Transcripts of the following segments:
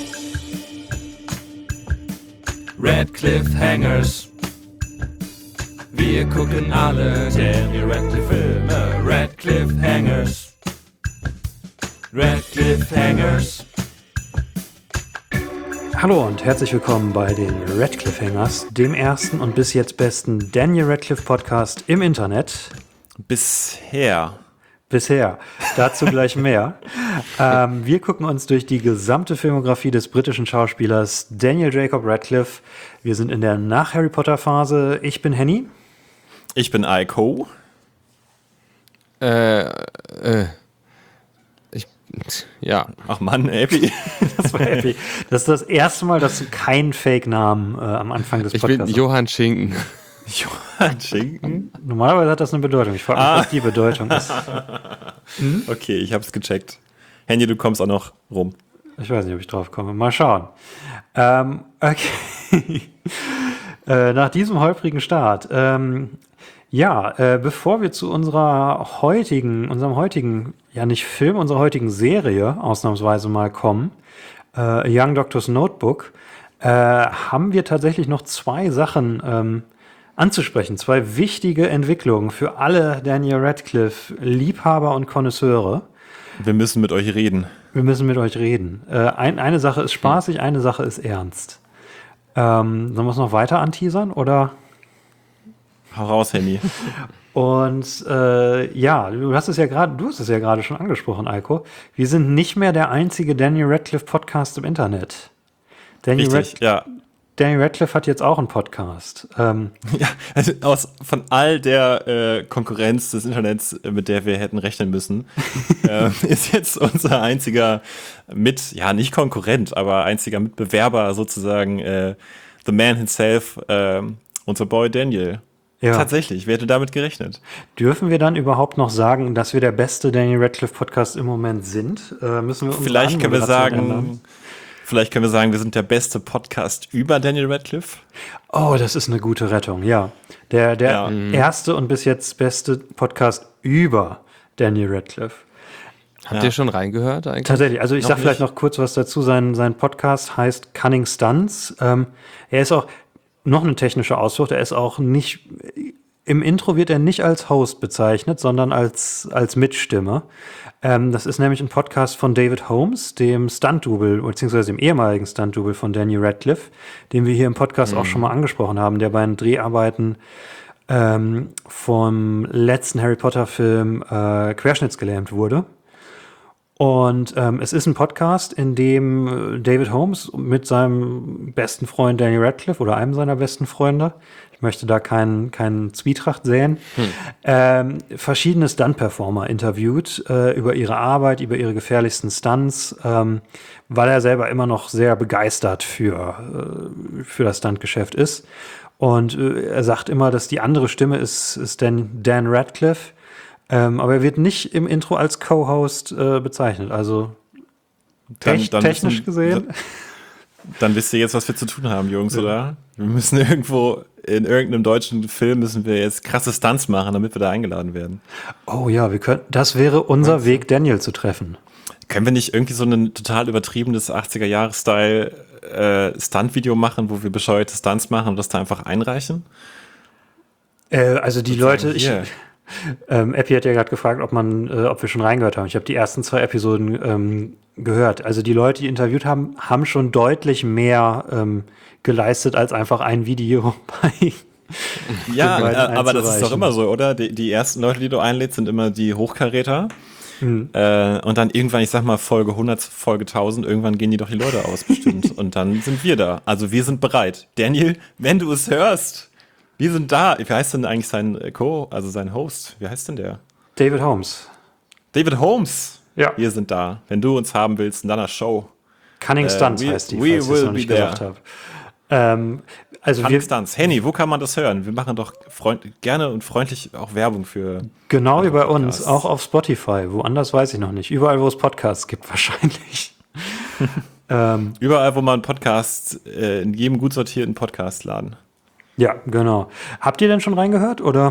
Red Cliffhangers. Wir gucken alle Daniel Radcliffe Filme. Red Cliffhangers. Red Cliffhangers. Hallo und herzlich willkommen bei den Red Cliffhangers, dem ersten und bis jetzt besten Daniel Radcliffe Podcast im Internet. Bisher, dazu gleich mehr. Wir gucken uns durch die gesamte Filmografie des britischen Schauspielers Daniel Jacob Radcliffe. Wir sind in der Nach-Harry Potter-Phase. Ich bin Henny. ich bin Aiko. Ja. Ach Mann, Epi. Das war happy. Das ist das erste Mal, dass du keinen Fake-Namen am Anfang des Ich Podcasts bin Johann Schinken. Johann Schinken? Normalerweise hat das eine Bedeutung. Ich frage mich, was die Bedeutung ist. Okay, ich hab's gecheckt. Henny, du kommst auch noch rum. Ich weiß nicht, ob ich drauf komme. Mal schauen. Okay. Nach diesem holprigen Start. Bevor wir zu unserem heutigen, ja nicht Film, unserer heutigen Serie ausnahmsweise mal kommen, Young Doctor's Notebook, haben wir tatsächlich noch zwei Sachen anzusprechen. Zwei wichtige Entwicklungen für alle Daniel Radcliffe-Liebhaber und Konnoisseure. Wir müssen mit euch reden. Eine Sache ist spaßig, eine Sache ist ernst. Sollen wir es noch weiter anteasern, oder? Hau raus, Henny. Und du hast es ja gerade schon angesprochen, Eiko. Wir sind nicht mehr der einzige Daniel Radcliffe Podcast im Internet. Daniel Radcliffe hat jetzt auch einen Podcast. Ja, also von all der Konkurrenz des Internets, mit der wir hätten rechnen müssen, ist jetzt unser einziger nicht Konkurrent, aber einziger Mitbewerber sozusagen the man himself, unser Boy Daniel. Ja. Tatsächlich, wer hätte damit gerechnet? Dürfen wir dann überhaupt noch sagen, dass wir der beste Daniel Radcliffe Podcast im Moment sind? Müssen wir Vielleicht können wir sagen, wir sind der beste Podcast über Daniel Radcliffe. Oh, das ist eine gute Rettung, ja. Der erste und bis jetzt beste Podcast über Daniel Radcliffe. Habt ihr schon reingehört eigentlich? Tatsächlich, also ich sag vielleicht noch kurz was dazu. Sein Podcast heißt Cunning Stunts. Er ist auch noch eine technische Ausflucht. Er ist auch nicht, im Intro wird er nicht als Host bezeichnet, sondern als Mitstimme. Das ist nämlich ein Podcast von David Holmes, dem Stunt-Double, beziehungsweise dem ehemaligen Stunt-Double von Daniel Radcliffe, den wir hier im Podcast auch schon mal angesprochen haben, der bei den Dreharbeiten vom letzten Harry Potter-Film querschnittsgelähmt wurde. Und es ist ein Podcast, in dem David Holmes mit seinem besten Freund Daniel Radcliffe oder einem seiner besten Freunde, ich möchte da keinen Zwietracht säen, verschiedene Stunt-Performer interviewt über ihre Arbeit, über ihre gefährlichsten Stunts, weil er selber immer noch sehr begeistert für das Stuntgeschäft ist. Und er sagt immer, dass die andere Stimme ist Dan Radcliffe. Aber er wird nicht im Intro als Co-Host bezeichnet. Also technisch gesehen. Dann wisst ihr jetzt, was wir zu tun haben, Jungs, oder? Wir müssen irgendwo, in irgendeinem deutschen Film müssen wir jetzt krasse Stunts machen, damit wir da eingeladen werden. Oh ja, das wäre unser Weg, Daniel zu treffen. Können wir nicht irgendwie so ein total übertriebenes 80er-Jahre-Style Stunt-Video machen, wo wir bescheuerte Stunts machen und das da einfach einreichen? Also die Leute, Epi hat ja gerade gefragt, ob wir schon reingehört haben. Ich habe die ersten 2 Episoden gehört. Also die Leute, die interviewt haben, haben schon deutlich mehr geleistet als einfach ein Video bei. Ja, aber das ist doch immer so, oder? Die ersten Leute, die du einlädst, sind immer die Hochkaräter. Und dann irgendwann, ich sag mal, Folge 100, Folge 1000, irgendwann gehen die doch die Leute aus, bestimmt. Und dann sind wir da. Also wir sind bereit. Daniel, wenn du es hörst, wir sind da. Wie heißt denn eigentlich sein sein Host? Wie heißt denn der? David Holmes. David Holmes? Ja. Wir sind da. Wenn du uns haben willst in deiner Show. Cunning Stunts heißt die, falls ich es noch nicht gesagt habe. Cunning Stunts. Henny, wo kann man das hören? Wir machen doch gerne und freundlich auch Werbung für. Genau wie bei uns, auch auf Spotify. Woanders weiß ich noch nicht. Überall, wo es Podcasts gibt, wahrscheinlich. Überall, wo man Podcasts, in jedem gut sortierten Podcastladen. Ja, genau. Habt ihr denn schon reingehört, oder?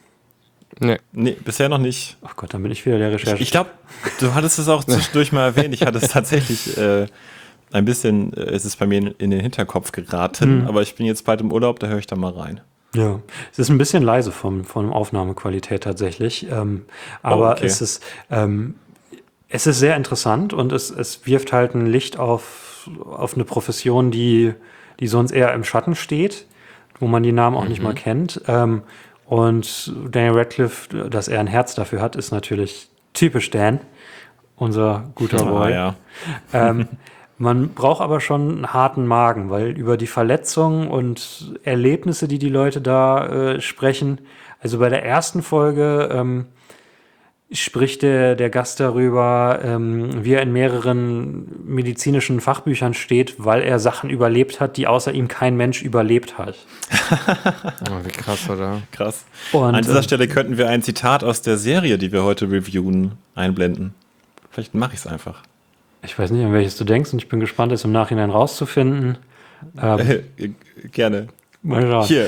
Nee, bisher noch nicht. Ach Gott, dann bin ich wieder der Recherche. Ich glaube, du hattest es auch zwischendurch mal erwähnt. Ich hatte es tatsächlich ein bisschen ist es bei mir in den Hinterkopf geraten, aber ich bin jetzt bald im Urlaub, da höre ich da mal rein. Ja, es ist ein bisschen leise von Aufnahmequalität tatsächlich, aber okay. es ist sehr interessant und es wirft halt ein Licht auf eine Profession, die sonst eher im Schatten steht, wo man die Namen auch nicht mal kennt. Und Daniel Radcliffe, dass er ein Herz dafür hat, ist natürlich typisch Dan, unser guter Boy. Ja. Man braucht aber schon einen harten Magen, weil über die Verletzungen und Erlebnisse, die Leute da sprechen, also bei der ersten Folge spricht der Gast darüber, wie er in mehreren medizinischen Fachbüchern steht, weil er Sachen überlebt hat, die außer ihm kein Mensch überlebt hat. Oh, wie krass, oder? Krass. Und, an dieser Stelle könnten wir ein Zitat aus der Serie, die wir heute reviewen, einblenden. Vielleicht mache ich es einfach. Ich weiß nicht, an welches du denkst, und ich bin gespannt, es im Nachhinein rauszufinden. Gerne. Mal schauen. Hier.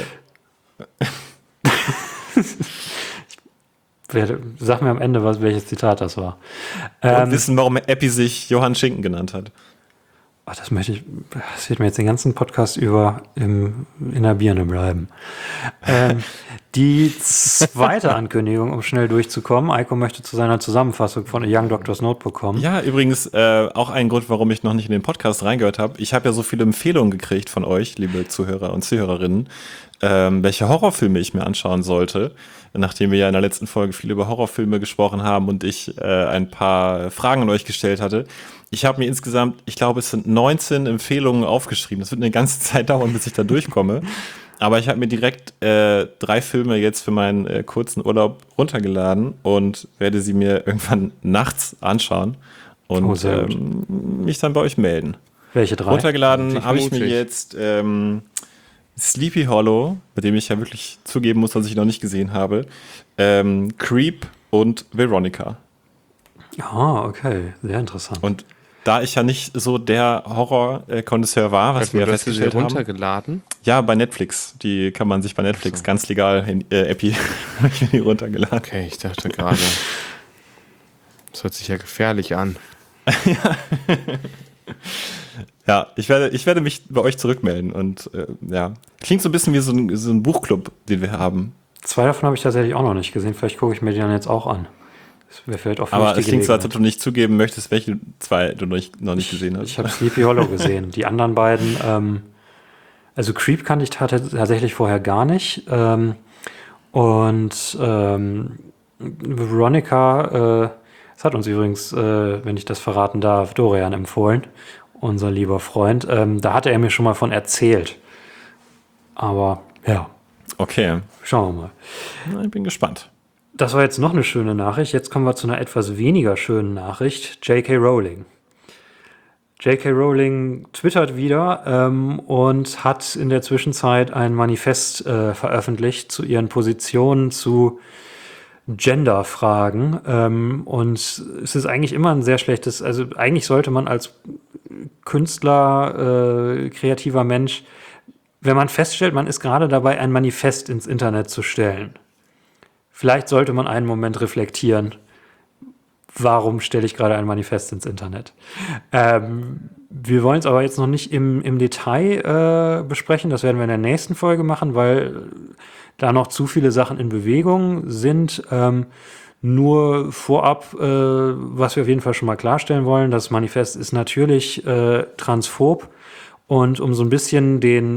Sag mir am Ende, welches Zitat das war. Und wissen, warum Epi sich Johann Schinken genannt hat. Das wird mir jetzt den ganzen Podcast über in der Birne bleiben. Die zweite Ankündigung, um schnell durchzukommen. Eiko möchte zu seiner Zusammenfassung von A Young Doctor's Notebook kommen. Ja, übrigens auch ein Grund, warum ich noch nicht in den Podcast reingehört habe. Ich habe ja so viele Empfehlungen gekriegt von euch, liebe Zuhörer und Zuhörerinnen, welche Horrorfilme ich mir anschauen sollte. Nachdem wir ja in der letzten Folge viel über Horrorfilme gesprochen haben und ich ein paar Fragen an euch gestellt hatte. Ich habe mir insgesamt, ich glaube, es sind 19 Empfehlungen aufgeschrieben. Das wird eine ganze Zeit dauern, bis ich da durchkomme. Aber ich habe mir direkt 3 Filme jetzt für meinen kurzen Urlaub runtergeladen und werde sie mir irgendwann nachts anschauen und mich dann bei euch melden. Welche 3? Runtergeladen habe ich mir jetzt Sleepy Hollow, mit dem ich ja wirklich zugeben muss, dass ich noch nicht gesehen habe, Creep und Veronica. Okay, sehr interessant. Und da ich ja nicht so der Horror-Konnoisseur war, was wir ja festgestellt haben. Runtergeladen? Ja, bei Netflix. Die kann man sich bei Netflix ganz legal Epi die runtergeladen. Okay, ich dachte gerade, das hört sich ja gefährlich an. Ja, ich werde mich bei euch zurückmelden und klingt so ein bisschen wie so ein Buchclub, den wir haben. 2 davon habe ich tatsächlich auch noch nicht gesehen. Vielleicht gucke ich mir die dann jetzt auch an. Das wäre vielleicht auch für Aber es klingt so, als ob du nicht zugeben möchtest, welche 2 du noch nicht gesehen hast. Ich habe Sleepy Hollow gesehen. Die anderen beiden, also Creep kannte ich tatsächlich vorher gar nicht. Und Veronica, das hat uns übrigens, wenn ich das verraten darf, Dorian empfohlen, unser lieber Freund. Da hatte er mir schon mal von erzählt. Aber ja. Okay. Schauen wir mal. Na, ich bin gespannt. Das war jetzt noch eine schöne Nachricht. Jetzt kommen wir zu einer etwas weniger schönen Nachricht. J.K. Rowling. J.K. Rowling twittert wieder und hat in der Zwischenzeit ein Manifest veröffentlicht zu ihren Positionen zu Gender-Fragen. Und es ist eigentlich immer ein sehr schlechtes, also eigentlich sollte man als Künstler, kreativer Mensch, wenn man feststellt, man ist gerade dabei, ein Manifest ins Internet zu stellen, vielleicht sollte man einen Moment reflektieren, warum stelle ich gerade ein Manifest ins Internet? Wir wollen es aber jetzt noch nicht im Detail besprechen, das werden wir in der nächsten Folge machen, weil da noch zu viele Sachen in Bewegung sind. Nur vorab, was wir auf jeden Fall schon mal klarstellen wollen, das Manifest ist natürlich transphob und um so ein bisschen den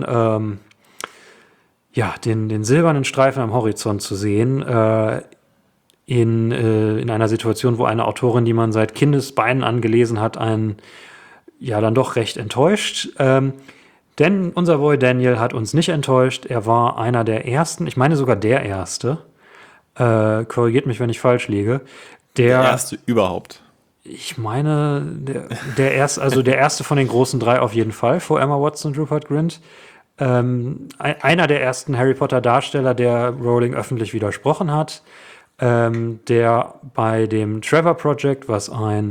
silbernen Streifen am Horizont zu sehen, in einer Situation, wo eine Autorin, die man seit Kindesbeinen angelesen hat, einen dann doch recht enttäuscht. Denn unser Boy Daniel hat uns nicht enttäuscht. Er war einer der ersten, ich meine sogar der erste, korrigiert mich, wenn ich falsch liege. Der erste überhaupt. Ich meine, der erste von den großen 3 auf jeden Fall, vor Emma Watson und Rupert Grint. Einer der ersten Harry Potter Darsteller, der Rowling öffentlich widersprochen hat, der bei dem Trevor Project, was eine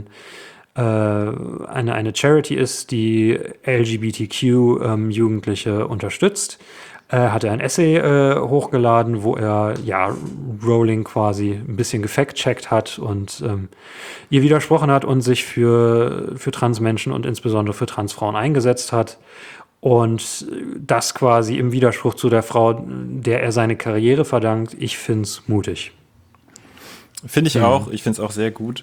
Charity ist, die LGBTQ Jugendliche unterstützt, hat er ein Essay hochgeladen, wo er Rowling quasi ein bisschen gefact-checkt hat und ihr widersprochen hat und sich für Transmenschen und insbesondere für Transfrauen eingesetzt hat. Und das quasi im Widerspruch zu der Frau, der er seine Karriere verdankt. Ich finde es mutig. Finde ich auch. Ich finde es auch sehr gut.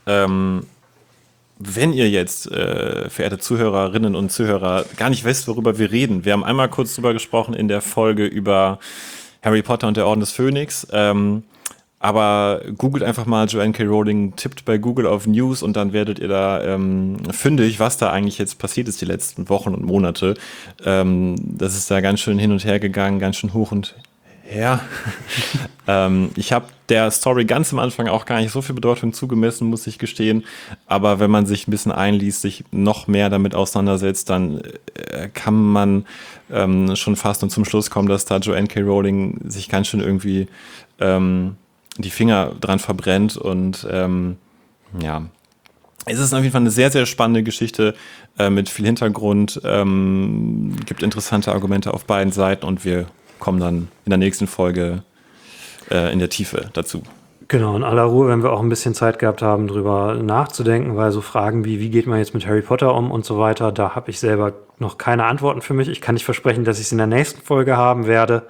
Wenn ihr jetzt, verehrte Zuhörerinnen und Zuhörer, gar nicht wisst, worüber wir reden. Wir haben einmal kurz drüber gesprochen in der Folge über Harry Potter und der Orden des Phönix. Aber googelt einfach mal Joanne K. Rowling, tippt bei Google auf News und dann werdet ihr da fündig, was da eigentlich jetzt passiert ist die letzten Wochen und Monate. Das ist da ganz schön hin und her gegangen, ganz schön hoch und her. Ich habe der Story ganz am Anfang auch gar nicht so viel Bedeutung zugemessen, muss ich gestehen. Aber wenn man sich ein bisschen einliest, sich noch mehr damit auseinandersetzt, dann kann man schon fast und zum Schluss kommen, dass da Joanne K. Rowling sich ganz schön irgendwie die Finger dran verbrennt und es ist auf jeden Fall eine sehr, sehr spannende Geschichte mit viel Hintergrund, gibt interessante Argumente auf beiden Seiten und wir kommen dann in der nächsten Folge in der Tiefe dazu. Genau, in aller Ruhe, wenn wir auch ein bisschen Zeit gehabt haben, drüber nachzudenken, weil so Fragen wie geht man jetzt mit Harry Potter um und so weiter, da habe ich selber noch keine Antworten für mich. Ich kann nicht versprechen, dass ich es in der nächsten Folge haben werde,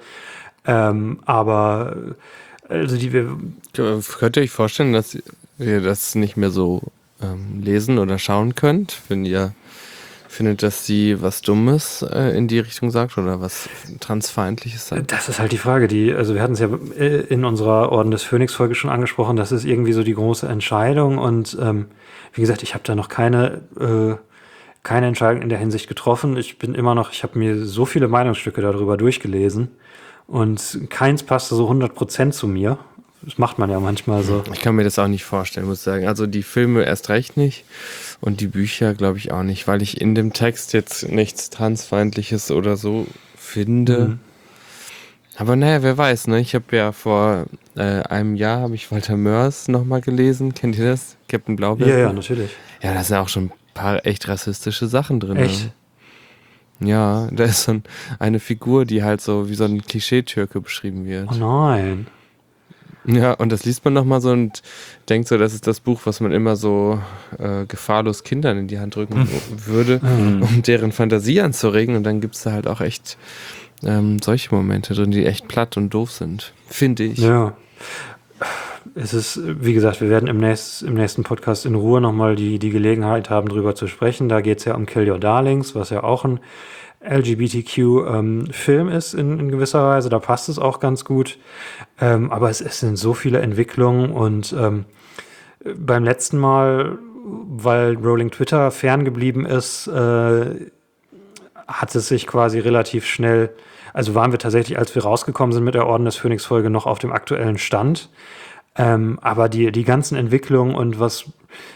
aber also könnt ihr euch vorstellen, dass ihr das nicht mehr so lesen oder schauen könnt, wenn ihr findet, dass sie was Dummes in die Richtung sagt oder was Transfeindliches sagt? Das ist halt die Frage, also wir hatten es ja in unserer Orden des Phönix-Folge schon angesprochen, das ist irgendwie so die große Entscheidung und wie gesagt, ich habe da noch keine Entscheidung in der Hinsicht getroffen. Ich habe mir so viele Meinungsstücke darüber durchgelesen und keins passte so 100% zu mir. Das macht man ja manchmal so. Ich kann mir das auch nicht vorstellen, muss ich sagen. Also die Filme erst recht nicht und die Bücher glaube ich auch nicht, weil ich in dem Text jetzt nichts Transfeindliches oder so finde. Mhm. Aber naja, wer weiß, ne? Ich habe ja vor einem Jahr habe ich Walter Mörs nochmal gelesen. Kennt ihr das? Captain Blaubeer? Ja, natürlich. Ja, da sind auch schon ein paar echt rassistische Sachen drin. Echt? Ja, da ist so eine Figur, die halt so wie so ein Klischee-Türke beschrieben wird. Oh nein. Ja, und das liest man nochmal so und denkt so, das ist das Buch, was man immer so gefahrlos Kindern in die Hand drücken würde, um deren Fantasie anzuregen. Und dann gibt es da halt auch echt solche Momente drin, die echt platt und doof sind, finde ich. Ja. Es ist, wie gesagt, wir werden im nächsten Podcast in Ruhe nochmal die Gelegenheit haben, drüber zu sprechen. Da geht es ja um Kill Your Darlings, was ja auch ein LGBTQ-Film ist in gewisser Weise. Da passt es auch ganz gut. Aber es sind so viele Entwicklungen und beim letzten Mal, weil Rowling Twitter ferngeblieben ist, hat es sich quasi relativ schnell, also waren wir tatsächlich, als wir rausgekommen sind mit der Orden des Phönix-Folge, noch auf dem aktuellen Stand. Aber die ganzen Entwicklungen und was,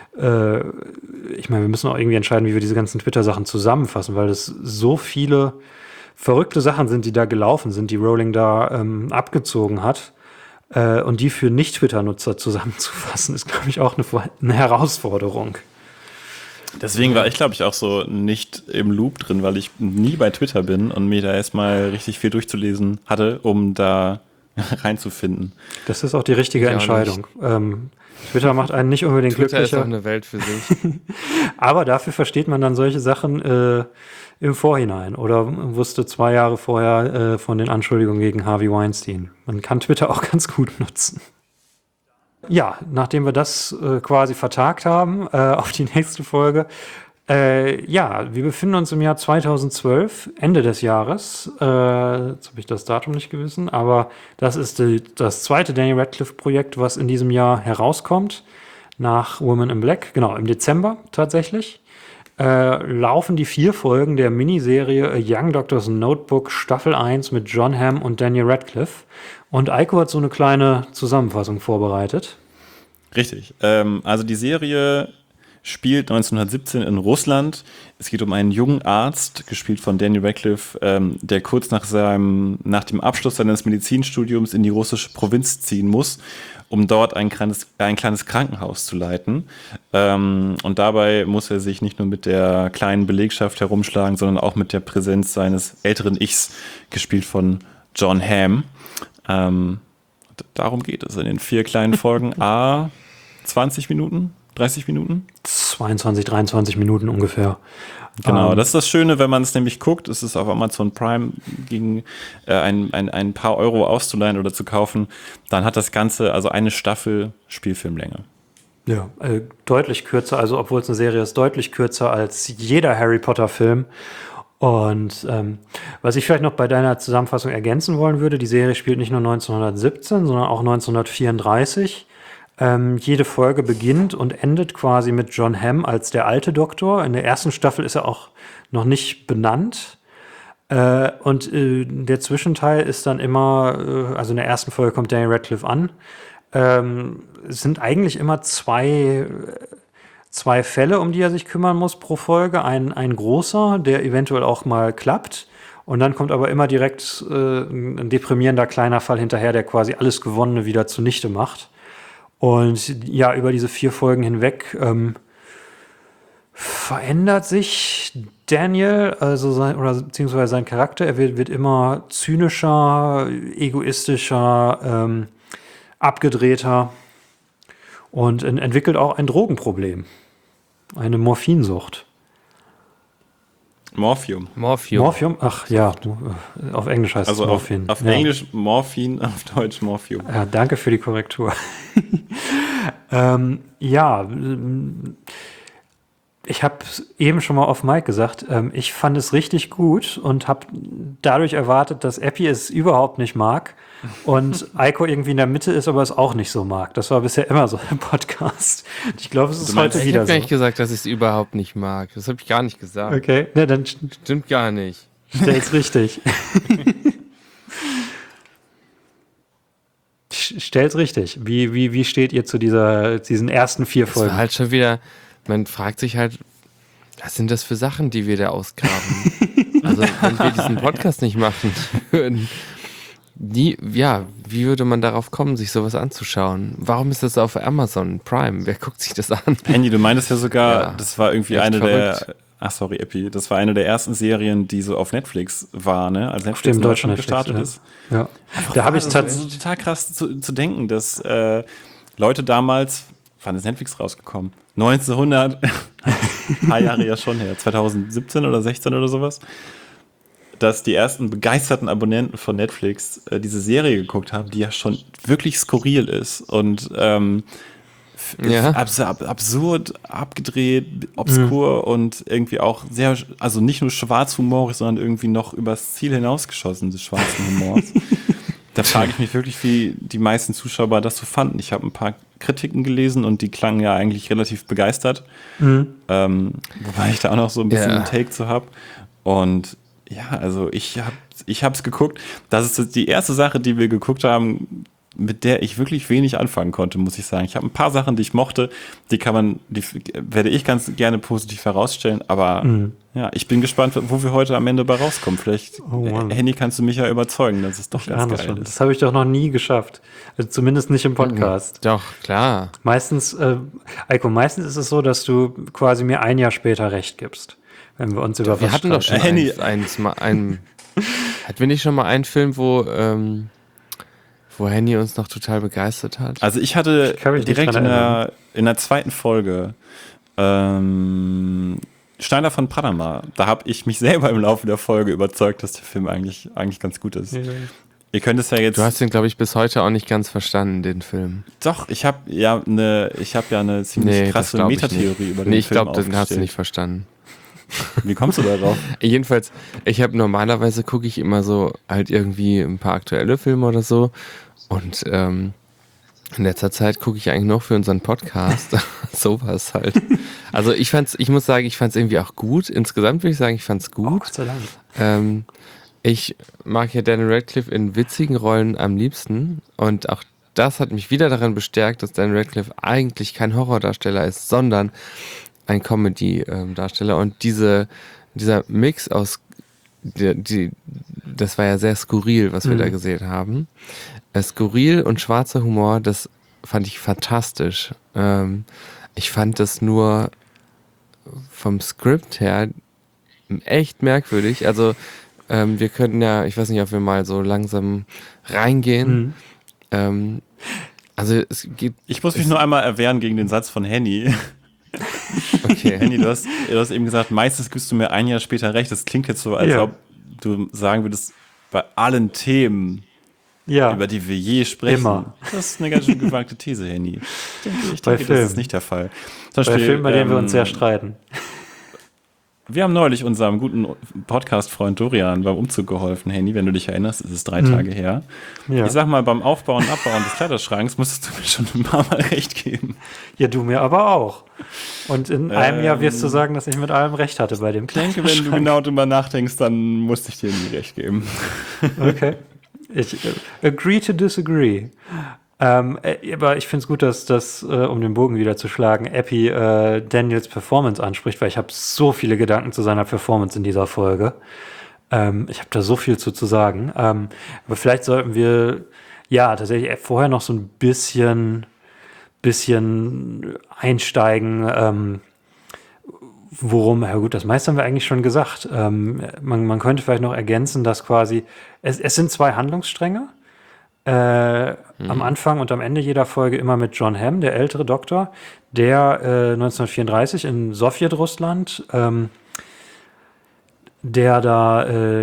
ich meine, wir müssen auch irgendwie entscheiden, wie wir diese ganzen Twitter-Sachen zusammenfassen, weil es so viele verrückte Sachen sind, die da gelaufen sind, die Rowling da abgezogen hat. Und die für Nicht-Twitter-Nutzer zusammenzufassen, ist, glaube ich, auch eine Herausforderung. Deswegen war ich, glaube ich, auch so nicht im Loop drin, weil ich nie bei Twitter bin und mir da erstmal richtig viel durchzulesen hatte, um da reinzufinden. Das ist auch die richtige Entscheidung. Twitter macht einen nicht unbedingt Twitter glücklicher. Twitter ist auch eine Welt für sich. Aber dafür versteht man dann solche Sachen im Vorhinein oder wusste 2 Jahre vorher von den Anschuldigungen gegen Harvey Weinstein. Man kann Twitter auch ganz gut nutzen. Ja, nachdem wir das quasi vertagt haben auf die nächste Folge, wir befinden uns im Jahr 2012, Ende des Jahres. Jetzt habe ich das Datum nicht gewissen, aber das ist das zweite Daniel Radcliffe-Projekt, was in diesem Jahr herauskommt, nach Woman in Black, genau, im Dezember tatsächlich. Laufen die 4 Folgen der Miniserie A Young Doctor's Notebook Staffel 1 mit John Hamm und Daniel Radcliffe. Und Eiko hat so eine kleine Zusammenfassung vorbereitet. Richtig. Also die Serie spielt 1917 in Russland. Es geht um einen jungen Arzt, gespielt von Daniel Radcliffe, der kurz nach dem Abschluss seines Medizinstudiums in die russische Provinz ziehen muss, um dort ein kleines Krankenhaus zu leiten. Und dabei muss er sich nicht nur mit der kleinen Belegschaft herumschlagen, sondern auch mit der Präsenz seines älteren Ichs, gespielt von John Hamm. Darum geht es in den 4 kleinen Folgen. 20 Minuten? 30 Minuten? 22, 23 Minuten ungefähr. Genau, das ist das Schöne, wenn man es nämlich guckt. Es ist auf Amazon Prime gegen ein paar Euro auszuleihen oder zu kaufen. Dann hat das Ganze also eine Staffel Spielfilmlänge. Ja, deutlich kürzer, also obwohl es eine Serie ist, deutlich kürzer als jeder Harry Potter-Film. Und was ich vielleicht noch bei deiner Zusammenfassung ergänzen wollen würde, die Serie spielt nicht nur 1917, sondern auch 1934. Jede Folge beginnt und endet quasi mit John Hamm als der alte Doktor. In der ersten Staffel ist er auch noch nicht benannt. Und der Zwischenteil ist dann immer, also in der ersten Folge kommt Daniel Radcliffe an. Es sind eigentlich immer zwei Fälle, um die er sich kümmern muss pro Folge. Ein großer, der eventuell auch mal klappt. Und dann kommt aber immer direkt ein deprimierender kleiner Fall hinterher, der quasi alles Gewonnene wieder zunichte macht. Und ja, über diese 4 Folgen hinweg verändert sich Daniel, beziehungsweise sein Charakter. Er wird immer zynischer, egoistischer, abgedrehter und entwickelt auch ein Drogenproblem, eine Morphinsucht. Morphium. Ach ja, auf Englisch heißt es Morphin. Auf Englisch Morphin, auf Deutsch Morphium. Ja, danke für die Korrektur. Ich habe eben schon mal auf Mike gesagt, ich fand es richtig gut und habe dadurch erwartet, dass Epi es überhaupt nicht mag und Eiko irgendwie in der Mitte ist, aber es auch nicht so mag. Das war bisher immer so im Podcast. Ich glaube, es ist heute wieder so. Ich habe gar nicht gesagt, dass ich es überhaupt nicht mag. Das habe ich gar nicht gesagt. Okay, ne, dann stimmt gar nicht. Stell's richtig. Stell's richtig. Wie steht ihr zu diesen ersten 4 Folgen? Das war halt schon wieder, man fragt sich halt, was sind das für Sachen, die wir da ausgraben? Also, wenn wir diesen Podcast nicht machen würden, wie würde man darauf kommen, sich sowas anzuschauen? Warum ist das auf Amazon Prime? Wer guckt sich das an? Andy, du meintest ja sogar, das war irgendwie eine verrückt. Epi, das war eine der ersten Serien, die so auf Netflix war, ne? Als Netflix in Deutschland gestartet ist. Ja. Da habe ich es tatsächlich total krass zu denken, dass Leute damals, wann ist Netflix rausgekommen? 1900, ein paar Jahre ja schon her, 2017 oder 16 oder sowas, dass die ersten begeisterten Abonnenten von Netflix diese Serie geguckt haben, die ja schon wirklich skurril ist und absurd, abgedreht, obskur und irgendwie auch sehr, also nicht nur schwarzhumorig, sondern irgendwie noch übers Ziel hinausgeschossen des schwarzen Humors. Da frage ich mich wirklich, wie die meisten Zuschauer das so fanden. Ich habe ein paar Kritiken gelesen und die klangen ja eigentlich relativ begeistert. Wobei ich da auch noch so ein bisschen einen Take zu habe. Und ja, also ich habe es geguckt. Das ist die erste Sache, die wir geguckt haben, mit der ich wirklich wenig anfangen konnte, muss ich sagen. Ich habe ein paar Sachen, die ich mochte, die werde ich ganz gerne positiv herausstellen, aber ja, ich bin gespannt, wo wir heute am Ende bei rauskommen. Vielleicht, Henny, kannst du mich ja überzeugen, dass es doch ganz geil ist. Das habe ich doch noch nie geschafft. Also zumindest nicht im Podcast. Doch, klar. Meistens ist es so, dass du quasi mir ein Jahr später recht gibst, wenn wir uns über was Wir hatten doch schon Henny. hatten wir nicht schon mal einen Film, wo Henny uns noch total begeistert hat? Also ich hatte direkt in der zweiten Folge Steiner von Panama, da habe ich mich selber im Laufe der Folge überzeugt, dass der Film eigentlich ganz gut ist. Ihr könnt es ja jetzt. Du hast den, glaube ich, bis heute auch nicht ganz verstanden, den Film. Doch, ich habe ja eine ziemlich krasse Metatheorie über den Film. Ich glaube, den hast du nicht verstanden. Wie kommst du darauf? Jedenfalls, normalerweise gucke ich immer so halt irgendwie ein paar aktuelle Filme oder so. Und in letzter Zeit gucke ich eigentlich noch für unseren Podcast sowas halt. Also ich muss sagen, ich fand's irgendwie auch gut. Insgesamt würde ich sagen, ich fand's gut. Gott sei Dank. Ich mag ja Daniel Radcliffe in witzigen Rollen am liebsten. Und auch das hat mich wieder daran bestärkt, dass Daniel Radcliffe eigentlich kein Horrordarsteller ist, sondern ein Comedy-Darsteller. Und dieser Mix aus, das war ja sehr skurril, was wir da gesehen haben. Skurril und schwarzer Humor, das fand ich fantastisch. Ich fand das nur vom Skript her echt merkwürdig. Also wir könnten ja, ich weiß nicht, ob wir mal so langsam reingehen. Also es gibt... Ich muss mich nur einmal erwehren gegen den Satz von Henny. Okay. Henny, du hast eben gesagt, meistens gibst du mir ein Jahr später recht. Das klingt jetzt so, als ob du sagen würdest, bei allen Themen, über die wir je sprechen. Immer. Das ist eine ganz schön gewagte These, Henny. Ich denke, das ist nicht der Fall. Bei Filmen, bei denen wir uns sehr streiten. Wir haben neulich unserem guten Podcast-Freund Dorian beim Umzug geholfen, Henny, wenn du dich erinnerst, ist es 3 Tage her. Ja. Ich sag mal, beim Aufbauen und Abbauen des Kleiderschranks musstest du mir schon ein paar Mal recht geben. Ja, du mir aber auch. Und in einem Jahr wirst du sagen, dass ich mit allem recht hatte bei dem Kleiderschrank. Ich denke, wenn du genau drüber nachdenkst, dann musste ich dir nie recht geben. Okay. Ich agree to disagree. Aber ich finde es gut, dass das, um den Bogen wieder zu schlagen, Epi Daniels Performance anspricht, weil ich habe so viele Gedanken zu seiner Performance in dieser Folge. Ich habe da so viel zu sagen. Aber vielleicht sollten wir tatsächlich vorher noch so ein bisschen einsteigen, worum, ja gut, das meiste haben wir eigentlich schon gesagt. Man könnte vielleicht noch ergänzen, dass quasi, es sind 2 Handlungsstränge. Am Anfang und am Ende jeder Folge immer mit John Hamm, der ältere Doktor, der 1934 in Sowjetrussland, der da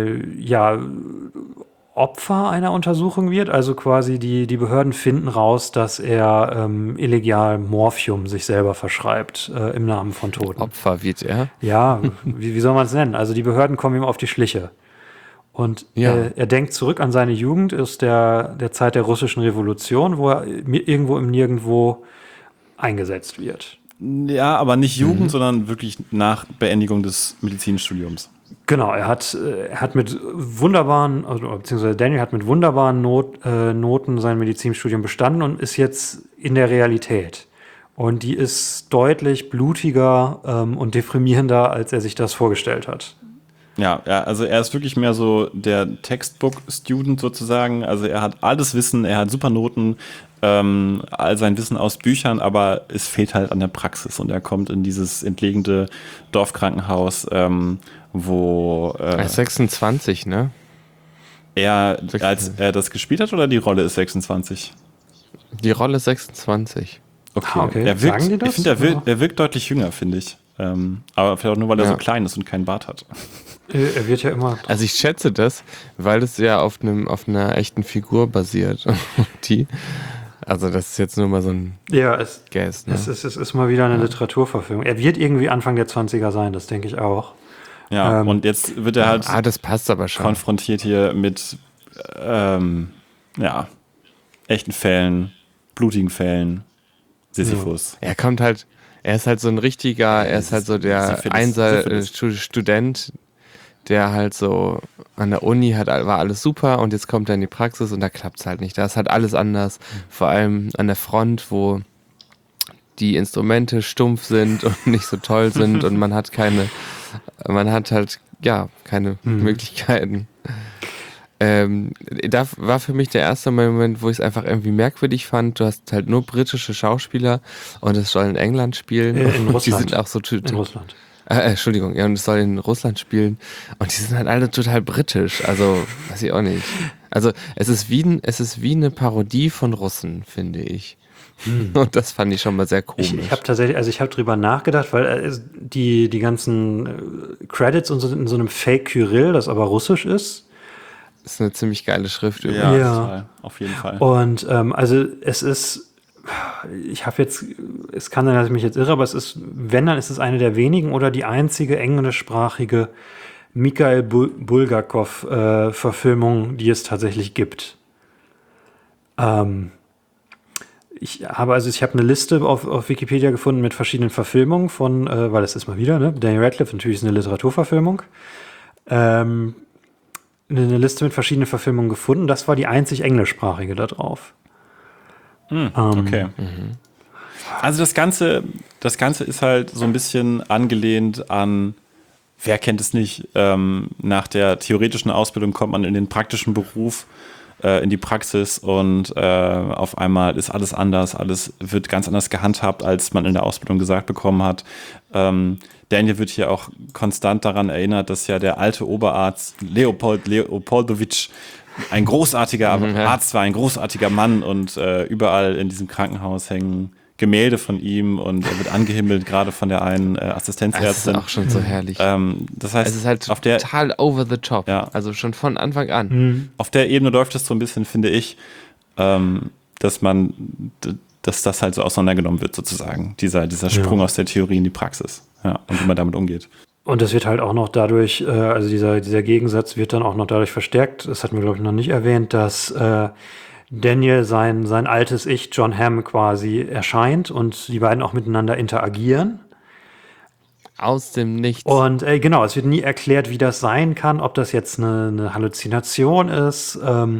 Opfer einer Untersuchung wird. Also quasi die Behörden finden raus, dass er illegal Morphium sich selber verschreibt im Namen von Toten. Opfer wird er? Ja, wie soll man es nennen? Also die Behörden kommen ihm auf die Schliche. Und er denkt zurück an seine Jugend aus der Zeit der russischen Revolution, wo er irgendwo im Nirgendwo eingesetzt wird. Ja, aber nicht Jugend, sondern wirklich nach Beendigung des Medizinstudiums. Genau, er hat mit wunderbaren, beziehungsweise Daniel hat mit wunderbaren Noten sein Medizinstudium bestanden und ist jetzt in der Realität. Und die ist deutlich blutiger und deprimierender, als er sich das vorgestellt hat. Ja, also er ist wirklich mehr so der Textbook-Student sozusagen. Also er hat alles Wissen, er hat super Noten, all sein Wissen aus Büchern, aber es fehlt halt an der Praxis. Und er kommt in dieses entlegene Dorfkrankenhaus, wo... er ist 26, ne? Als er das gespielt hat, oder die Rolle ist 26? Die Rolle ist 26. Okay. Sagen die das? Ich finde, er wirkt deutlich jünger, finde ich. Aber vielleicht auch nur, weil er so klein ist und keinen Bart hat. Er wird ja immer... Also ich schätze das, weil es ja auf einer echten Figur basiert. Also das ist jetzt nur mal so ein Guess. Ne? Es ist mal wieder eine Literaturverfilmung. Er wird irgendwie Anfang der 20er sein, das denke ich auch. Ja, und jetzt wird er halt das passt aber schon. Konfrontiert hier mit echten Fällen, blutigen Fällen, Sisyphus. Er ist halt so ein richtiger, er ist halt so der Student, der halt so an der Uni war alles super und jetzt kommt er in die Praxis und da klappt es halt nicht. Da ist halt alles anders, vor allem an der Front, wo die Instrumente stumpf sind und nicht so toll sind und man hat keine Möglichkeiten. Da war für mich der erste Moment, wo ich es einfach irgendwie merkwürdig fand. Du hast halt nur britische Schauspieler und es soll in England spielen. In Russland. Die sind auch so in Russland. Entschuldigung, ja, und es soll in Russland spielen und die sind halt alle total britisch, also weiß ich auch nicht. Also es ist wie eine Parodie von Russen, finde ich. Und das fand ich schon mal sehr komisch. Ich habe drüber nachgedacht, weil die ganzen Credits und so in so einem Fake-Kyrill, das aber russisch ist. Das ist eine ziemlich geile Schrift übrigens. Ja, auf jeden Fall. Und also es ist, es kann sein, dass ich mich jetzt irre, aber es ist, wenn, dann ist es eine der wenigen oder die einzige englischsprachige Mikhail Bulgakov-Verfilmung, die es tatsächlich gibt. Ich habe eine Liste auf Wikipedia gefunden mit verschiedenen Verfilmungen von, weil es ist mal wieder, ne? Daniel Radcliffe, natürlich ist eine Literaturverfilmung. Eine Liste mit verschiedenen Verfilmungen gefunden. Das war die einzig englischsprachige da drauf. Okay. Also das Ganze ist halt so ein bisschen angelehnt an, wer kennt es nicht, nach der theoretischen Ausbildung kommt man in den praktischen Beruf, in die Praxis und auf einmal ist alles anders, alles wird ganz anders gehandhabt, als man in der Ausbildung gesagt bekommen hat. Daniel wird hier auch konstant daran erinnert, dass ja der alte Oberarzt Leopold Leopoldowitsch ein großartiger Arzt war, ein großartiger Mann und überall in diesem Krankenhaus hängen Gemälde von ihm und er wird angehimmelt, gerade von der einen Assistenzärztin. Das ist auch schon so herrlich. Das heißt, es ist halt total over the top, ja. Also schon von Anfang an. Auf der Ebene läuft es so ein bisschen, finde ich, dass das halt so auseinandergenommen wird sozusagen, dieser Sprung aus der Theorie in die Praxis, ja, und wie man damit umgeht. Und das wird halt auch noch dadurch, also dieser Gegensatz wird dann auch noch dadurch verstärkt, das hatten wir, glaube ich, noch nicht erwähnt, dass Daniel sein altes Ich, John Hamm, quasi erscheint und die beiden auch miteinander interagieren. Aus dem Nichts. Und genau, es wird nie erklärt, wie das sein kann, ob das jetzt eine Halluzination ist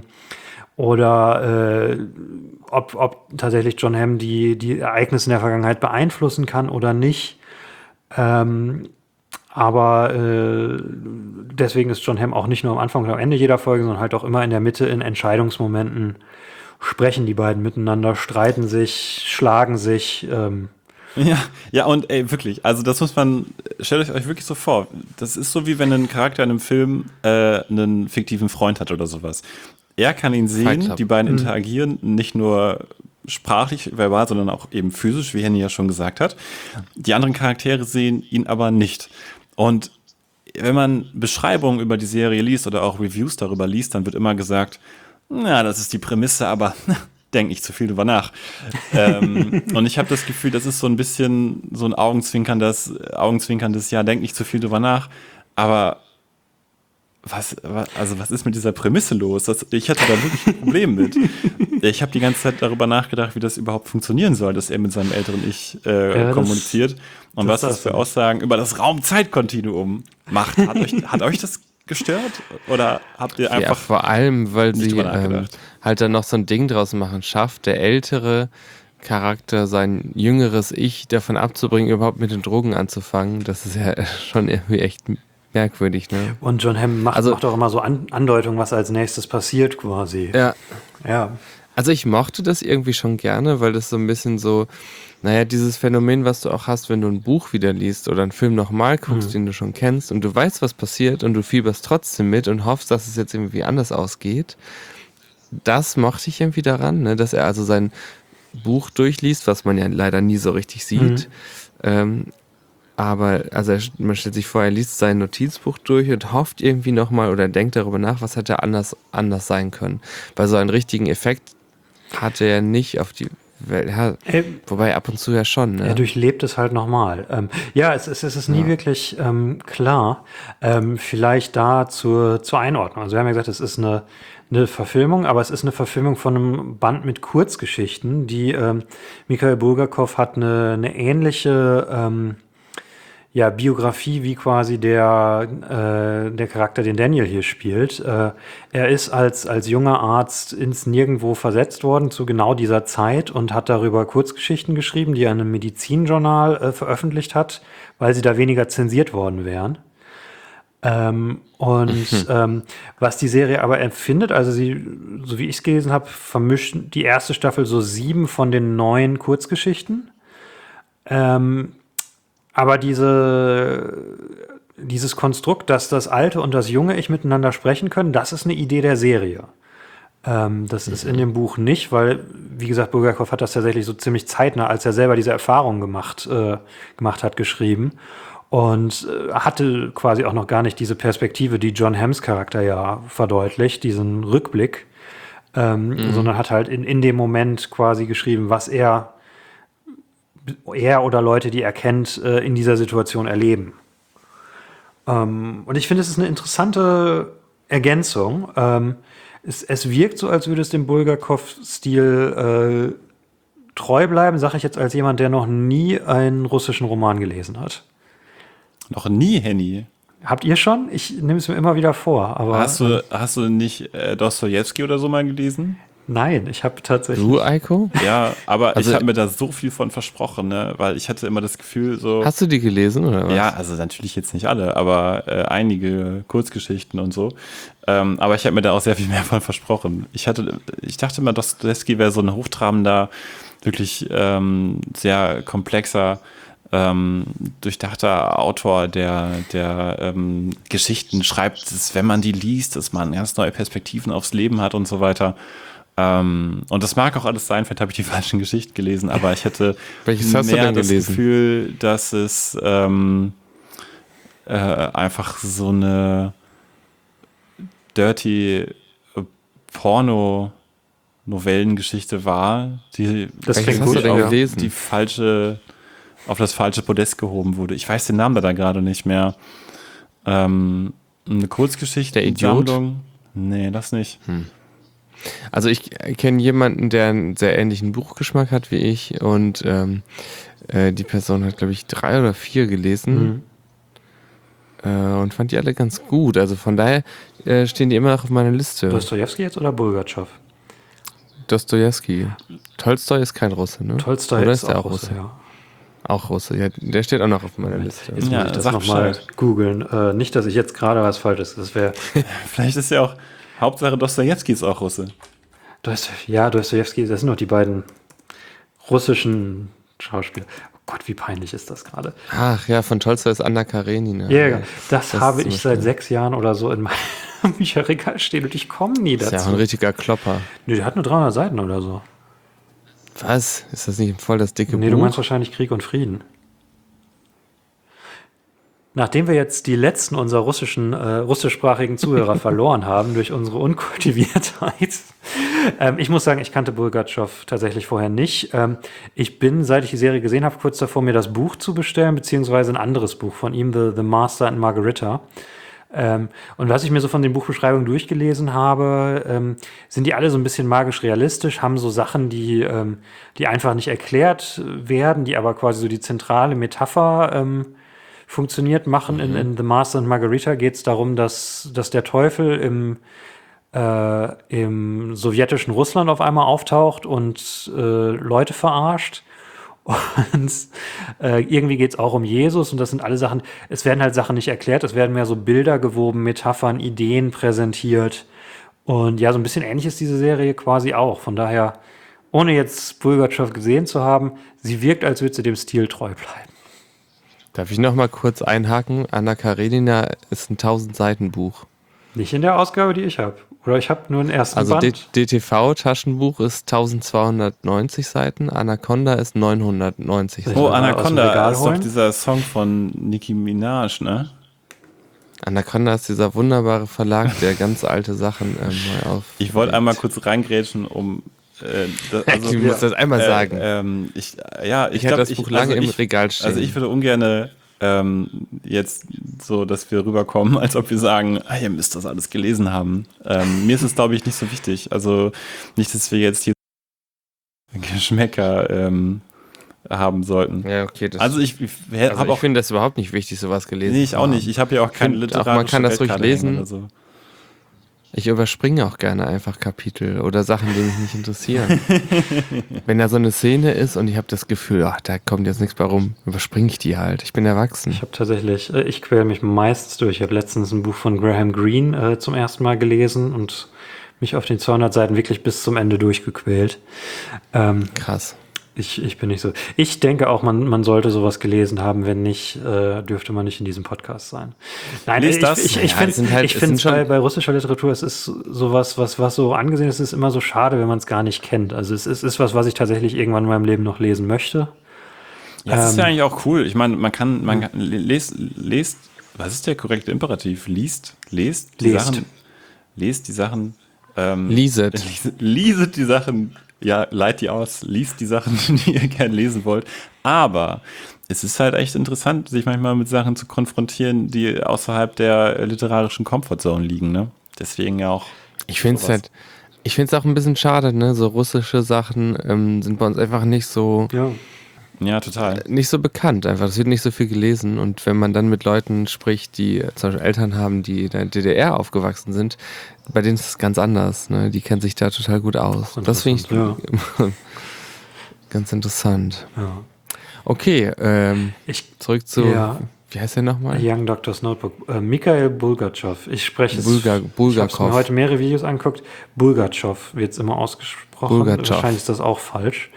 oder ob tatsächlich John Hamm die Ereignisse in der Vergangenheit beeinflussen kann oder nicht. Aber deswegen ist John Hamm auch nicht nur am Anfang oder am Ende jeder Folge, sondern halt auch immer in der Mitte in Entscheidungsmomenten sprechen die beiden miteinander, streiten sich, schlagen sich. Ja, und ey, wirklich, also das muss man, stellt euch wirklich so vor, das ist so wie wenn ein Charakter in einem Film einen fiktiven Freund hat oder sowas. Er kann ihn sehen, die beiden interagieren, nicht nur sprachlich, verbal, sondern auch eben physisch, wie Henny ja schon gesagt hat. Die anderen Charaktere sehen ihn aber nicht. Und wenn man Beschreibungen über die Serie liest oder auch Reviews darüber liest, dann wird immer gesagt, na, das ist die Prämisse, aber denk nicht zu viel drüber nach. Und ich habe das Gefühl, das ist so ein bisschen so ein augenzwinkerndes, ja, denk nicht zu viel drüber nach, aber was ist mit dieser Prämisse los? Ich hatte da wirklich ein Problem mit. Ich habe die ganze Zeit darüber nachgedacht, wie das überhaupt funktionieren soll, dass er mit seinem älteren Ich kommuniziert und was das für Aussagen über das Raum-Zeit-Kontinuum macht. Hat euch das gestört? Oder habt ihr einfach vor allem, weil sie halt dann noch so ein Ding draus machen, schafft der ältere Charakter, sein jüngeres Ich davon abzubringen, überhaupt mit den Drogen anzufangen. Das ist ja schon irgendwie echt merkwürdig, ne? Und John Hamm macht auch immer so Andeutungen, was als nächstes passiert quasi. Ja. Also ich mochte das irgendwie schon gerne, weil das so ein bisschen so, dieses Phänomen, was du auch hast, wenn du ein Buch wieder liest oder einen Film nochmal guckst, den du schon kennst und du weißt, was passiert und du fieberst trotzdem mit und hoffst, dass es jetzt irgendwie anders ausgeht. Das mochte ich irgendwie daran, ne? Dass er also sein Buch durchliest, was man ja leider nie so richtig sieht. Aber man stellt sich vor, er liest sein Notizbuch durch und hofft irgendwie nochmal oder denkt darüber nach, was hätte anders sein können. Weil so einen richtigen Effekt hatte er nicht auf die Welt. Ja, wobei ab und zu ja schon. Ne? Er durchlebt es halt nochmal. Es ist nie wirklich klar. Vielleicht da zur Einordnung. Also wir haben ja gesagt, es ist eine Verfilmung, aber es ist eine Verfilmung von einem Band mit Kurzgeschichten. Die Mikhail Bulgakov hat eine ähnliche Biografie wie quasi der Charakter, den Daniel hier spielt. Er ist als junger Arzt ins Nirgendwo versetzt worden zu genau dieser Zeit und hat darüber Kurzgeschichten geschrieben, die er in einem Medizinjournal veröffentlicht hat, weil sie da weniger zensiert worden wären. Was die Serie aber empfindet, also sie, so wie ich es gelesen habe, vermischt die erste Staffel so 7 von den 9 Kurzgeschichten. Aber dieses Konstrukt, dass das alte und das junge Ich miteinander sprechen können, das ist eine Idee der Serie. Das ist in dem Buch nicht, weil, wie gesagt, Bulgakov hat das tatsächlich so ziemlich zeitnah, als er selber diese Erfahrung gemacht hat, geschrieben. Und hatte quasi auch noch gar nicht diese Perspektive, die John Hamms Charakter ja verdeutlicht, diesen Rückblick, sondern hat halt in dem Moment quasi geschrieben, was er oder Leute, die er kennt, in dieser Situation erleben. Und ich finde, es ist eine interessante Ergänzung. Es wirkt so, als würde es dem Bulgakov-Stil treu bleiben, sage ich jetzt als jemand, der noch nie einen russischen Roman gelesen hat. Noch nie, Henny? Habt ihr schon? Ich nehme es mir immer wieder vor. Aber hast du nicht Dostojewski oder so mal gelesen? Nein, ich habe tatsächlich... Du, Eiko? Ja, aber Also- ich habe mir da so viel von versprochen, ne? Weil ich hatte immer das Gefühl so... Hast du die gelesen oder was? Ja, also natürlich jetzt nicht alle, aber einige Kurzgeschichten und so. Aber ich habe mir da auch sehr viel mehr von versprochen. Ich dachte immer, Dostojewski wäre so ein hochtrabender, wirklich sehr komplexer, durchdachter Autor, der Geschichten schreibt, dass, wenn man die liest, dass man ganz neue Perspektiven aufs Leben hat und so weiter. Und das mag auch alles sein, vielleicht habe ich die falschen Geschichten gelesen, aber ich hätte Welches hast du mehr denn das gelesen? Gefühl, dass es einfach so eine dirty Porno-Novellengeschichte war, die Das Welches klingt hast du gut, denn ja. gelesen? auf das falsche Podest gehoben wurde. Ich weiß den Namen da gerade nicht mehr. Eine Kurzgeschichtensammlung? Nee, das nicht. Also ich kenne jemanden, der einen sehr ähnlichen Buchgeschmack hat wie ich und die Person hat, glaube ich, 3 oder 4 gelesen und fand die alle ganz gut. Also von daher stehen die immer noch auf meiner Liste. Dostojewski jetzt oder Bulgakow? Dostojewski. Tolstoi ist kein Russe, ne? Tolstoi Oder ist der auch Russe, ja. Auch Russe, ja. Der steht auch noch auf meiner Liste. Jetzt Ja, muss ich das sag nochmal Bescheid. googeln. Nicht, dass ich jetzt gerade was Falsches. Das wäre... Vielleicht ist ja auch, Hauptsache Dostojewski ist auch Russe. Dostojewski, das sind noch die beiden russischen Schauspieler. Oh Gott, wie peinlich ist das gerade? Ach ja, von Tolstoi ist Anna Karenina. Ja, das Das habe ist ich zum seit Beispiel- 6 Jahren oder so in meinem Bücherregal stehen und ich komme nie Das ist ja auch dazu. ein richtiger Klopper. Nee, der hat nur 300 Seiten oder so. Was? Ist das nicht voll das dicke Nee, Buch? du meinst wahrscheinlich Krieg und Frieden. Nachdem wir jetzt die letzten unserer russischsprachigen Zuhörer verloren haben durch unsere Unkultiviertheit, ich muss sagen, ich kannte Bulgakow tatsächlich vorher nicht. Ich bin, seit ich die Serie gesehen habe, kurz davor, mir das Buch zu bestellen, beziehungsweise ein anderes Buch von ihm, The Master and Margarita. Und was ich mir so von den Buchbeschreibungen durchgelesen habe, sind die alle so ein bisschen magisch realistisch, haben so Sachen, die einfach nicht erklärt werden, die aber quasi so die zentrale Metapher funktioniert machen. In The Master and Margarita geht es darum, dass der Teufel im sowjetischen Russland auf einmal auftaucht und Leute verarscht. Und irgendwie geht es auch um Jesus und das sind alle Sachen, es werden halt Sachen nicht erklärt, es werden mehr so Bilder gewoben, Metaphern, Ideen präsentiert. Und ja, so ein bisschen ähnlich ist diese Serie quasi auch. Von daher, ohne jetzt Bulgakow gesehen zu haben, sie wirkt, als würde sie dem Stil treu bleiben. Darf ich noch mal kurz einhaken? Anna Karenina ist ein 1000-Seiten-Buch. Nicht in der Ausgabe, die ich habe. Oder ich habe nur einen ersten Also Band. DTV-Taschenbuch ist 1290 Seiten, Anaconda ist 990 Seiten. Oh, mal aus dem Anaconda Regal ist doch holen. dieser Song von Nicki Minaj, ne? Anaconda ist dieser wunderbare Verlag, der ganz alte Sachen neu auf. Ich wollte einmal kurz reingrätschen, um Du musst das einmal sagen. Ich hätte glaub, das Buch lange im Regal stehen. Also ich würde ungern jetzt so, dass wir rüberkommen, als ob wir sagen, ihr müsst das alles gelesen haben. Mir ist es, glaube ich, nicht so wichtig. Also nicht, dass wir jetzt hier Geschmäcker haben sollten. Ja, okay. Das, Also ich habe auch... finde das überhaupt nicht wichtig, sowas gelesen Nee, ich zu auch haben. nicht. Ich habe ja auch keine find auch, literarische man kann das ruhig Weltkarte hängen lesen. oder so. Ich überspringe auch gerne einfach Kapitel oder Sachen, die mich nicht interessieren. Wenn da so eine Szene ist und ich habe das Gefühl, ach, da kommt jetzt nichts bei rum, überspringe ich die halt. Ich bin erwachsen. Ich habe tatsächlich, ich quäle mich meistens durch. Ich habe letztens ein Buch von Graham Greene zum ersten Mal gelesen und mich auf den 200 Seiten wirklich bis zum Ende durchgequält. Krass. Ich bin nicht so. Ich denke auch, man sollte sowas gelesen haben. Wenn nicht, dürfte man nicht in diesem Podcast sein. Nein, Lest das. ich Ja, es sind halt- finde es sind schon- bei russischer Literatur, es ist sowas, was so angesehen ist, ist immer so schade, wenn man es gar nicht kennt. Also es ist was ich tatsächlich irgendwann in meinem Leben noch lesen möchte. Ja, das ist ja eigentlich auch cool. Ich meine, man kann lest, was ist der korrekte Imperativ? Lest die Sachen. Lest die Sachen. Lieset. Lieset die Sachen. Ja, leiht die aus, liest die Sachen, die ihr gerne lesen wollt. Aber es ist halt echt interessant, sich manchmal mit Sachen zu konfrontieren, die außerhalb der literarischen Comfortzone liegen, ne? Deswegen ja auch. Ich finde es sowas. halt, ich finde es auch ein bisschen schade, ne? So russische Sachen sind bei uns einfach nicht so Ja. Ja, total. Nicht so bekannt einfach. Es wird nicht so viel gelesen. Und wenn man dann mit Leuten spricht, die zum Beispiel Eltern haben, die in der DDR aufgewachsen sind, bei denen ist es ganz anders. Ne? Die kennen sich da total gut aus. Das finde ich ganz interessant. Ja. Okay, zurück zu, wie heißt der nochmal? Young Doctor's Notebook. Mikhail Bulgakow. Ich spreche es. Ich habe mir heute mehrere Videos angeguckt. Bulgakow wird es immer ausgesprochen. Wahrscheinlich ist das auch falsch.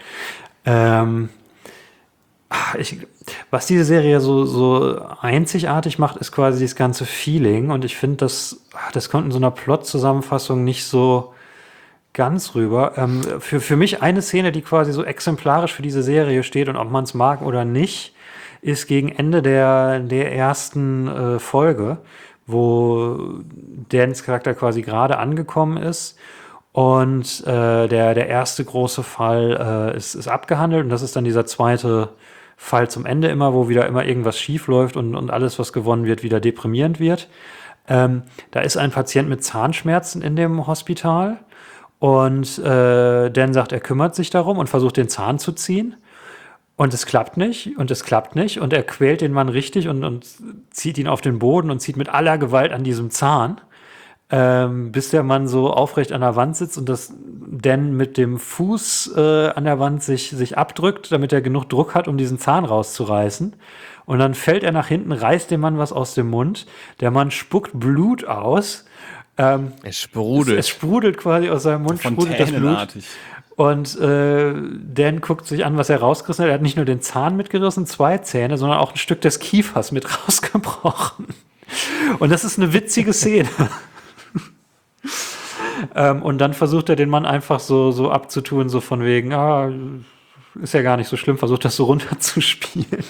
Was diese Serie so einzigartig macht, ist quasi das ganze Feeling. Und ich finde, das kommt in so einer Plot-Zusammenfassung nicht so ganz rüber. Für mich eine Szene, die quasi so exemplarisch für diese Serie steht und ob man es mag oder nicht, ist gegen Ende der ersten Folge, wo Dans Charakter quasi gerade angekommen ist und der erste große Fall ist abgehandelt und das ist dann dieser zweite Fall zum Ende immer, wo wieder immer irgendwas schief läuft und alles, was gewonnen wird, wieder deprimierend wird. Da ist ein Patient mit Zahnschmerzen in dem Hospital und Dan sagt, er kümmert sich darum und versucht, den Zahn zu ziehen. Und es klappt nicht und es klappt nicht und er quält den Mann richtig und zieht ihn auf den Boden und zieht mit aller Gewalt an diesem Zahn, bis der Mann so aufrecht an der Wand sitzt und das Dan mit dem Fuß an der Wand sich abdrückt, damit er genug Druck hat, um diesen Zahn rauszureißen. Und dann fällt er nach hinten, reißt dem Mann was aus dem Mund. Der Mann spuckt Blut aus. Es sprudelt. Es sprudelt quasi aus seinem Mund, sprudelt das Blut. Und Dan guckt sich an, was er rausgerissen hat. Er hat nicht nur den Zahn mitgerissen, 2 Zähne, sondern auch ein Stück des Kiefers mit rausgebrochen. Und das ist eine witzige Szene. Und dann versucht er den Mann einfach so abzutun, so von wegen, ist ja gar nicht so schlimm, versucht das so runterzuspielen.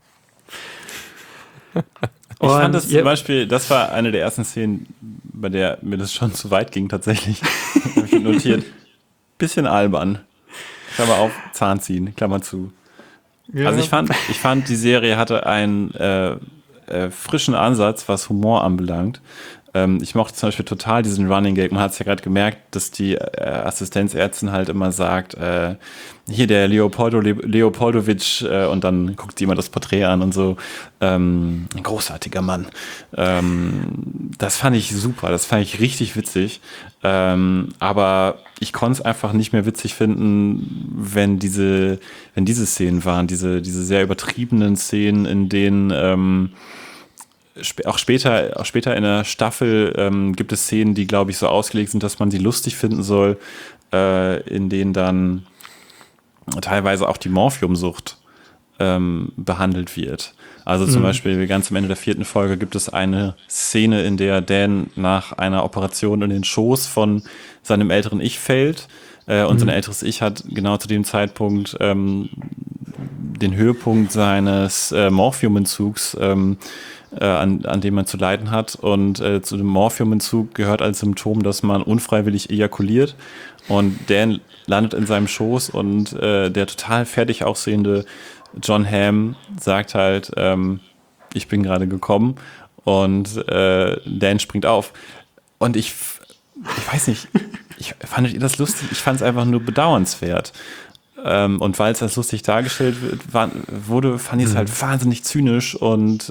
Ich fand das zum Beispiel, das war eine der ersten Szenen, bei der mir das schon zu weit ging tatsächlich. Habe ich notiert. Bisschen albern. Klammer auf, Zahn ziehen, Klammer zu. Ja. Also ich fand, die Serie hatte einen frischen Ansatz, was Humor anbelangt. Ich mochte zum Beispiel total diesen Running Gag. Man hat es ja gerade gemerkt, dass die Assistenzärztin halt immer sagt, hier der Leopoldowitsch und dann guckt sie immer das Porträt an und so. Ein großartiger Mann. Das fand ich super, das fand ich richtig witzig. Aber ich konnte es einfach nicht mehr witzig finden, wenn diese Szenen waren, diese sehr übertriebenen Szenen, in denen auch später in der Staffel gibt es Szenen, die, glaube ich, so ausgelegt sind, dass man sie lustig finden soll, in denen dann teilweise auch die Morphiumsucht behandelt wird. Also zum Beispiel ganz am Ende der 4. Folge gibt es eine Szene, in der Dan nach einer Operation in den Schoß von seinem älteren Ich fällt. Und sein älteres Ich hat genau zu dem Zeitpunkt den Höhepunkt seines Morphiumentzugs an dem man zu leiden hat. Und zu dem Morphiumentzug gehört als Symptom, dass man unfreiwillig ejakuliert. Und Dan landet in seinem Schoß und der total fertig aussehende John Hamm sagt halt, ich bin gerade gekommen. Und Dan springt auf. Und ich weiß nicht, fandet ihr das lustig? Ich fand es einfach nur bedauernswert. Und weil es als lustig dargestellt wurde, fand ich es halt wahnsinnig zynisch und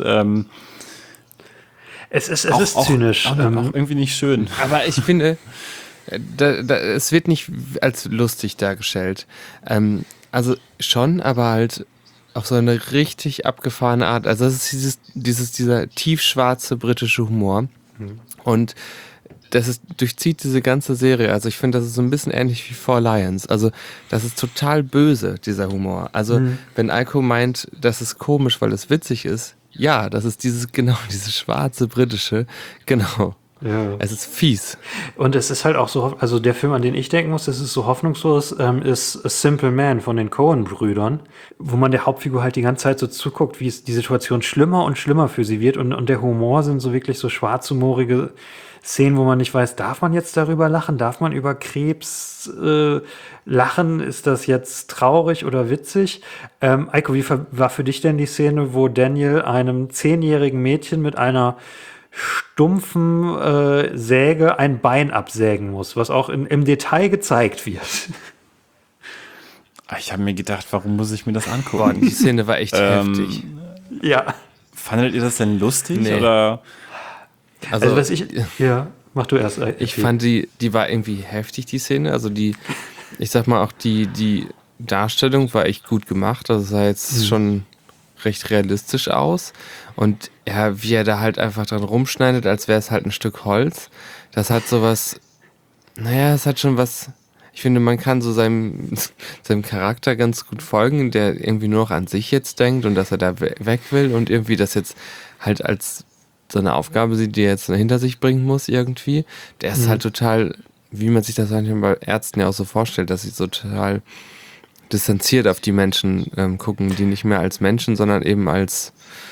es ist zynisch. Auch irgendwie nicht schön. Aber ich finde, es wird nicht als lustig dargestellt. Also schon, aber halt auf so eine richtig abgefahrene Art. Also das ist dieser tiefschwarze britische Humor. Und das durchzieht diese ganze Serie. Also ich finde, das ist so ein bisschen ähnlich wie Four Lions. Also das ist total böse, dieser Humor. Also wenn Eiko meint, das ist komisch, weil es witzig ist, ja, das ist dieses schwarze britische, genau. Ja. Es ist fies. Und es ist halt auch so, also der Film, an den ich denken muss, das ist so hoffnungslos, ist A Simple Man von den Coen-Brüdern, wo man der Hauptfigur halt die ganze Zeit so zuguckt, wie es die Situation schlimmer und schlimmer für sie wird und der Humor sind so wirklich so schwarzhumorige Szenen, wo man nicht weiß, darf man jetzt darüber lachen? Darf man über Krebs lachen? Ist das jetzt traurig oder witzig? Eiko, wie war für dich denn die Szene, wo Daniel einem 10-jährigen Mädchen mit einer stumpfen Säge ein Bein absägen muss, was auch im Detail gezeigt wird? Ich habe mir gedacht, warum muss ich mir das angucken? Boah, die Szene war echt heftig. Ja. Fandet ihr das denn lustig? Nee. Oder? Also was ich... Ja, mach du erst. Ich fand, die war irgendwie heftig, die Szene. Also ich sag mal auch die Darstellung war echt gut gemacht. Also sah jetzt schon recht realistisch aus. Und ja, wie er da halt einfach dran rumschneidet, als wäre es halt ein Stück Holz. Das hat sowas, es hat schon was, ich finde, man kann so seinem Charakter ganz gut folgen, der irgendwie nur noch an sich jetzt denkt und dass er da weg will und irgendwie das jetzt halt als so eine Aufgabe sieht, die er jetzt hinter sich bringen muss irgendwie. Der ist halt total, wie man sich das manchmal bei Ärzten ja auch so vorstellt, dass sie so total distanziert auf die Menschen gucken, die nicht mehr als Menschen, sondern eben als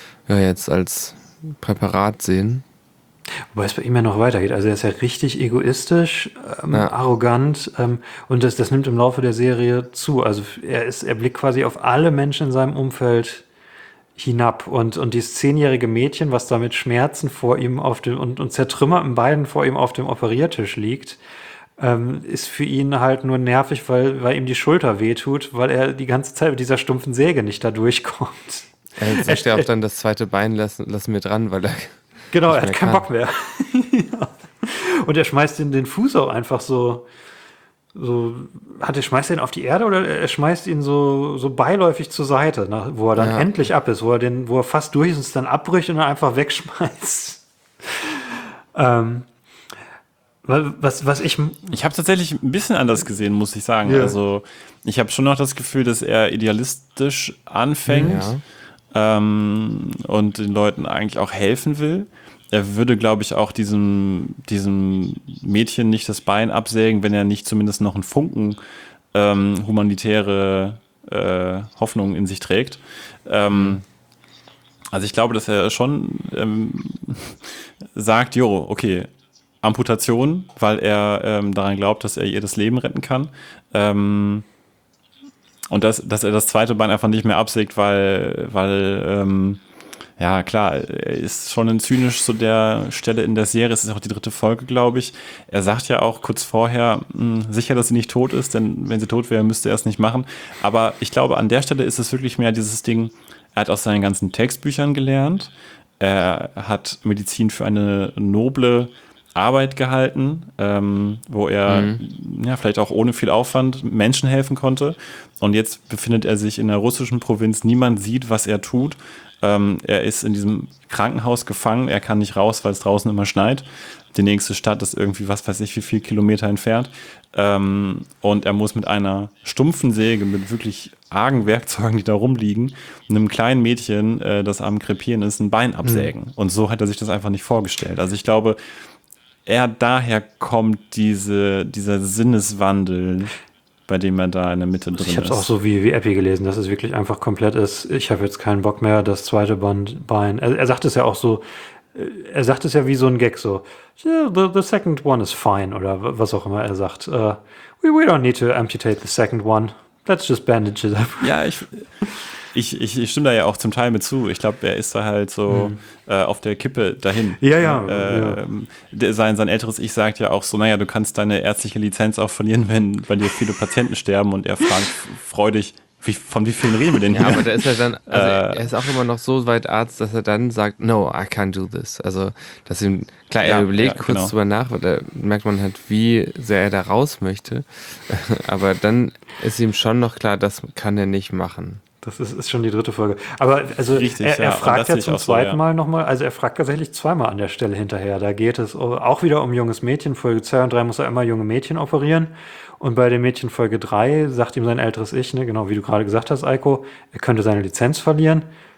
Präparat sehen. Wobei es bei ihm ja noch weitergeht. Also er ist ja richtig egoistisch, arrogant und das nimmt im Laufe der Serie zu. Also er blickt quasi auf alle Menschen in seinem Umfeld hinab und dieses 10-jährige Mädchen, was da mit Schmerzen vor ihm und zertrümmerten Beinen vor ihm auf dem Operiertisch liegt, ist für ihn halt nur nervig, weil ihm die Schulter wehtut, weil er die ganze Zeit mit dieser stumpfen Säge nicht da durchkommt. Er sagt ja auch dann, das zweite Bein lassen wir dran, weil er genau, er hat keinen Bock mehr. Ja. Und er schmeißt den Fuß auch einfach schmeißt er ihn auf die Erde oder er schmeißt ihn so beiläufig zur Seite, wo er dann endlich ab ist, wo er fast durch ist und es dann abbricht und dann einfach wegschmeißt. Ich habe tatsächlich ein bisschen anders gesehen, muss ich sagen. Ja. Also ich habe schon noch das Gefühl, dass er idealistisch anfängt und den Leuten eigentlich auch helfen will. Er würde, glaube ich, auch diesem Mädchen nicht das Bein absägen, wenn er nicht zumindest noch einen Funken humanitäre Hoffnung in sich trägt. Also ich glaube, dass er schon sagt, okay, Amputation, weil er daran glaubt, dass er ihr das Leben retten kann. Und dass er das zweite Bein einfach nicht mehr absägt, weil klar, er ist schon zynisch zu der Stelle in der Serie. Es ist auch die 3. Folge, glaube ich. Er sagt ja auch kurz vorher, sicher, dass sie nicht tot ist, denn wenn sie tot wäre, müsste er es nicht machen. Aber ich glaube, an der Stelle ist es wirklich mehr dieses Ding, er hat aus seinen ganzen Textbüchern gelernt. Er hat Medizin für eine noble Arbeit gehalten, wo er vielleicht auch ohne viel Aufwand Menschen helfen konnte. Und jetzt befindet er sich in der russischen Provinz. Niemand sieht, was er tut. Er ist in diesem Krankenhaus gefangen. Er kann nicht raus, weil es draußen immer schneit. Die nächste Stadt ist irgendwie, was weiß ich, wie viel Kilometer entfernt. Und er muss mit einer stumpfen Säge, mit wirklich argen Werkzeugen, die da rumliegen, einem kleinen Mädchen, das am Krepieren ist, ein Bein absägen. Und so hat er sich das einfach nicht vorgestellt. Also ich glaube, daher kommt dieser Sinneswandel, bei dem er da in der Mitte drin ist. Ich habe es auch so wie Epi gelesen, dass es wirklich einfach komplett ist, ich habe jetzt keinen Bock mehr, das zweite Bein. Er sagt es ja auch so, er sagt es ja wie so ein Gag, so, yeah, the second one is fine, oder was auch immer er sagt. We don't need to amputate the second one. Let's just bandage it up. Ja, ich stimme da ja auch zum Teil mit zu. Ich glaube, er ist da halt so auf der Kippe dahin. Ja. Sein älteres Ich sagt ja auch so, naja, du kannst deine ärztliche Lizenz auch verlieren, wenn bei dir viele Patienten sterben, und er fragt freudig, von wie vielen reden wir denn hier? Ja, aber da ist er dann, er ist auch immer noch so weit Arzt, dass er dann sagt, no, I can't do this. Also, dass ihm, klar, er überlegt kurz drüber nach, weil da merkt man halt, wie sehr er da raus möchte. Aber dann ist ihm schon noch klar, das kann er nicht machen. Das ist schon die 3. Folge. Aber also richtig, er fragt ja zum zweiten Mal nochmal, also er fragt tatsächlich zweimal an der Stelle hinterher. Da geht es auch wieder um junges Mädchen. Folge 2 und 3 muss er immer junge Mädchen operieren. Und bei dem Mädchen Folge 3 sagt ihm sein älteres Ich, ne, genau wie du gerade gesagt hast, Eiko, er könnte seine Lizenz verlieren.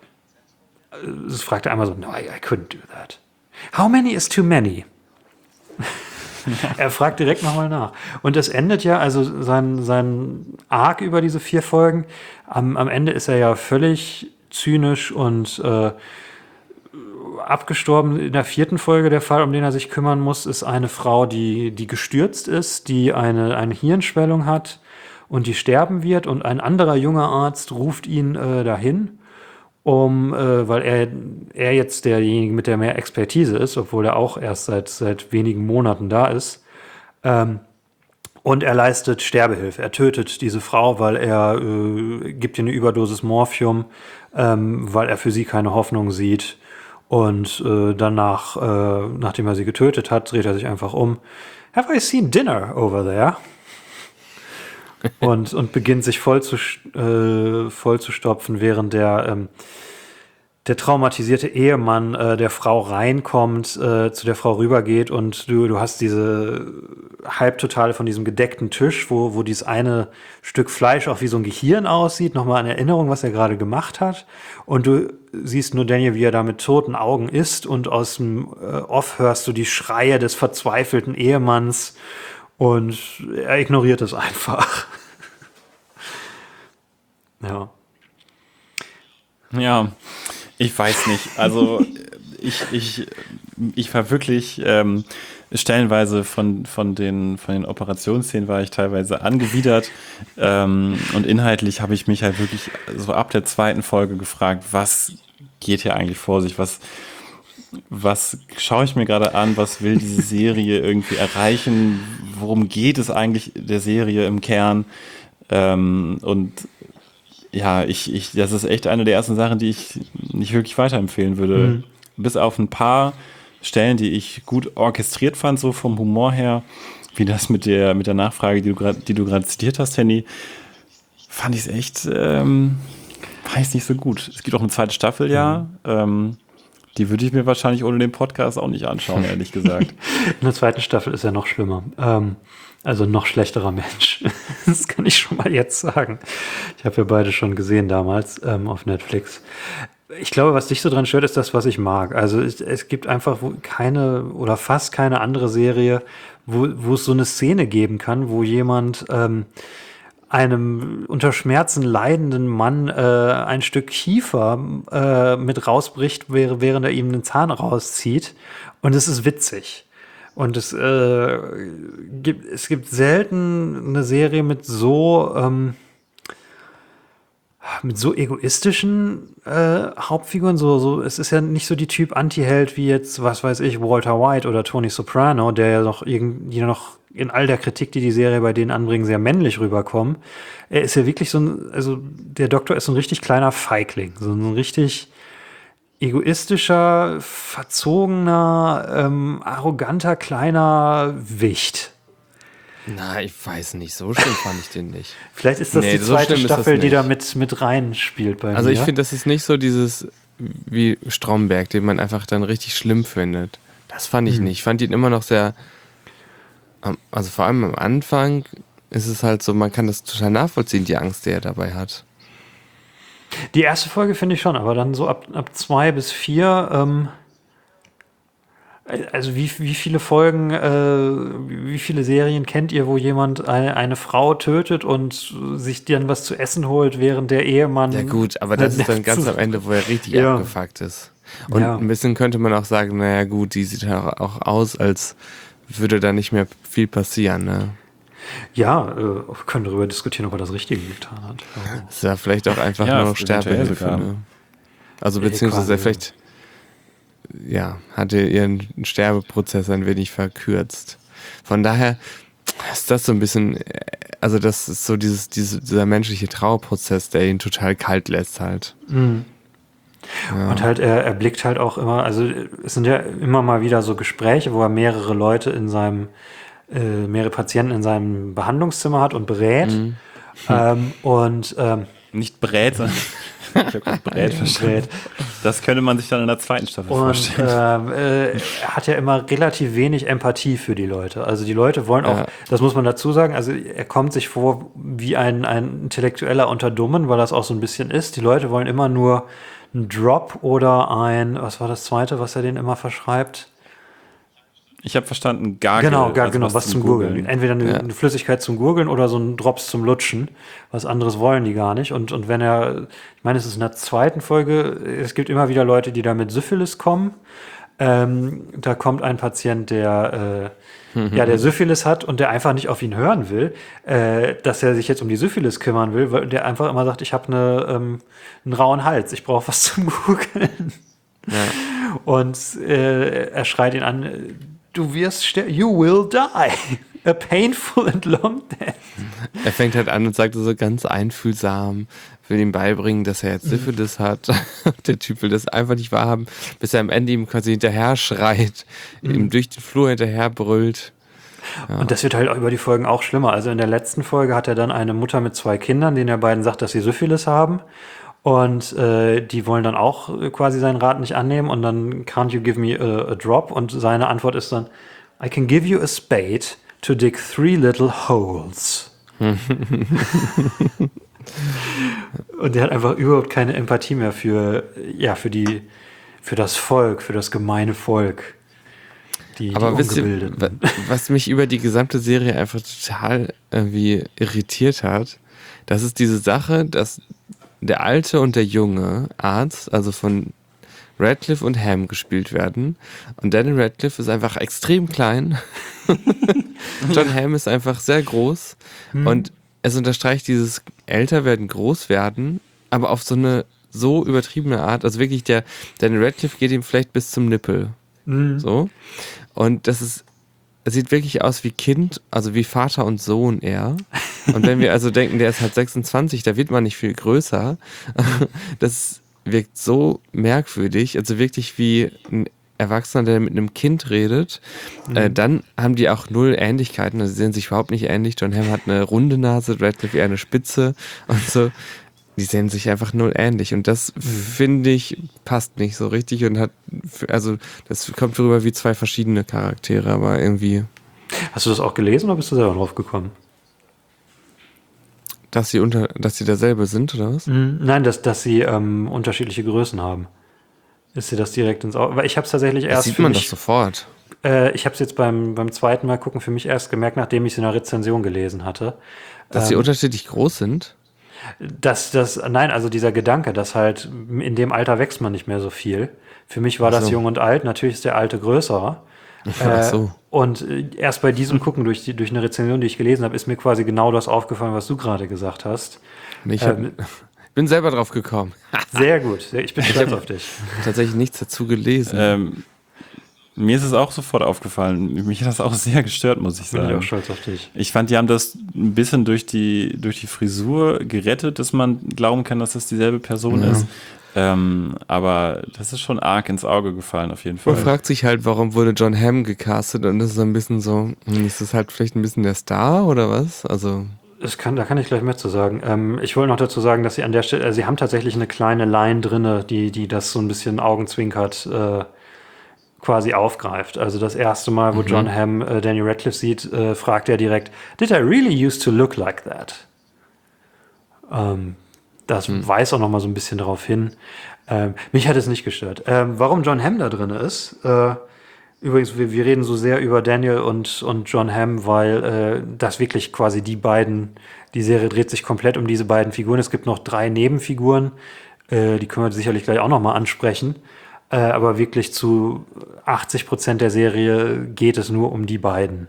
Das fragt er einmal so, no, I couldn't do that. How many is too many? Er fragt direkt nochmal nach. Und es endet ja, also sein Arc über diese 4 Folgen, am Ende ist er ja völlig zynisch und abgestorben. In der 4. Folge, der Fall, um den er sich kümmern muss, ist eine Frau, die gestürzt ist, die eine Hirnschwellung hat und die sterben wird. Und ein anderer junger Arzt ruft ihn dahin, weil er jetzt derjenige mit der mehr Expertise ist, obwohl er auch erst seit wenigen Monaten da ist. Und er leistet Sterbehilfe. Er tötet diese Frau, weil er gibt ihr eine Überdosis Morphium, weil er für sie keine Hoffnung sieht. Und danach, nachdem er sie getötet hat, dreht er sich einfach um. Have I seen dinner over there? und beginnt sich voll zu stopfen, während der traumatisierte Ehemann der Frau reinkommt, zu der Frau rübergeht und du hast diese Halbtotale von diesem gedeckten Tisch, wo dieses eine Stück Fleisch auch wie so ein Gehirn aussieht, nochmal an Erinnerung, was er gerade gemacht hat. Und du siehst nur Daniel, wie er da mit toten Augen isst und aus dem Off hörst du die Schreie des verzweifelten Ehemanns und er ignoriert es einfach. Ja. Ja. Ich weiß nicht. Also ich war wirklich stellenweise von den Operationsszenen war ich teilweise angewidert und inhaltlich habe ich mich halt wirklich so ab der 2. Folge gefragt, was geht hier eigentlich vor sich? Was schaue ich mir gerade an? Was will diese Serie irgendwie erreichen? Worum geht es eigentlich der Serie im Kern? Und ja, das ist echt eine der ersten Sachen, die ich nicht wirklich weiterempfehlen würde. Mhm. Bis auf ein paar Stellen, die ich gut orchestriert fand, so vom Humor her, wie das mit der Nachfrage, die du gerade zitiert hast, Henny, fand ich es echt, weiß nicht so gut. Es gibt auch eine 2. Staffel, ja. Die würde ich mir wahrscheinlich ohne den Podcast auch nicht anschauen, ehrlich gesagt. In der 2. Staffel ist er noch schlimmer. Also noch schlechterer Mensch. Das kann ich schon mal jetzt sagen. Ich habe ja beide schon gesehen damals auf Netflix. Ich glaube, was dich so dran stört, ist das, was ich mag. Also es gibt einfach keine oder fast keine andere Serie, wo es so eine Szene geben kann, wo jemand einem unter Schmerzen leidenden Mann ein Stück Kiefer mit rausbricht, während er ihm einen Zahn rauszieht. Und es ist witzig. Und es gibt selten eine Serie mit so egoistischen Hauptfiguren. Es ist ja nicht so die Typ Anti-Held wie jetzt, was weiß ich, Walter White oder Tony Soprano, der ja noch noch in all der Kritik, die Serie bei denen anbringen, sehr männlich rüberkommen. Er ist ja wirklich der Doktor ist so ein richtig kleiner Feigling, so ein richtig egoistischer, verzogener, arroganter, kleiner Wicht. Na, ich weiß nicht, so schlimm fand ich den nicht. Vielleicht ist das die 2. Staffel, die da mit reinspielt bei mir. Also ich finde, das ist nicht so dieses wie Stromberg, den man einfach dann richtig schlimm findet. Das fand ich nicht. Ich fand ihn immer noch sehr, also vor allem am Anfang ist es halt so, man kann das total nachvollziehen, die Angst, die er dabei hat. Die erste Folge finde ich schon, aber dann so ab 2 bis 4, also wie viele Folgen, wie viele Serien kennt ihr, wo jemand eine Frau tötet und sich dann was zu essen holt, während der Ehemann... Ja gut, aber das ist dann ganz am Ende, wo er richtig abgefuckt ist. Und ein bisschen könnte man auch sagen, naja gut, die sieht auch aus, als würde da nicht mehr viel passieren, ne? Ja, wir können darüber diskutieren, ob er das Richtige getan hat. Das ist ja vielleicht auch einfach nur Sterbehilfe. Ne? Also beziehungsweise vielleicht hat er ihren Sterbeprozess ein wenig verkürzt. Von daher ist das so ein bisschen, also das ist so dieser menschliche Trauerprozess, der ihn total kalt lässt halt. Mhm. Ja. Und halt, er blickt halt auch immer, also es sind ja immer mal wieder so Gespräche, wo er mehrere Patienten in seinem Behandlungszimmer hat und berät. Nicht berät, sondern ich habe berät verstanden. Das könnte man sich dann in der 2. Staffel vorstellen. Er hat ja immer relativ wenig Empathie für die Leute. Also die Leute wollen auch, das muss man dazu sagen, also er kommt sich vor wie ein Intellektueller unter Dummen, weil das auch so ein bisschen ist. Die Leute wollen immer nur einen Drop oder was war das zweite, was er denen immer verschreibt? Ich habe verstanden, Gargle. Genau, was zum Gurgeln. Entweder eine Flüssigkeit zum Gurgeln oder so ein Drops zum Lutschen. Was anderes wollen die gar nicht. Und wenn ich meine, es ist in der 2. Folge, es gibt immer wieder Leute, die da mit Syphilis kommen. Da kommt ein Patient, der Syphilis hat und der einfach nicht auf ihn hören will, dass er sich jetzt um die Syphilis kümmern will, weil der einfach immer sagt, ich habe einen rauen Hals, ich brauche was zum Gurgeln. Ja. Und er schreit ihn an, du wirst you will die. A painful and long death. Er fängt halt an und sagt so ganz einfühlsam, will ihm beibringen, dass er jetzt Syphilis hat. Der Typ will das einfach nicht wahrhaben, bis er am Ende ihm quasi hinterher schreit, ihm durch den Flur hinterher brüllt. Ja. Und das wird halt über die Folgen auch schlimmer. Also in der letzten Folge hat er dann eine Mutter mit 2 Kindern, denen er beiden sagt, dass sie Syphilis haben. Und die wollen dann auch quasi seinen Rat nicht annehmen. Und dann, can't you give me a drop? Und seine Antwort ist dann, I can give you a spade to dig 3 little holes. Und der hat einfach überhaupt keine Empathie mehr für das Volk, für das gemeine Volk. Aber wisst ihr, was mich über die gesamte Serie einfach total irgendwie irritiert hat, das ist diese Sache, dass der alte und der junge Arzt, also von Radcliffe und Hamm gespielt werden. Und Daniel Radcliffe ist einfach extrem klein. John Hamm ist einfach sehr groß. Und es unterstreicht dieses Älterwerden, Großwerden, aber auf so eine so übertriebene Art. Also wirklich, der Daniel Radcliffe geht ihm vielleicht bis zum Nippel. So. Und es sieht wirklich aus wie Kind, also wie Vater und Sohn eher. Und wenn wir also denken, der ist halt 26, da wird man nicht viel größer. Das wirkt so merkwürdig, also wirklich wie ein Erwachsener, der mit einem Kind redet. Dann haben die auch 0 Ähnlichkeiten, also sie sehen sich überhaupt nicht ähnlich. John Hamm hat eine runde Nase, Radcliffe eher eine Spitze und so. Die sehen sich einfach 0 ähnlich und das, finde ich, passt nicht so richtig und das kommt rüber wie 2 verschiedene Charaktere, aber irgendwie... Hast du das auch gelesen oder bist du selber drauf gekommen? Dass sie derselbe sind, oder was? Nein, dass sie unterschiedliche Größen haben. Ist dir das direkt ins Auge? Weil ich habe es tatsächlich erst... Das sieht man doch sofort. Ich habe es jetzt beim zweiten Mal gucken für mich erst gemerkt, nachdem ich es in der Rezension gelesen hatte. Dass sie unterschiedlich groß sind? Nein, also dieser Gedanke, dass halt in dem Alter wächst man nicht mehr so viel. Für mich war das jung und alt. Natürlich ist der Alte größer. Ach so. Und erst bei diesem Gucken durch eine Rezension, die ich gelesen habe, ist mir quasi genau das aufgefallen, was du gerade gesagt hast. Ich bin selber drauf gekommen. Sehr gut. Ich bin stolz auf dich. Tatsächlich nichts dazu gelesen. Mir ist es auch sofort aufgefallen. Mich hat das auch sehr gestört, muss ich sagen. Bin ich auch stolz auf dich. Ich fand, die haben das ein bisschen durch die Frisur gerettet, dass man glauben kann, dass das dieselbe Person ist. Aber das ist schon arg ins Auge gefallen, auf jeden Fall. Man fragt sich halt, warum wurde John Hamm gecastet und das ist so ein bisschen so, ist das halt vielleicht ein bisschen der Star oder was? Also... Da kann ich gleich mehr zu sagen. Ich wollte noch dazu sagen, dass sie an der Stelle, sie haben tatsächlich eine kleine Line drinne, die das so ein bisschen augenzwinkert quasi aufgreift. Also das erste Mal, wo John Hamm Daniel Radcliffe sieht, fragt er direkt, "Did I really used to look like that?" Das weist auch noch mal so ein bisschen darauf hin. Mich hat es nicht gestört. Warum John Hamm da drin ist, übrigens, wir reden so sehr über Daniel und John Hamm, weil das wirklich quasi die Serie dreht sich komplett um diese beiden Figuren. Es gibt noch 3 Nebenfiguren, die können wir sicherlich gleich auch noch mal ansprechen. Aber wirklich zu 80% der Serie geht es nur um die beiden.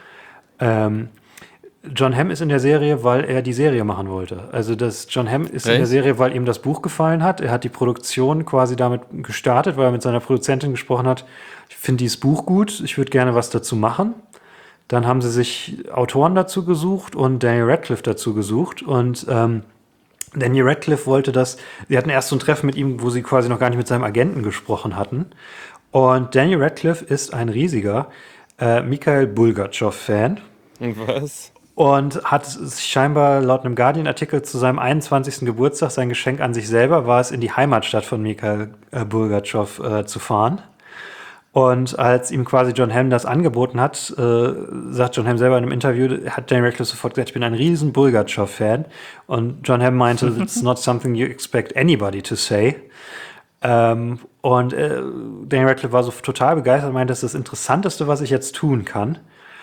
John Hamm ist in der Serie, weil er die Serie machen wollte. Also John Hamm ist in der Serie, weil ihm das Buch gefallen hat. Er hat die Produktion quasi damit gestartet, weil er mit seiner Produzentin gesprochen hat, ich finde dieses Buch gut, ich würde gerne was dazu machen. Dann haben sie sich Autoren dazu gesucht und Daniel Radcliffe dazu gesucht und Daniel Radcliffe wollte das, sie hatten erst so ein Treffen mit ihm, wo sie quasi noch gar nicht mit seinem Agenten gesprochen hatten. Und Daniel Radcliffe ist ein riesiger Mikhail Bulgakow-Fan. Was? Und hat scheinbar laut einem Guardian-Artikel zu seinem 21. Geburtstag sein Geschenk an sich selber war es, in die Heimatstadt von Mikhail Bulgakow zu fahren. Und als ihm quasi John Hamm das angeboten hat, sagt John Hamm selber in einem Interview, hat Daniel Radcliffe sofort gesagt, ich bin ein riesen Bulgakow-Fan. Und John Hamm meinte, it's not something you expect anybody to say. Und Daniel Radcliffe war so total begeistert und meinte, das ist das Interessanteste, was ich jetzt tun kann.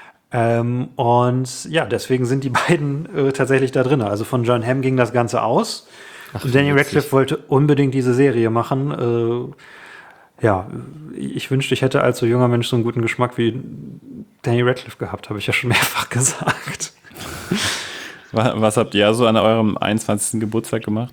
Und ja, deswegen sind die beiden tatsächlich da drin. Also von John Hamm ging das Ganze aus. Und Daniel Radcliffe wollte unbedingt diese Serie machen. Ja, ich wünschte, ich hätte als so junger Mensch so einen guten Geschmack wie Daniel Radcliffe gehabt, habe ich ja schon mehrfach gesagt. Was habt ihr so an eurem 21. Geburtstag gemacht?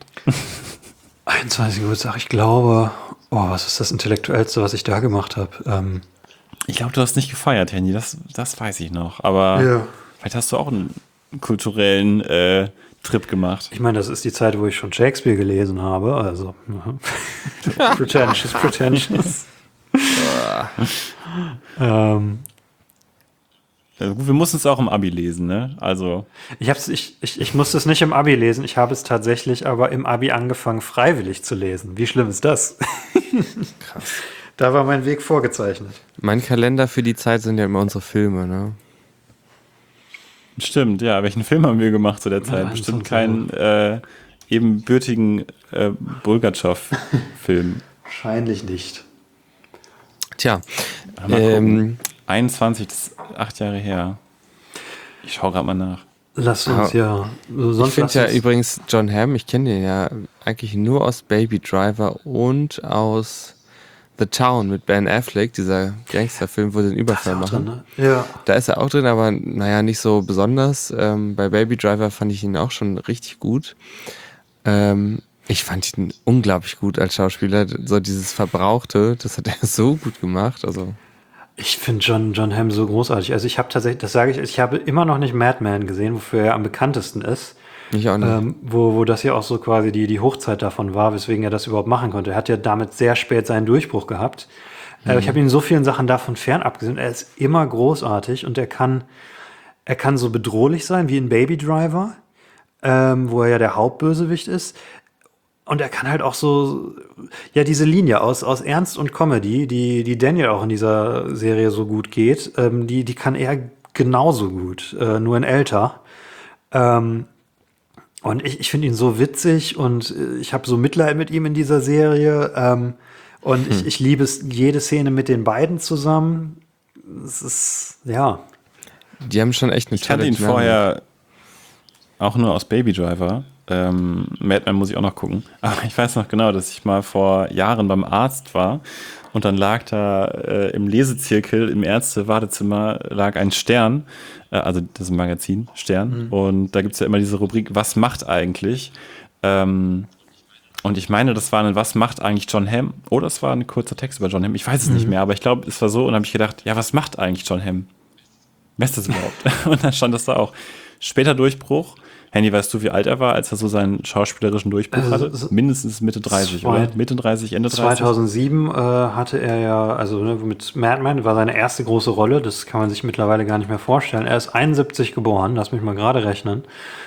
21. Geburtstag, ich glaube, was ist das Intellektuellste, was ich da gemacht habe? Ich glaube, du hast nicht gefeiert, Henny, das weiß ich noch. Aber vielleicht hast du auch einen kulturellen Trip gemacht. Ich meine, das ist die Zeit, wo ich schon Shakespeare gelesen habe, also pretentious. Gut, wir mussten es auch im Abi lesen, ne? Also. Ich musste es nicht im Abi lesen, ich habe es tatsächlich aber im Abi angefangen, freiwillig zu lesen. Wie schlimm ist das? Krass. Da war mein Weg vorgezeichnet. Mein Kalender für die Zeit sind ja immer unsere Filme, ne? Stimmt, ja. Welchen Film haben wir gemacht zu der Zeit? Bestimmt keinen ebenbürtigen Bulgakow-Film. Wahrscheinlich nicht. Tja, 21, das ist 8 Jahre her. Ich schaue gerade mal nach. Lass uns ich finde ja übrigens John Hamm, ich kenne den ja eigentlich nur aus Baby Driver und aus The Town mit Ben Affleck, dieser Gangsterfilm, wo sie den Überfall machen. Drin, ne? Ja. Da ist er auch drin, aber naja, nicht so besonders. Bei Baby Driver fand ich ihn auch schon richtig gut. Ich fand ihn unglaublich gut als Schauspieler. So dieses Verbrauchte, das hat er so gut gemacht. Also Ich finde John Hamm so großartig. Also ich habe tatsächlich, das sage ich habe immer noch nicht Mad Men gesehen, wofür er am bekanntesten ist. ich auch nicht. Wo das ja auch so quasi die Hochzeit davon war, weswegen er das überhaupt machen konnte. Er hat ja damit sehr spät seinen Durchbruch gehabt. Ich habe ihn in so vielen Sachen davon fernab gesehen. Er ist immer großartig und er kann so bedrohlich sein wie in Baby Driver, wo er ja der Hauptbösewicht ist. Und er kann halt auch so, ja, diese Linie aus Ernst und Comedy, die Daniel auch in dieser Serie so gut geht, die kann er genauso gut, nur in älter. Und ich finde ihn so witzig und ich habe so Mitleid mit ihm in dieser Serie. Und ich liebe es, jede Szene mit den beiden zusammen. Es ist, ja. Die haben schon echt eine Ich kannte ihn vorher auch nur aus Baby Driver. Mad Men muss ich auch noch gucken. Aber ich weiß noch genau, dass ich mal vor Jahren beim Arzt war und dann lag da im Lesezirkel im Ärzte-Wartezimmer lag ein Stern, also das ist ein Magazin, Stern. Und da gibt es ja immer diese Rubrik, was macht eigentlich? Und ich meine, das war ein Was macht eigentlich John Hamm? Oder es war ein kurzer Text über John Hamm. Ich weiß es nicht mehr, aber ich glaube, es war so. Und dann habe ich gedacht, ja, was macht eigentlich John Hamm? Wer ist das überhaupt? Und dann stand das da auch. Später Durchbruch. Henny, weißt du, wie alt er war, als er so seinen schauspielerischen Durchbruch hatte? Mindestens Mitte 30, oder? Mitte 30, Ende 30? 2007 hatte er ja, also mit Mad Men war seine erste große Rolle. Das kann man sich mittlerweile gar nicht mehr vorstellen. Er ist 71 geboren, lass mich mal gerade rechnen.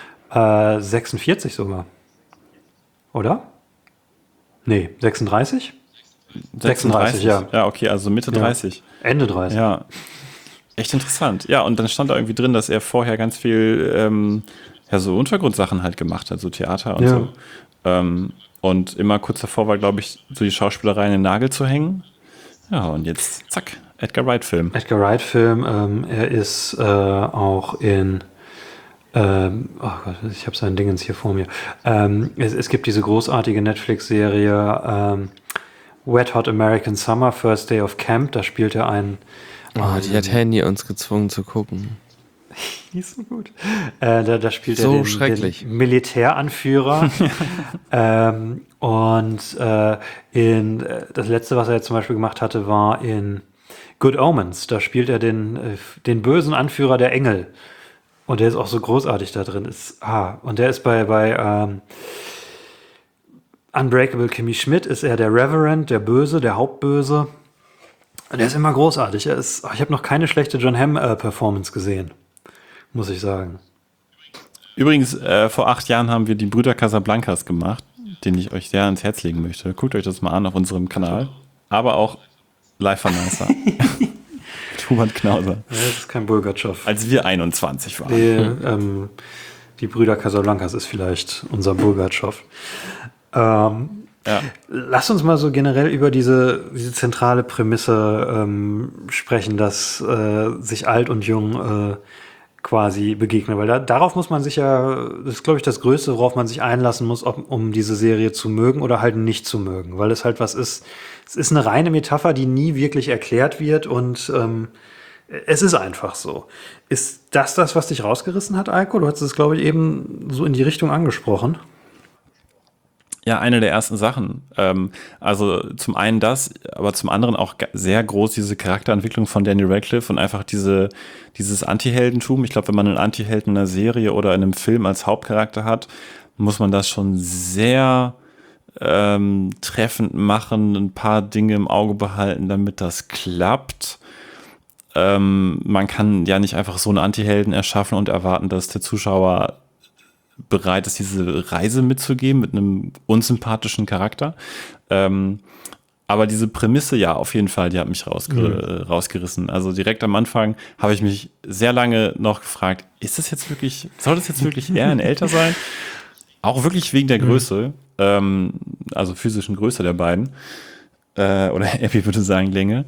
46 sogar. Oder? Nee, 36? 36, ja. Ja, okay, also Mitte 30. Ende 30. Ja, echt interessant. Ja, und dann stand da irgendwie drin, dass er vorher ganz viel so Untergrundsachen halt gemacht hat, so Theater und so. Und immer kurz davor war, glaube ich, so die Schauspielerei in den Nagel zu hängen. Ja, und jetzt, zack, Edgar Wright-Film. Edgar Wright-Film, er ist auch in oh Gott, ich habe sein Dingens hier vor mir. Es gibt diese großartige Netflix-Serie Wet Hot American Summer, First Day of Camp, da spielt er einen. Die hat Henny uns gezwungen zu gucken. Die ist so gut. Da spielt so er schrecklich. Den Militäranführer. In das letzte, was er jetzt zum Beispiel gemacht hatte, war in Good Omens. Da spielt er den bösen Anführer der Engel. Und der ist auch so großartig da drin. Und der ist bei Unbreakable Kimmy Schmidt ist er der Reverend, der Böse, der Hauptböse. Und der ist immer großartig. Ich habe noch keine schlechte John Hamm-Performance gesehen, muss ich sagen. Übrigens, vor 8 Jahren haben wir die Brüder Casablancas gemacht, den ich euch sehr ans Herz legen möchte. Guckt euch das mal an auf unserem Kanal. Aber auch Live von NASA. Hubert Knauser. Das ist kein Bulgakow. Als wir 21 waren. Die Brüder Casablancas ist vielleicht unser Bulgakow. Lass uns mal so generell über diese zentrale Prämisse sprechen, dass sich alt und jung quasi begegnen. Weil darauf muss man sich ja, das ist, glaube ich, das Größte, worauf man sich einlassen muss, um diese Serie zu mögen oder halt nicht zu mögen. Weil es halt was ist, es ist eine reine Metapher, die nie wirklich erklärt wird und es ist einfach so. Ist das, was dich rausgerissen hat, Eiko? Du hast es, glaube ich, eben so in die Richtung angesprochen. Ja, eine der ersten Sachen. Also zum einen das, aber zum anderen auch sehr groß diese Charakterentwicklung von Daniel Radcliffe und einfach dieses Anti-Heldentum. Ich glaube, wenn man einen Anti-Helden in einer Serie oder in einem Film als Hauptcharakter hat, muss man das schon sehr treffend machen, ein paar Dinge im Auge behalten, damit das klappt. Man kann ja nicht einfach so einen Anti-Helden erschaffen und erwarten, dass der Zuschauer bereit ist, diese Reise mitzugeben mit einem unsympathischen Charakter. Aber diese Prämisse, ja, auf jeden Fall, die hat mich rausgerissen. Also direkt am Anfang habe ich mich sehr lange noch gefragt, soll das jetzt wirklich eher ein älter sein? Auch wirklich wegen der Größe, also physischen Größe der beiden. Oder Epi würde sagen Länge.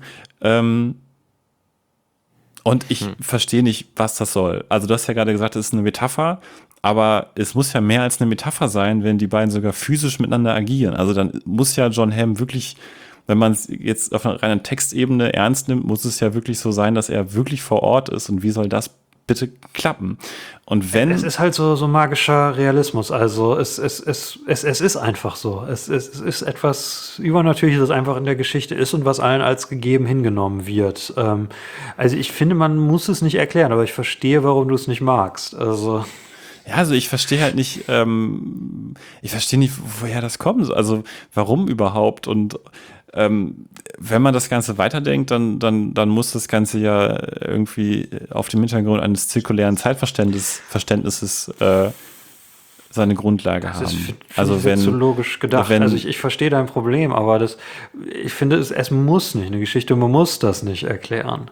Und ich verstehe nicht, was das soll. Also du hast ja gerade gesagt, es ist eine Metapher, aber es muss ja mehr als eine Metapher sein, wenn die beiden sogar physisch miteinander agieren. Also dann muss ja Jon Hamm wirklich, wenn man es jetzt auf einer reinen Textebene ernst nimmt, muss es ja wirklich so sein, dass er wirklich vor Ort ist. Und wie soll das bitte klappen? Und wenn es ist halt so magischer Realismus. Also es ist einfach so. Es ist etwas Übernatürliches, das einfach in der Geschichte ist und was allen als gegeben hingenommen wird. Also ich finde, man muss es nicht erklären, aber ich verstehe, warum du es nicht magst. Also ja, also ich verstehe halt nicht, woher das kommt. Also warum überhaupt? Und wenn man das Ganze weiterdenkt, dann muss das Ganze ja irgendwie auf dem Hintergrund eines zirkulären Zeitverständnisses seine Grundlage haben. Das ist so logisch gedacht. Also ich verstehe dein Problem, aber ich finde, es muss nicht eine Geschichte, man muss das nicht erklären.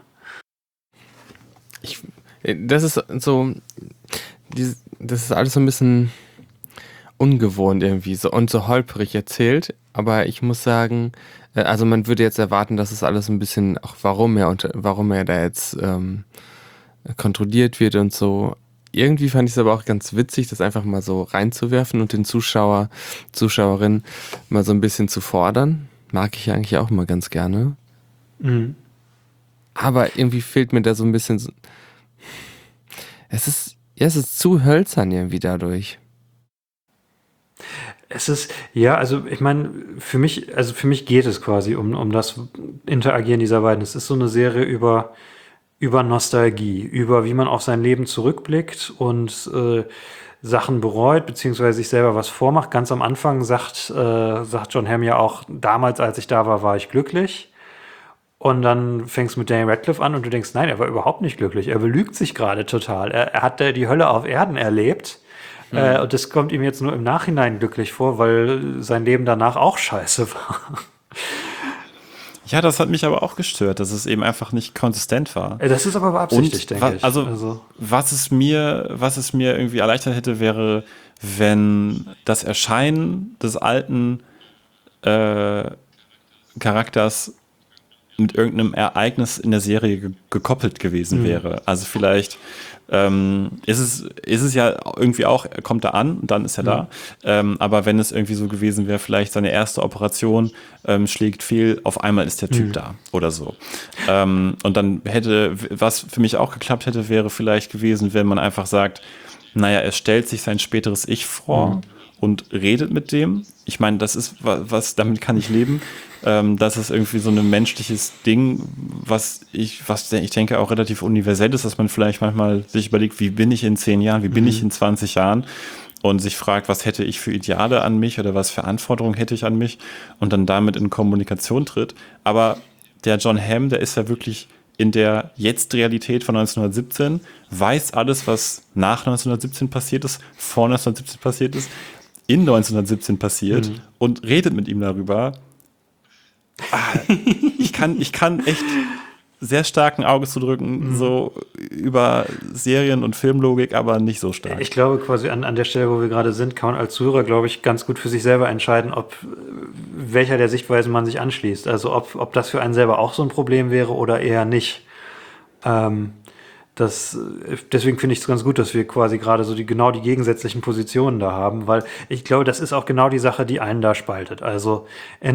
Das ist so, das ist alles so ein bisschen ungewohnt irgendwie so und so holprig erzählt, aber ich muss sagen, also man würde jetzt erwarten, dass es alles ein bisschen, auch warum er da jetzt kontrolliert wird und so. Irgendwie fand ich es aber auch ganz witzig, das einfach mal so reinzuwerfen und den Zuschauerin mal so ein bisschen zu fordern. Mag ich eigentlich auch mal ganz gerne. Mhm. Aber irgendwie fehlt mir da so ein bisschen, es ist zu hölzern irgendwie dadurch. Es ist, ja, also ich meine, für mich geht es quasi um das Interagieren dieser beiden. Es ist so eine Serie über Nostalgie, über wie man auf sein Leben zurückblickt und Sachen bereut, beziehungsweise sich selber was vormacht. Ganz am Anfang sagt Jon Hamm ja auch, damals, als ich da war ich glücklich. Und dann fängst du mit Daniel Radcliffe an und du denkst, nein, er war überhaupt nicht glücklich. Er belügt sich gerade total. Er hat die Hölle auf Erden erlebt. Und das kommt ihm jetzt nur im Nachhinein glücklich vor, weil sein Leben danach auch scheiße war. Ja, das hat mich aber auch gestört, dass es eben einfach nicht konsistent war. Das ist aber beabsichtigt, denke ich. Also was es mir irgendwie erleichtert hätte, wäre, wenn das Erscheinen des alten Charakters mit irgendeinem Ereignis in der Serie gekoppelt gewesen wäre. Also vielleicht ist es ja irgendwie auch, er kommt da an, dann ist er da. Aber wenn es irgendwie so gewesen wäre, vielleicht seine erste Operation schlägt fehl, auf einmal ist der Typ da oder so. Und dann was für mich auch geklappt hätte, wäre vielleicht gewesen, wenn man einfach sagt, naja, er stellt sich sein späteres Ich vor und redet mit dem. Ich meine, das ist was, damit kann ich leben. Das ist irgendwie so ein menschliches Ding, was ich denke auch relativ universell ist, dass man vielleicht manchmal sich überlegt, wie bin ich in 10 Jahren, wie bin ich in 20 Jahren und sich fragt, was hätte ich für Ideale an mich oder was für Anforderungen hätte ich an mich und dann damit in Kommunikation tritt. Aber der Jon Hamm, der ist ja wirklich in der Jetzt-Realität von 1917, weiß alles, was nach 1917 passiert ist, vor 1917 passiert ist, in 1917 passiert und redet mit ihm darüber. Ich kann echt sehr stark ein Auge zudrücken, so über Serien- und Filmlogik, aber nicht so stark. Ich glaube quasi an der Stelle, wo wir gerade sind, kann man als Zuhörer, glaube ich, ganz gut für sich selber entscheiden, welcher der Sichtweisen man sich anschließt. Also ob das für einen selber auch so ein Problem wäre oder eher nicht. Deswegen finde ich es ganz gut, dass wir quasi gerade so genau die gegensätzlichen Positionen da haben, weil ich glaube, das ist auch genau die Sache, die einen da spaltet. Also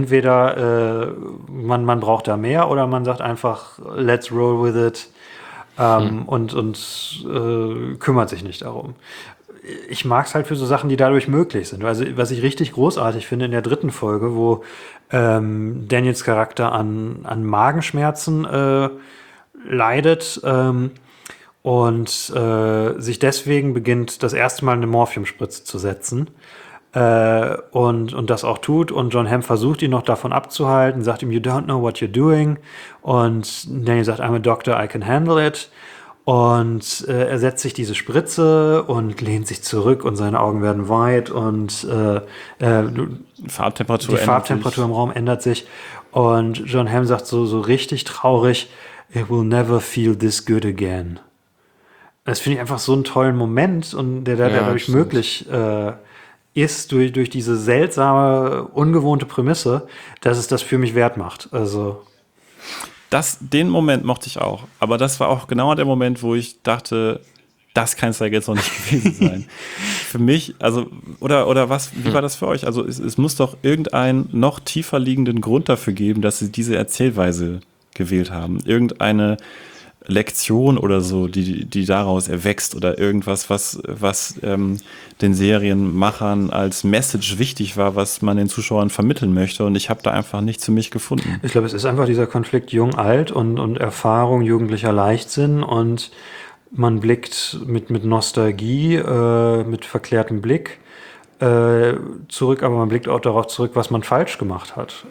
entweder man braucht da mehr oder man sagt einfach, let's roll with it. und kümmert sich nicht darum. Ich mag es halt für so Sachen, die dadurch möglich sind. Also was ich richtig großartig finde in der 3. Folge, wo Daniels Charakter an Magenschmerzen leidet und sich deswegen beginnt, das erste Mal eine Morphiumspritze zu setzen. Und das auch tut. Und Jon Hamm versucht, ihn noch davon abzuhalten, sagt ihm, you don't know what you're doing. Und Daniel sagt, I'm a doctor, I can handle it. Und er setzt sich diese Spritze und lehnt sich zurück und seine Augen werden weit und die Farbtemperatur im Raum ändert sich. Und Jon Hamm sagt so richtig traurig, it will never feel this good again. Das finde ich einfach so einen tollen Moment und der dadurch möglich ist durch diese seltsame, ungewohnte Prämisse, dass es das für mich wert macht. Also den Moment mochte ich auch. Aber das war auch genau der Moment, wo ich dachte, das kann es ja jetzt noch nicht gewesen sein. Für mich, also, oder was, wie war das für euch? Also es muss doch irgendeinen noch tiefer liegenden Grund dafür geben, dass sie diese Erzählweise gewählt haben. Irgendeine Lektion oder so, die daraus erwächst oder irgendwas, was den Serienmachern als Message wichtig war, was man den Zuschauern vermitteln möchte. Und ich habe da einfach nichts für mich gefunden. Ich glaube, es ist einfach dieser Konflikt jung-alt und Erfahrung, jugendlicher Leichtsinn und man blickt mit Nostalgie, mit verklärtem Blick zurück, aber man blickt auch darauf zurück, was man falsch gemacht hat.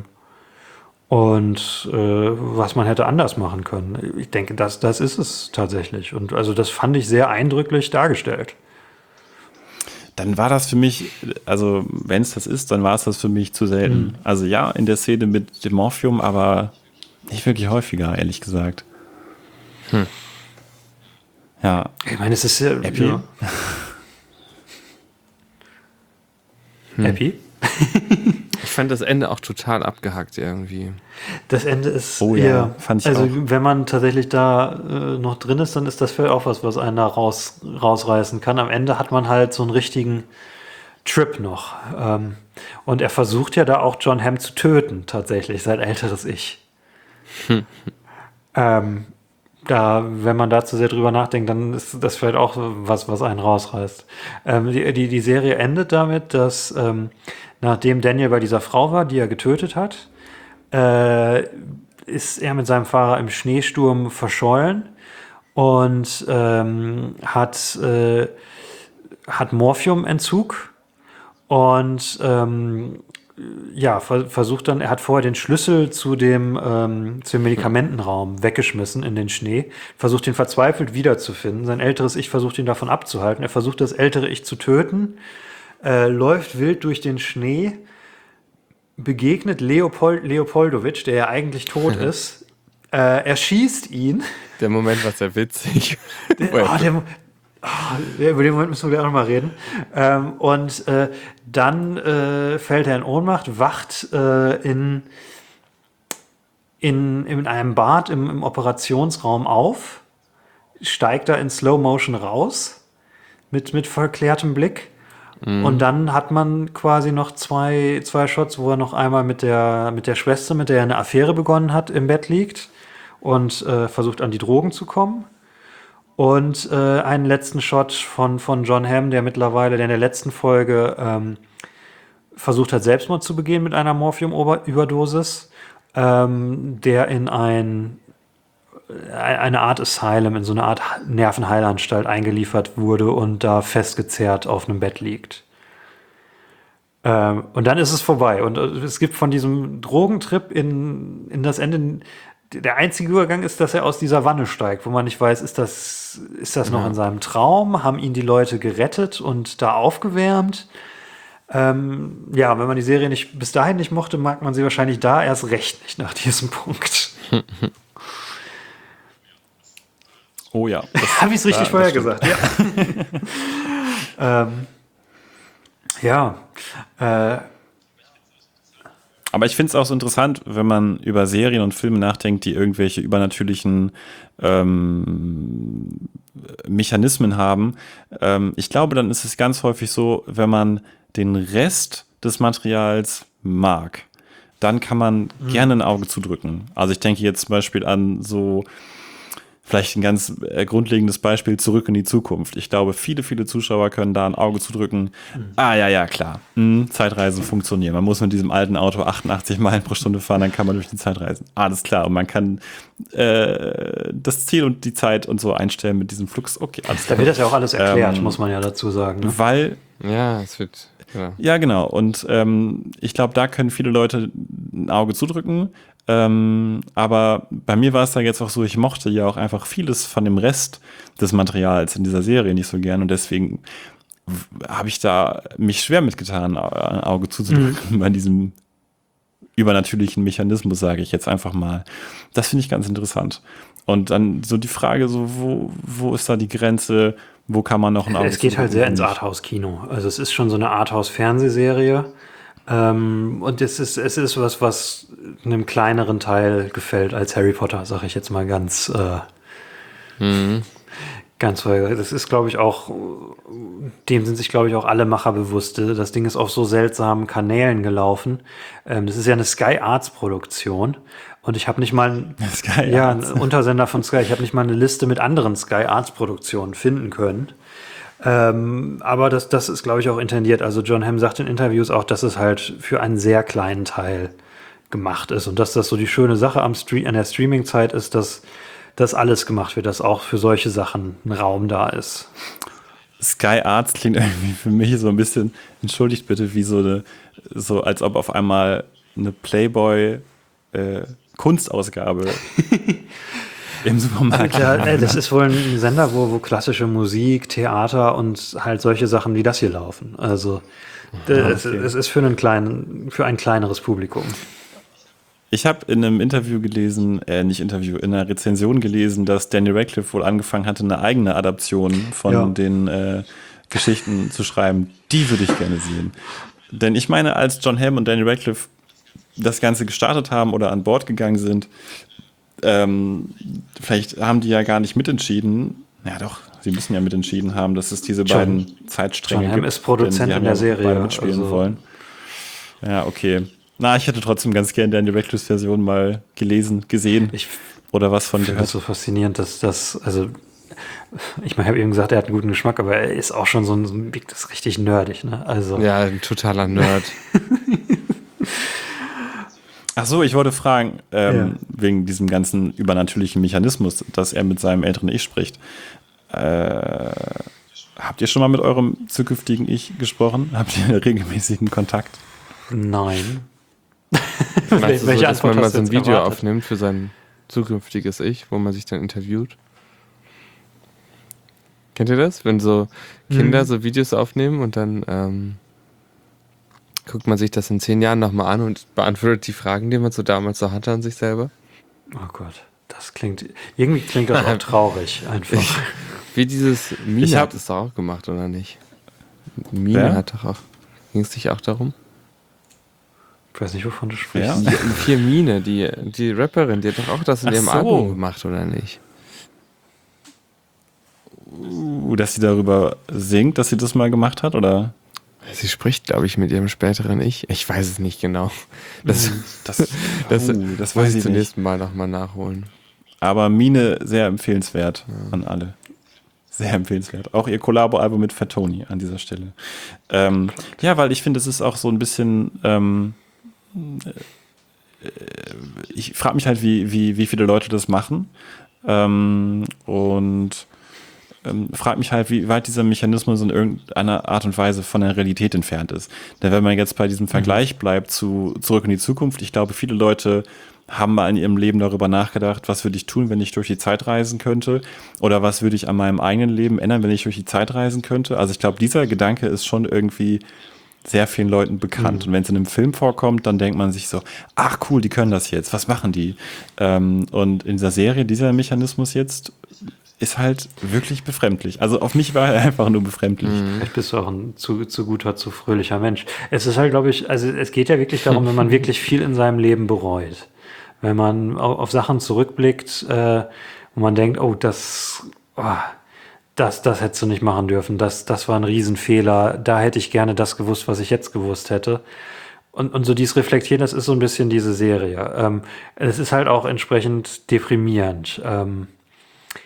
Und was man hätte anders machen können. Ich denke, das ist es tatsächlich. Und also das fand ich sehr eindrücklich dargestellt. Dann war das für mich, also wenn es das ist, dann war es das für mich zu selten. Also ja, in der Szene mit dem Morphium, aber nicht wirklich häufiger, ehrlich gesagt. Ja. Ich meine, es ist ja... Happy? Ja. Happy? Ich fand das Ende auch total abgehackt irgendwie. Das Ende ist, fand ich also auch. wenn man tatsächlich da noch drin ist, dann ist das vielleicht auch was einen da rausreißen kann. Am Ende hat man halt so einen richtigen Trip noch. Und er versucht ja da auch Jon Hamm zu töten, tatsächlich, sein älteres Ich. Wenn man da zu sehr drüber nachdenkt, dann ist das vielleicht auch was einen rausreißt. Die Serie endet damit, dass nachdem Daniel bei dieser Frau war, die er getötet hat, ist er mit seinem Fahrer im Schneesturm verschollen und hat Morphiumentzug und versucht dann, er hat vorher den Schlüssel zu dem Medikamentenraum weggeschmissen in den Schnee, versucht ihn verzweifelt wiederzufinden. Sein älteres Ich versucht ihn davon abzuhalten. Er versucht das ältere Ich zu töten, läuft wild durch den Schnee, begegnet Leopoldowitsch, der ja eigentlich tot ist, erschießt ihn. Der Moment war sehr witzig. Über den Moment müssen wir gleich auch noch mal reden. Dann fällt er in Ohnmacht, wacht in einem Bad im Operationsraum auf, steigt da in Slow Motion raus mit verklärtem Blick. Und dann hat man quasi noch zwei Shots, wo er noch einmal mit der Schwester, mit der er eine Affäre begonnen hat, im Bett liegt und versucht an die Drogen zu kommen. Und einen letzten Shot von Jon Hamm, der in der letzten Folge versucht hat, Selbstmord zu begehen mit einer Morphium-Überdosis, der in eine Art Asylum, in so eine Art Nervenheilanstalt eingeliefert wurde und da festgezerrt auf einem Bett liegt. Und dann ist es vorbei. Und es gibt von diesem Drogentrip in das Ende, der einzige Übergang ist, dass er aus dieser Wanne steigt, wo man nicht weiß, ist das noch in seinem Traum? Haben ihn die Leute gerettet und da aufgewärmt? Wenn man die Serie bis dahin nicht mochte, mag man sie wahrscheinlich da erst recht nicht nach diesem Punkt. Oh ja. Habe ich es richtig vorher gesagt? Ja. Aber ich finde es auch so interessant, wenn man über Serien und Filme nachdenkt, die irgendwelche übernatürlichen Mechanismen haben. Ich glaube, dann ist es ganz häufig so, wenn man den Rest des Materials mag, dann kann man gerne ein Auge zudrücken. Also ich denke jetzt zum Beispiel an so Vielleicht ein ganz grundlegendes Beispiel, Zurück in die Zukunft. Ich glaube, viele, viele Zuschauer können da ein Auge zudrücken. Ja, klar. Zeitreisen funktionieren. Man muss mit diesem alten Auto 88 Meilen pro Stunde fahren, dann kann man durch die Zeit reisen. Alles klar. Und man kann das Ziel und die Zeit und so einstellen mit diesem Flux. Okay, alles klar. Da wird das ja auch alles erklärt, muss man ja dazu sagen. Ne? Weil... Ja, es wird... Ja, genau. Und ich glaube, da können viele Leute ein Auge zudrücken. Aber bei mir war es da jetzt auch so, ich mochte ja auch einfach vieles von dem Rest des Materials in dieser Serie nicht so gern. Und deswegen habe ich da mich schwer mitgetan, ein Auge zuzudrücken bei diesem übernatürlichen Mechanismus, sage ich jetzt einfach mal. Das finde ich ganz interessant. Und dann so die Frage, so wo ist da die Grenze? Wo kann man noch ein Auge Es geht halt sehr ins Arthouse-Kino. Also es ist schon so eine Arthouse-Fernsehserie. Und es ist was einem kleineren Teil gefällt als Harry Potter, sage ich jetzt mal ganz das ist, glaube ich, auch, dem sind sich, glaube ich, auch alle Macher bewusst. Das Ding ist auf so seltsamen Kanälen gelaufen. Das ist ja eine Sky Arts Produktion. Und ich habe nicht mal ein Untersender von Sky, ich habe nicht mal eine Liste mit anderen Sky Arts Produktionen finden können. Aber das ist, glaube ich, auch intendiert. Also John Hamm sagt in Interviews auch, dass es halt für einen sehr kleinen Teil gemacht ist. Und dass das so die schöne Sache an der Streaming-Zeit ist, dass das alles gemacht wird, dass auch für solche Sachen ein Raum da ist. Sky Arts klingt irgendwie für mich so ein bisschen, entschuldigt bitte, wie so als ob auf einmal eine Playboy Kunstausgabe im Supermarkt. Ja, das ist wohl ein Sender, wo klassische Musik, Theater und halt solche Sachen wie das hier laufen. Also es ist für ein kleineres Publikum. Ich habe in einem Interview gelesen, in einer Rezension gelesen, dass Daniel Radcliffe wohl angefangen hatte, eine eigene Adaption von den Geschichten zu schreiben. Die würde ich gerne sehen. Denn ich meine, als John Hamm und Daniel Radcliffe das Ganze gestartet haben oder an Bord gegangen sind, vielleicht haben die ja gar nicht mitentschieden. Ja doch, sie müssen ja mitentschieden haben, dass es diese beiden Zeitstränge gibt. John Hamm ist Produzent in der Serie. Beide mitspielen wollen. Ja, okay. Ich hätte trotzdem ganz gerne Daniel Radcliffes Version mal gesehen oder was von gehört. Das ist so faszinierend, dass ich habe eben gesagt, er hat einen guten Geschmack, aber er ist auch schon so ein das ist richtig nerdig, ne? Also. Ja, ein totaler Nerd. Ach so, ich wollte fragen, wegen diesem ganzen übernatürlichen Mechanismus, dass er mit seinem älteren Ich spricht. Habt ihr schon mal mit eurem zukünftigen Ich gesprochen? Habt ihr regelmäßigen Kontakt? Nein. Meinst du so, dass man mal so ein Video aufnimmt für sein zukünftiges Ich, wo man sich dann interviewt? Kennt ihr das? Wenn so Kinder so Videos aufnehmen und dann guckt man sich das in 10 Jahren nochmal an und beantwortet die Fragen, die man so damals so hatte an sich selber? Oh Gott, das klingt auch traurig einfach. Wie dieses Mine hat es doch auch gemacht, oder nicht? Mine hat doch auch, ging es nicht auch darum? Ich weiß nicht, wovon du sprichst. Ja? Hier Mine, die Rapperin, die hat doch auch das in ihrem Album gemacht, oder nicht? Dass sie darüber singt, dass sie das mal gemacht hat, oder? Sie spricht, glaube ich, mit ihrem späteren Ich. Ich weiß es nicht genau. Das weiß ich zum nächsten Mal nochmal nachholen. Aber Mine sehr empfehlenswert an alle. Sehr empfehlenswert. Auch ihr Kollabo-Album mit Fat Tony an dieser Stelle. Weil ich finde, es ist auch so ein bisschen ich frage mich halt, wie viele Leute das machen und frage mich halt, wie weit dieser Mechanismus in irgendeiner Art und Weise von der Realität entfernt ist. Denn wenn man jetzt bei diesem Vergleich bleibt zu Zurück in die Zukunft, ich glaube, viele Leute haben mal in ihrem Leben darüber nachgedacht, was würde ich tun, wenn ich durch die Zeit reisen könnte, oder was würde ich an meinem eigenen Leben ändern, wenn ich durch die Zeit reisen könnte. Also ich glaube, dieser Gedanke ist schon irgendwie sehr vielen Leuten bekannt. Und wenn es in einem Film vorkommt, dann denkt man sich so, ach cool, die können das jetzt, was machen die? Und in dieser Serie, dieser Mechanismus jetzt, ist halt wirklich befremdlich. Also auf mich war er einfach nur befremdlich. Vielleicht bist du auch ein zu guter, zu fröhlicher Mensch. Es ist halt, glaube ich, also es geht ja wirklich darum, wenn man wirklich viel in seinem Leben bereut. Wenn man auf Sachen zurückblickt, wo man denkt, das hättest du nicht machen dürfen, das war ein Riesenfehler, da hätte ich gerne das gewusst, was ich jetzt gewusst hätte. Und so dieses Reflektieren, das ist so ein bisschen diese Serie. Es ist halt auch entsprechend deprimierend.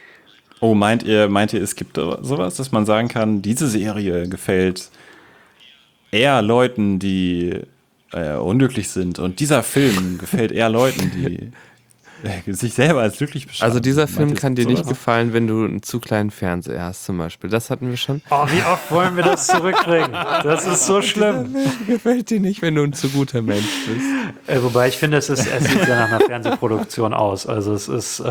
Oh, meint ihr, es gibt sowas, dass man sagen kann, diese Serie gefällt eher Leuten, die unglücklich sind und dieser Film gefällt eher Leuten, die sich selber als glücklich beschreiben? Also dieser Film kann dir nicht gefallen, wenn du einen zu kleinen Fernseher hast zum Beispiel. Das hatten wir schon. Oh, wie oft wollen wir das zurückbringen? Das ist so schlimm. Gefällt dir nicht, wenn du ein zu guter Mensch bist. Wobei ich finde, es sieht ja nach einer Fernsehproduktion aus. Also es ist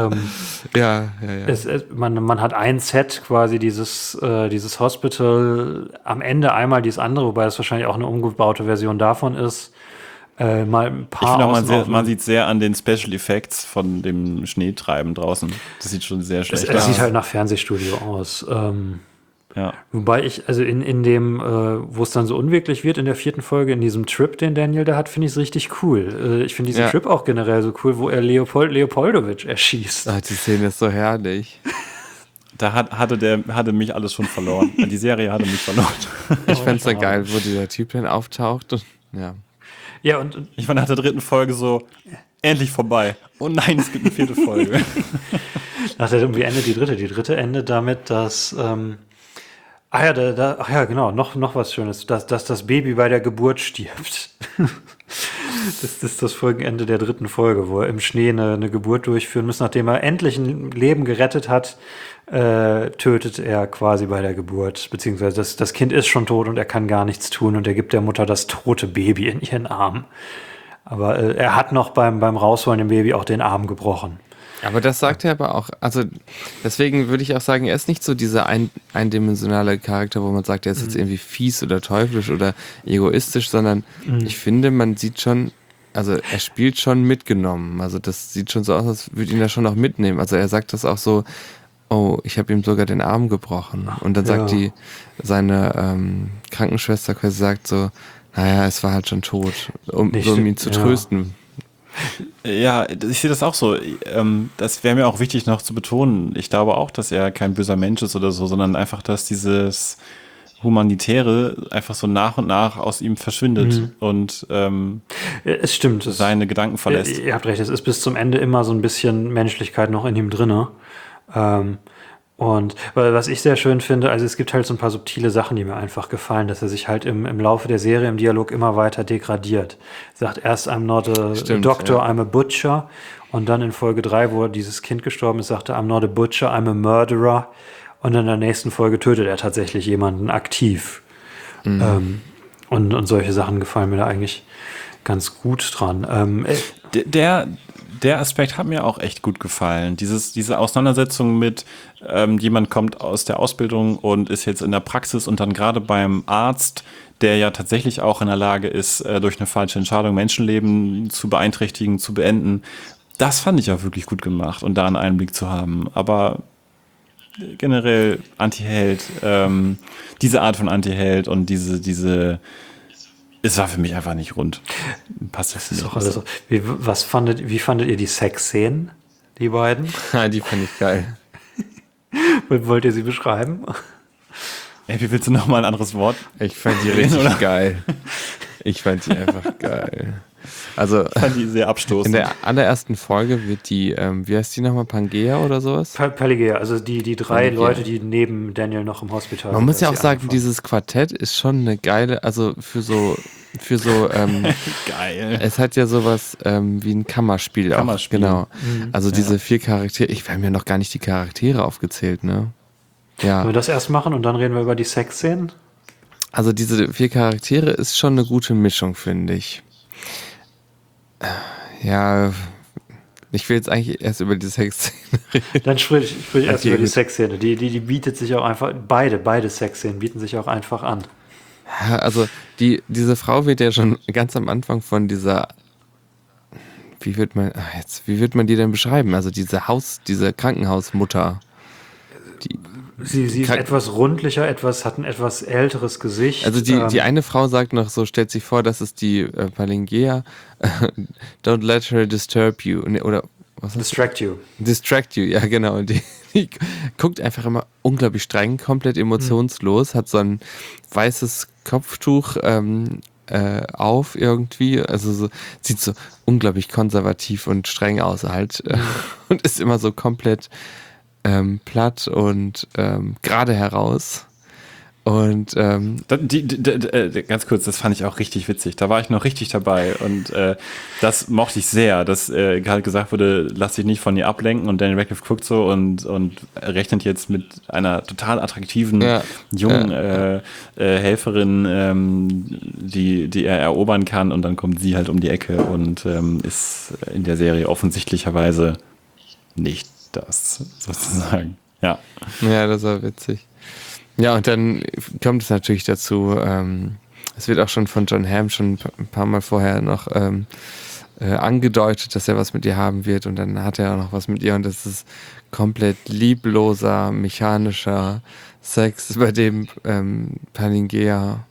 man hat ein Set, quasi dieses Hospital, am Ende einmal dieses andere, wobei das wahrscheinlich auch eine umgebaute Version davon ist. Mal ein paar. Ich finde auch, man sieht sehr an den Special Effects von dem Schneetreiben draußen. Das sieht schon sehr schlecht aus. Es sieht halt nach Fernsehstudio aus. Ja. Wobei ich, also in dem, wo es dann so unwirklich wird, in der 4. Folge, in diesem Trip, den Daniel da hat, finde ich es richtig cool. Ich finde diesen Trip auch generell so cool, wo er Leopoldowitsch erschießt. Ach, die Szene ist so herrlich. Da hatte mich alles schon verloren. Die Serie hatte mich verloren. Ich fände es ja geil, wo dieser Typ dann auftaucht und ja. Ja, und ich war nach der 3. Folge so, endlich vorbei. Oh nein, es gibt eine 4. Folge. Wie endet die 3.? Die 3. endet damit, dass genau, noch was Schönes, dass das Baby bei der Geburt stirbt. Das ist das Folgenende der 3. Folge, wo er im Schnee eine Geburt durchführen muss. Nachdem er endlich ein Leben gerettet hat, tötet er quasi bei der Geburt. Beziehungsweise das Kind ist schon tot und er kann gar nichts tun und er gibt der Mutter das tote Baby in ihren Arm. Aber er hat noch beim Rausholen dem Baby auch den Arm gebrochen. Aber das sagt er aber auch, also deswegen würde ich auch sagen, er ist nicht so dieser eindimensionale Charakter, wo man sagt, er ist jetzt irgendwie fies oder teuflisch oder egoistisch, sondern ich finde, man sieht schon, also er spielt schon mitgenommen. Also das sieht schon so aus, als würde ihn da schon noch mitnehmen. Also er sagt das auch so, oh, ich habe ihm sogar den Arm gebrochen. Und dann sagt seine Krankenschwester quasi sagt so, naja, es war halt schon tot, um ihn zu trösten. Ja, ich sehe das auch so. Das wäre mir auch wichtig noch zu betonen. Ich glaube auch, dass er kein böser Mensch ist oder so, sondern einfach, dass dieses Humanitäre einfach so nach und nach aus ihm verschwindet und es stimmt, seine Gedanken verlässt. Ihr habt recht, es ist bis zum Ende immer so ein bisschen Menschlichkeit noch in ihm drin. Und was ich sehr schön finde, also es gibt halt so ein paar subtile Sachen, die mir einfach gefallen, dass er sich halt im Laufe der Serie im Dialog immer weiter degradiert. Sagt erst I'm not a doctor, I'm a butcher. Und dann in Folge 3, wo dieses Kind gestorben ist, sagt er I'm not a butcher, I'm a murderer. Und in der nächsten Folge tötet er tatsächlich jemanden aktiv. Und solche Sachen gefallen mir da eigentlich ganz gut dran. Der Aspekt hat mir auch echt gut gefallen. Diese Auseinandersetzung mit, jemand kommt aus der Ausbildung und ist jetzt in der Praxis und dann gerade beim Arzt, der ja tatsächlich auch in der Lage ist, durch eine falsche Entscheidung Menschenleben zu beeinträchtigen, zu beenden. Das fand ich auch wirklich gut gemacht und da einen Einblick zu haben. Aber generell Anti-Held, diese Art von Anti-Held und diese es war für mich einfach nicht rund. Passt das ist auch alles so. Wie fandet ihr die Sexszenen, die beiden? Die fand ich geil. Wollt ihr sie beschreiben? Ey, wie willst du nochmal ein anderes Wort? Ich fand die richtig geil. Ich fand die einfach geil. Also, ich fand die sehr abstoßend. In der allerersten Folge wird die, wie heißt die nochmal, Pangea oder sowas? Pangea, also die 3 Leute, die neben Daniel noch im Hospital sind. Man muss ja auch sagen, dieses Quartett ist schon eine geile, also für so geil. Es hat ja sowas wie ein Kammerspiel auch. Genau. Also diese 4 Charaktere, wir haben ja noch gar nicht die Charaktere aufgezählt, ne? Ja. Wollen wir das erst machen und dann reden wir über die Sexszenen? Also diese 4 Charaktere ist schon eine gute Mischung, finde ich. Ja, ich will jetzt eigentlich erst über die Sexszene reden. Dann sprich erst über die Sexszene. Die bietet sich auch einfach, beide Sexszenen bieten sich auch einfach an. Ja, also diese Frau wird ja schon ganz am Anfang von dieser, wie wird man die denn beschreiben? Also diese Krankenhausmutter. Sie ist etwas rundlicher, hat ein etwas älteres Gesicht. Also die eine Frau sagt noch so, stellt sich vor, das ist die Pangea, don't let her disturb you. Oder was Distract you. Distract you, ja genau. Und die guckt einfach immer unglaublich streng, komplett emotionslos, hat so ein weißes Kopftuch auf irgendwie, also so, sieht so unglaublich konservativ und streng aus halt und ist immer so komplett platt und gerade heraus. Und ganz kurz, das fand ich auch richtig witzig. Da war ich noch richtig dabei und das mochte ich sehr, dass halt gesagt wurde, lass dich nicht von ihr ablenken und Daniel Radcliffe guckt so und rechnet jetzt mit einer total attraktiven jungen Helferin, die er erobern kann und dann kommt sie halt um die Ecke und ist in der Serie offensichtlicherweise nicht das, sozusagen. Ja, das war witzig. Ja, und dann kommt es natürlich dazu, es wird auch schon von Jon Hamm schon ein paar Mal vorher noch angedeutet, dass er was mit ihr haben wird und dann hat er auch noch was mit ihr und das ist komplett liebloser, mechanischer Sex, bei dem Pangea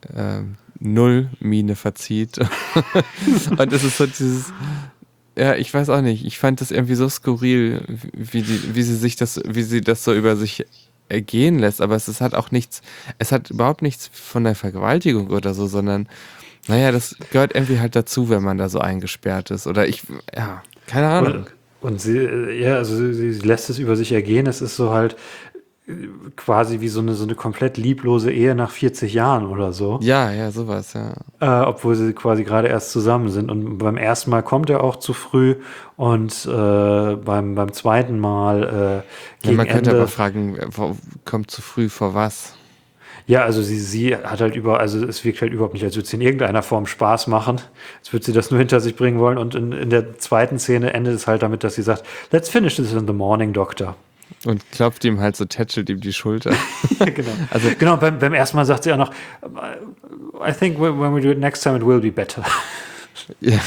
null Miene verzieht. Und es ist so dieses, ja, ich weiß auch nicht, ich fand das irgendwie so skurril, wie sie das so über sich ergehen lässt, aber es hat auch nichts, es hat überhaupt nichts von der Vergewaltigung oder so, sondern naja, das gehört irgendwie halt dazu, wenn man da so eingesperrt ist oder keine Ahnung. Und sie lässt es über sich ergehen, es ist so halt quasi wie so eine komplett lieblose Ehe nach 40 Jahren oder so. Ja, sowas, ja. Obwohl sie quasi gerade erst zusammen sind. Und beim ersten Mal kommt er auch zu früh und beim zweiten Mal gegen man könnte Ende, aber fragen, kommt zu früh vor was? Ja, also sie hat halt es wirkt halt überhaupt nicht, als würde sie in irgendeiner Form Spaß machen. Als würde sie das nur hinter sich bringen wollen. Und in der zweiten Szene endet es halt damit, dass sie sagt, let's finish this in the morning, Doctor. Und klopft ihm halt so, tätschelt ihm die Schulter. Genau, beim ersten Mal sagt sie auch noch, I think when we do it next time it will be better. Ja.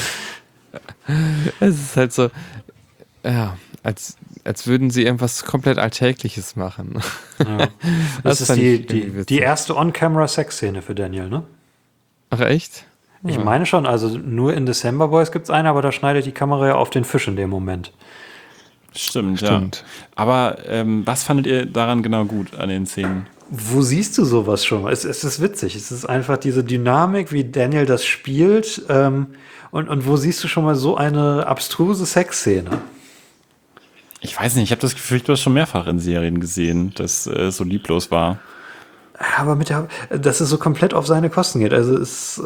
Es ist halt so, ja, als würden sie irgendwas komplett Alltägliches machen. Ja. Das ist die erste On-Camera-Sex-Szene für Daniel, ne? Ach, echt? Ich meine schon, also nur in December Boys gibt es eine, aber da schneidet die Kamera ja auf den Fisch in dem Moment. Stimmt. Ja. Aber was fandet ihr daran genau gut an den Szenen? Wo siehst du sowas schon mal? Es ist witzig. Es ist einfach diese Dynamik, wie Daniel das spielt. Und wo siehst du schon mal so eine abstruse Sexszene? Ich weiß nicht, ich habe das Gefühl, ich habe das schon mehrfach in Serien gesehen, dass es so lieblos war. Aber dass es so komplett auf seine Kosten geht. Also es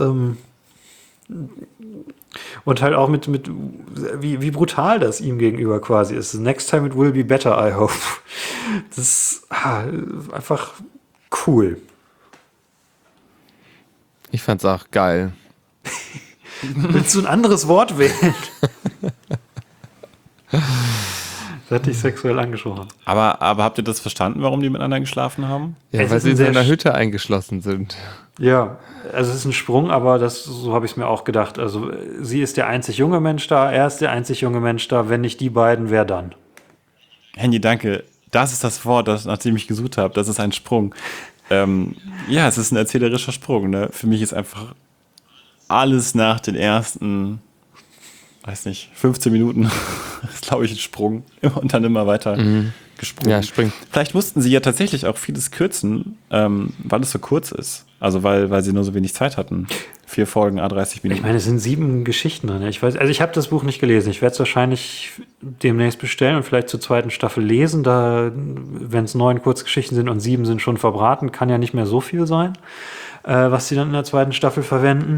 und halt auch mit wie brutal das ihm gegenüber quasi ist. Next time it will be better, I hope. Das ist einfach cool. Ich fand's auch geil. Willst du ein anderes Wort wählen? Das hat dich sexuell angesprochen. Aber habt ihr das verstanden, warum die miteinander geschlafen haben? Ja, weil sie in einer Hütte eingeschlossen sind. Ja, also es ist ein Sprung, aber so habe ich es mir auch gedacht. Also sie ist der einzig junge Mensch da, er ist der einzig junge Mensch da. Wenn nicht die beiden, wer dann? Henny, danke. Das ist das Wort, nach dem ich gesucht habe. Das ist ein Sprung. Ja, es ist ein erzählerischer Sprung. Ne? Für mich ist einfach alles nach den ersten, 15 Minuten ist, glaube ich, ein Sprung. Und dann immer weiter gesprungen. Ja, springt. Vielleicht mussten sie ja tatsächlich auch vieles kürzen, weil es so kurz ist. Also weil sie nur so wenig Zeit hatten. 4 Folgen, 30 Minuten. Ich meine, es sind 7 Geschichten drin. Ich habe das Buch nicht gelesen. Ich werde es wahrscheinlich demnächst bestellen und vielleicht zur zweiten Staffel lesen. Da, wenn es 9 Kurzgeschichten sind und 7 sind schon verbraten, kann ja nicht mehr so viel sein, was sie dann in der zweiten Staffel verwenden.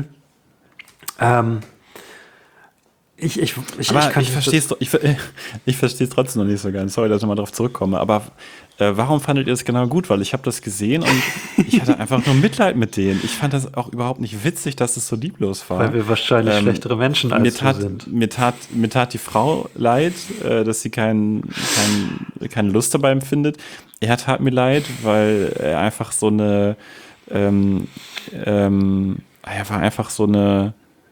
Ich verstehe es trotzdem noch nicht so ganz. Sorry, dass ich mal darauf zurückkomme. Aber warum fandet ihr das genau gut? Weil ich habe das gesehen und ich hatte einfach nur Mitleid mit denen. Ich fand das auch überhaupt nicht witzig, dass es so lieblos war. Weil wir wahrscheinlich schlechtere Menschen als wir sind. Mir tat die Frau leid, dass sie keine Lust dabei empfindet. Er tat mir leid, weil er einfach so eine er war einfach so eine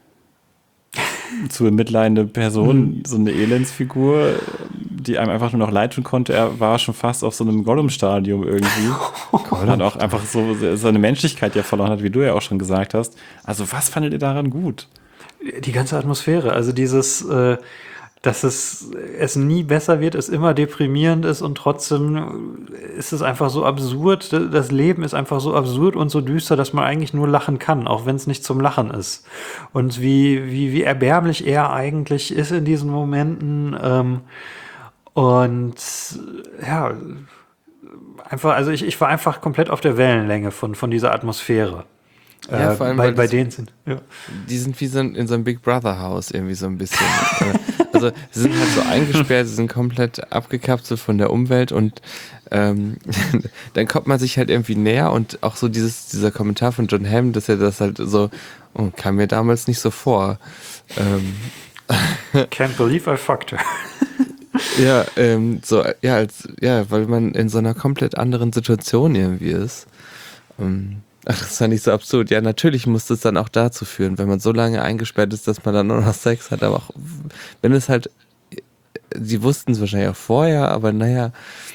zu bemitleidende Person, so eine Elendsfigur, die einem einfach nur noch leid tun konnte. Er war schon fast auf so einem Gollum-Stadium irgendwie. Und dann auch einfach so seine Menschlichkeit ja verloren hat, wie du ja auch schon gesagt hast. Also was fandet ihr daran gut? Die ganze Atmosphäre, also dieses, dass es nie besser wird, es immer deprimierend ist und trotzdem ist es einfach so absurd. Das Leben ist einfach so absurd und so düster, dass man eigentlich nur lachen kann, auch wenn es nicht zum Lachen ist. Und wie erbärmlich er eigentlich ist in diesen Momenten Und ja, einfach, also ich war einfach komplett auf der Wellenlänge von dieser Atmosphäre. Ja, vor allem, bei denen sind. Ja. Die sind wie in so einem Big Brother Haus irgendwie so ein bisschen. Also sie sind halt so eingesperrt, sie sind komplett abgekapselt von der Umwelt und dann kommt man sich halt irgendwie näher und auch so dieser Kommentar von John Hamm, dass er das halt so, kam mir damals nicht so vor. Can't believe I fucked her. Ja, weil man in so einer komplett anderen Situation irgendwie ist. Ach, das ist ja nicht so absurd. Ja, natürlich muss das dann auch dazu führen, wenn man so lange eingesperrt ist, dass man dann nur noch Sex hat. Aber auch, wenn es halt, sie wussten es wahrscheinlich auch vorher, aber naja,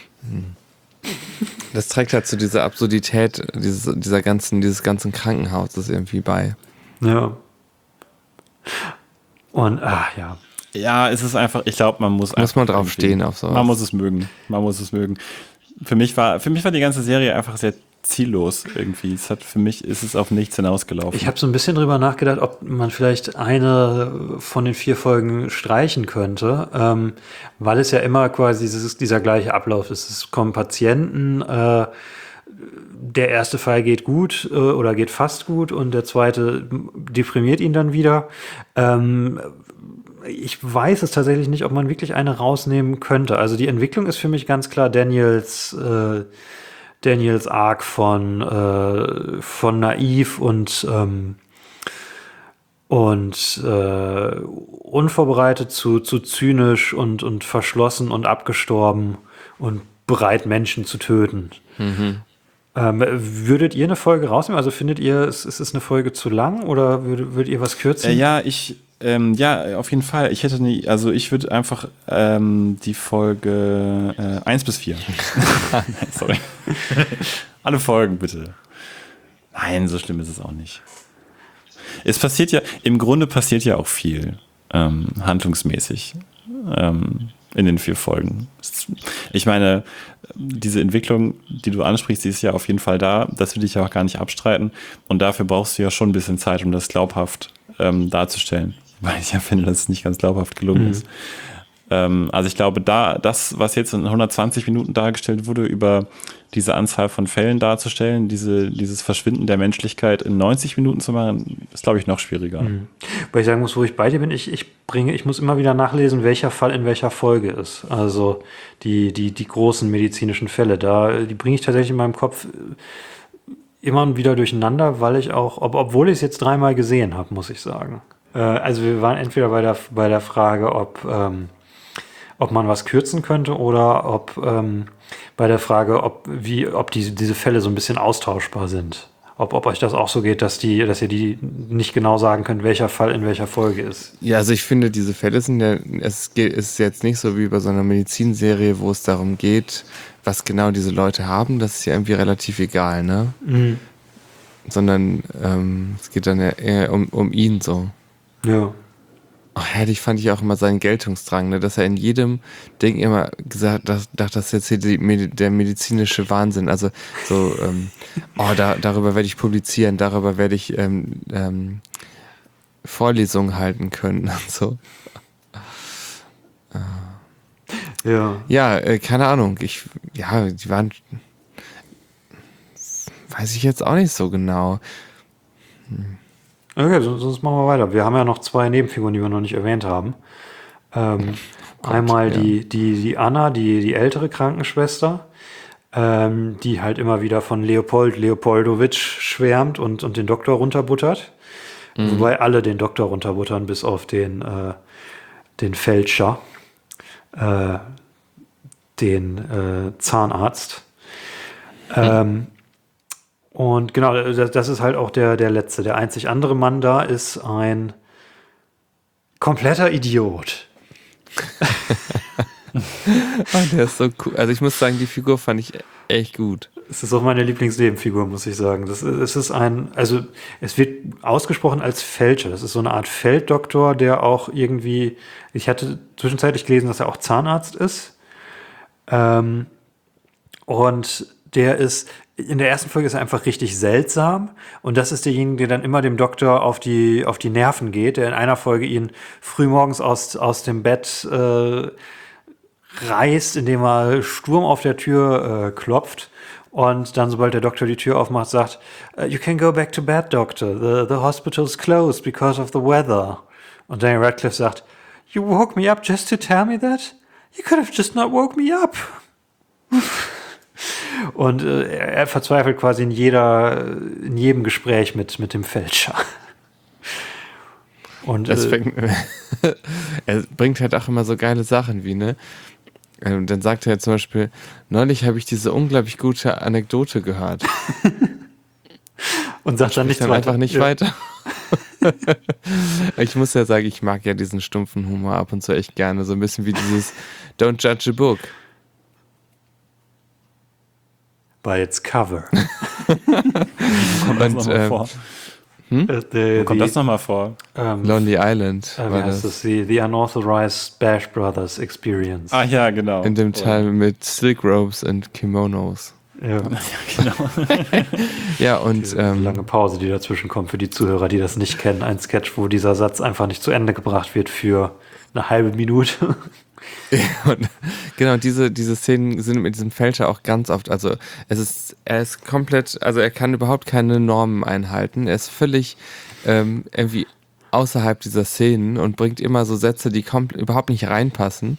das trägt halt zu dieser Absurdität dieses ganzen Krankenhauses irgendwie bei. Ja. Und, ja. Ja, es ist einfach, ich glaube, man muss man drauf stehen auf sowas. Man muss es mögen. Für mich war die ganze Serie einfach sehr ziellos irgendwie. Für mich ist es auf nichts hinausgelaufen. Ich habe so ein bisschen drüber nachgedacht, ob man vielleicht eine von den 4 Folgen streichen könnte, weil es ja immer quasi dieser gleiche Ablauf ist. Es kommen Patienten, der erste Fall geht gut oder geht fast gut und der zweite deprimiert ihn dann wieder. Ich weiß es tatsächlich nicht, ob man wirklich eine rausnehmen könnte. Also die Entwicklung ist für mich ganz klar Daniels Arc von naiv und unvorbereitet zu zynisch und verschlossen und abgestorben und bereit, Menschen zu töten. Mhm. Würdet ihr eine Folge rausnehmen? Also findet ihr, es ist eine Folge zu lang oder würdet ihr was kürzen? Ja, auf jeden Fall. Ich würde einfach die Folge 1 bis 4. Sorry. Alle Folgen, bitte. Nein, so schlimm ist es auch nicht. Im Grunde passiert ja auch viel, handlungsmäßig, in den 4 Folgen. Ich meine, diese Entwicklung, die du ansprichst, die ist ja auf jeden Fall da. Das will ich ja auch gar nicht abstreiten. Und dafür brauchst du ja schon ein bisschen Zeit, um das glaubhaft darzustellen. Weil ich ja finde, dass es nicht ganz glaubhaft gelungen ist. Also ich glaube, das, was jetzt in 120 Minuten dargestellt wurde, über diese Anzahl von Fällen darzustellen, dieses Verschwinden der Menschlichkeit in 90 Minuten zu machen, ist, glaube ich, noch schwieriger. Weil ich sagen muss, wo ich bei dir bin, ich muss immer wieder nachlesen, welcher Fall in welcher Folge ist. Also die großen medizinischen Fälle, die bringe ich tatsächlich in meinem Kopf immer wieder durcheinander, weil ich auch, obwohl ich es jetzt 3-mal gesehen habe, muss ich sagen. Also wir waren entweder bei der Frage, ob man was kürzen könnte oder ob bei der Frage, ob diese Fälle so ein bisschen austauschbar sind. Ob euch das auch so geht, dass ihr die nicht genau sagen könnt, welcher Fall in welcher Folge ist. Ja, also ich finde, diese Fälle sind ist jetzt nicht so wie bei so einer Medizinserie, wo es darum geht, was genau diese Leute haben. Das ist ja irgendwie relativ egal, ne? Mhm. Sondern es geht dann ja eher um ihn so. Ja. Ach, herrlich fand ich auch immer seinen Geltungsdrang, ne? Dass er in jedem Ding immer gesagt hat, das ist jetzt hier der medizinische Wahnsinn. Also so, darüber werde ich publizieren, darüber werde ich Vorlesungen halten können und so. Ja. Ja, keine Ahnung. Die waren, weiß ich jetzt auch nicht so genau. Okay, sonst machen wir weiter. Wir haben ja noch 2 Nebenfiguren, die wir noch nicht erwähnt haben. Einmal die Anna, die ältere Krankenschwester, die halt immer wieder von Leopoldowitsch schwärmt und den Doktor runterbuttert. Mhm. Wobei alle den Doktor runterbuttern, bis auf den Fälscher, den Zahnarzt. Und genau, das ist halt auch der letzte. Der einzig andere Mann da ist ein kompletter Idiot. Der ist so cool. Also ich muss sagen, die Figur fand ich echt gut. Es ist auch meine Lieblingsnebenfigur, muss ich sagen. Es wird ausgesprochen als Fälscher. Das ist so eine Art Felddoktor, der auch irgendwie, ich hatte zwischenzeitlich gelesen, dass er auch Zahnarzt ist. Und der ist, in der ersten Folge ist er einfach richtig seltsam. Und das ist derjenige, der dann immer dem Doktor auf die Nerven geht, der in einer Folge ihn frühmorgens aus dem Bett reißt, indem er Sturm auf der Tür klopft. Und dann, sobald der Doktor die Tür aufmacht, sagt, "You can go back to bed, Doctor. The hospital's closed because of the weather." Und Daniel Radcliffe sagt, "You woke me up just to tell me that? You could have just not woke me up." Und er verzweifelt quasi in jedem Gespräch mit dem Fälscher. Und er bringt halt auch immer so geile Sachen wie, ne? Dann sagt er zum Beispiel, neulich habe ich diese unglaublich gute Anekdote gehört. Und sagt dann nichts weiter. Einfach nicht weiter. Ich muss ja sagen, ich mag ja diesen stumpfen Humor ab und zu echt gerne. So ein bisschen wie dieses Don't judge a book. By its cover. Wo kommt das nochmal vor? Lonely Island. War das ist The Unauthorized Bash Brothers Experience. Ah ja, genau. In dem Teil mit Silk Robes und Kimonos. Ja, genau. Ja, und lange Pause, die dazwischen kommt für die Zuhörer, die das nicht kennen. Ein Sketch, wo dieser Satz einfach nicht zu Ende gebracht wird für eine halbe Minute. Und genau, diese Szenen sind mit diesem Fälscher auch ganz oft, also er ist komplett, also er kann überhaupt keine Normen einhalten, er ist völlig irgendwie außerhalb dieser Szenen und bringt immer so Sätze, die überhaupt nicht reinpassen.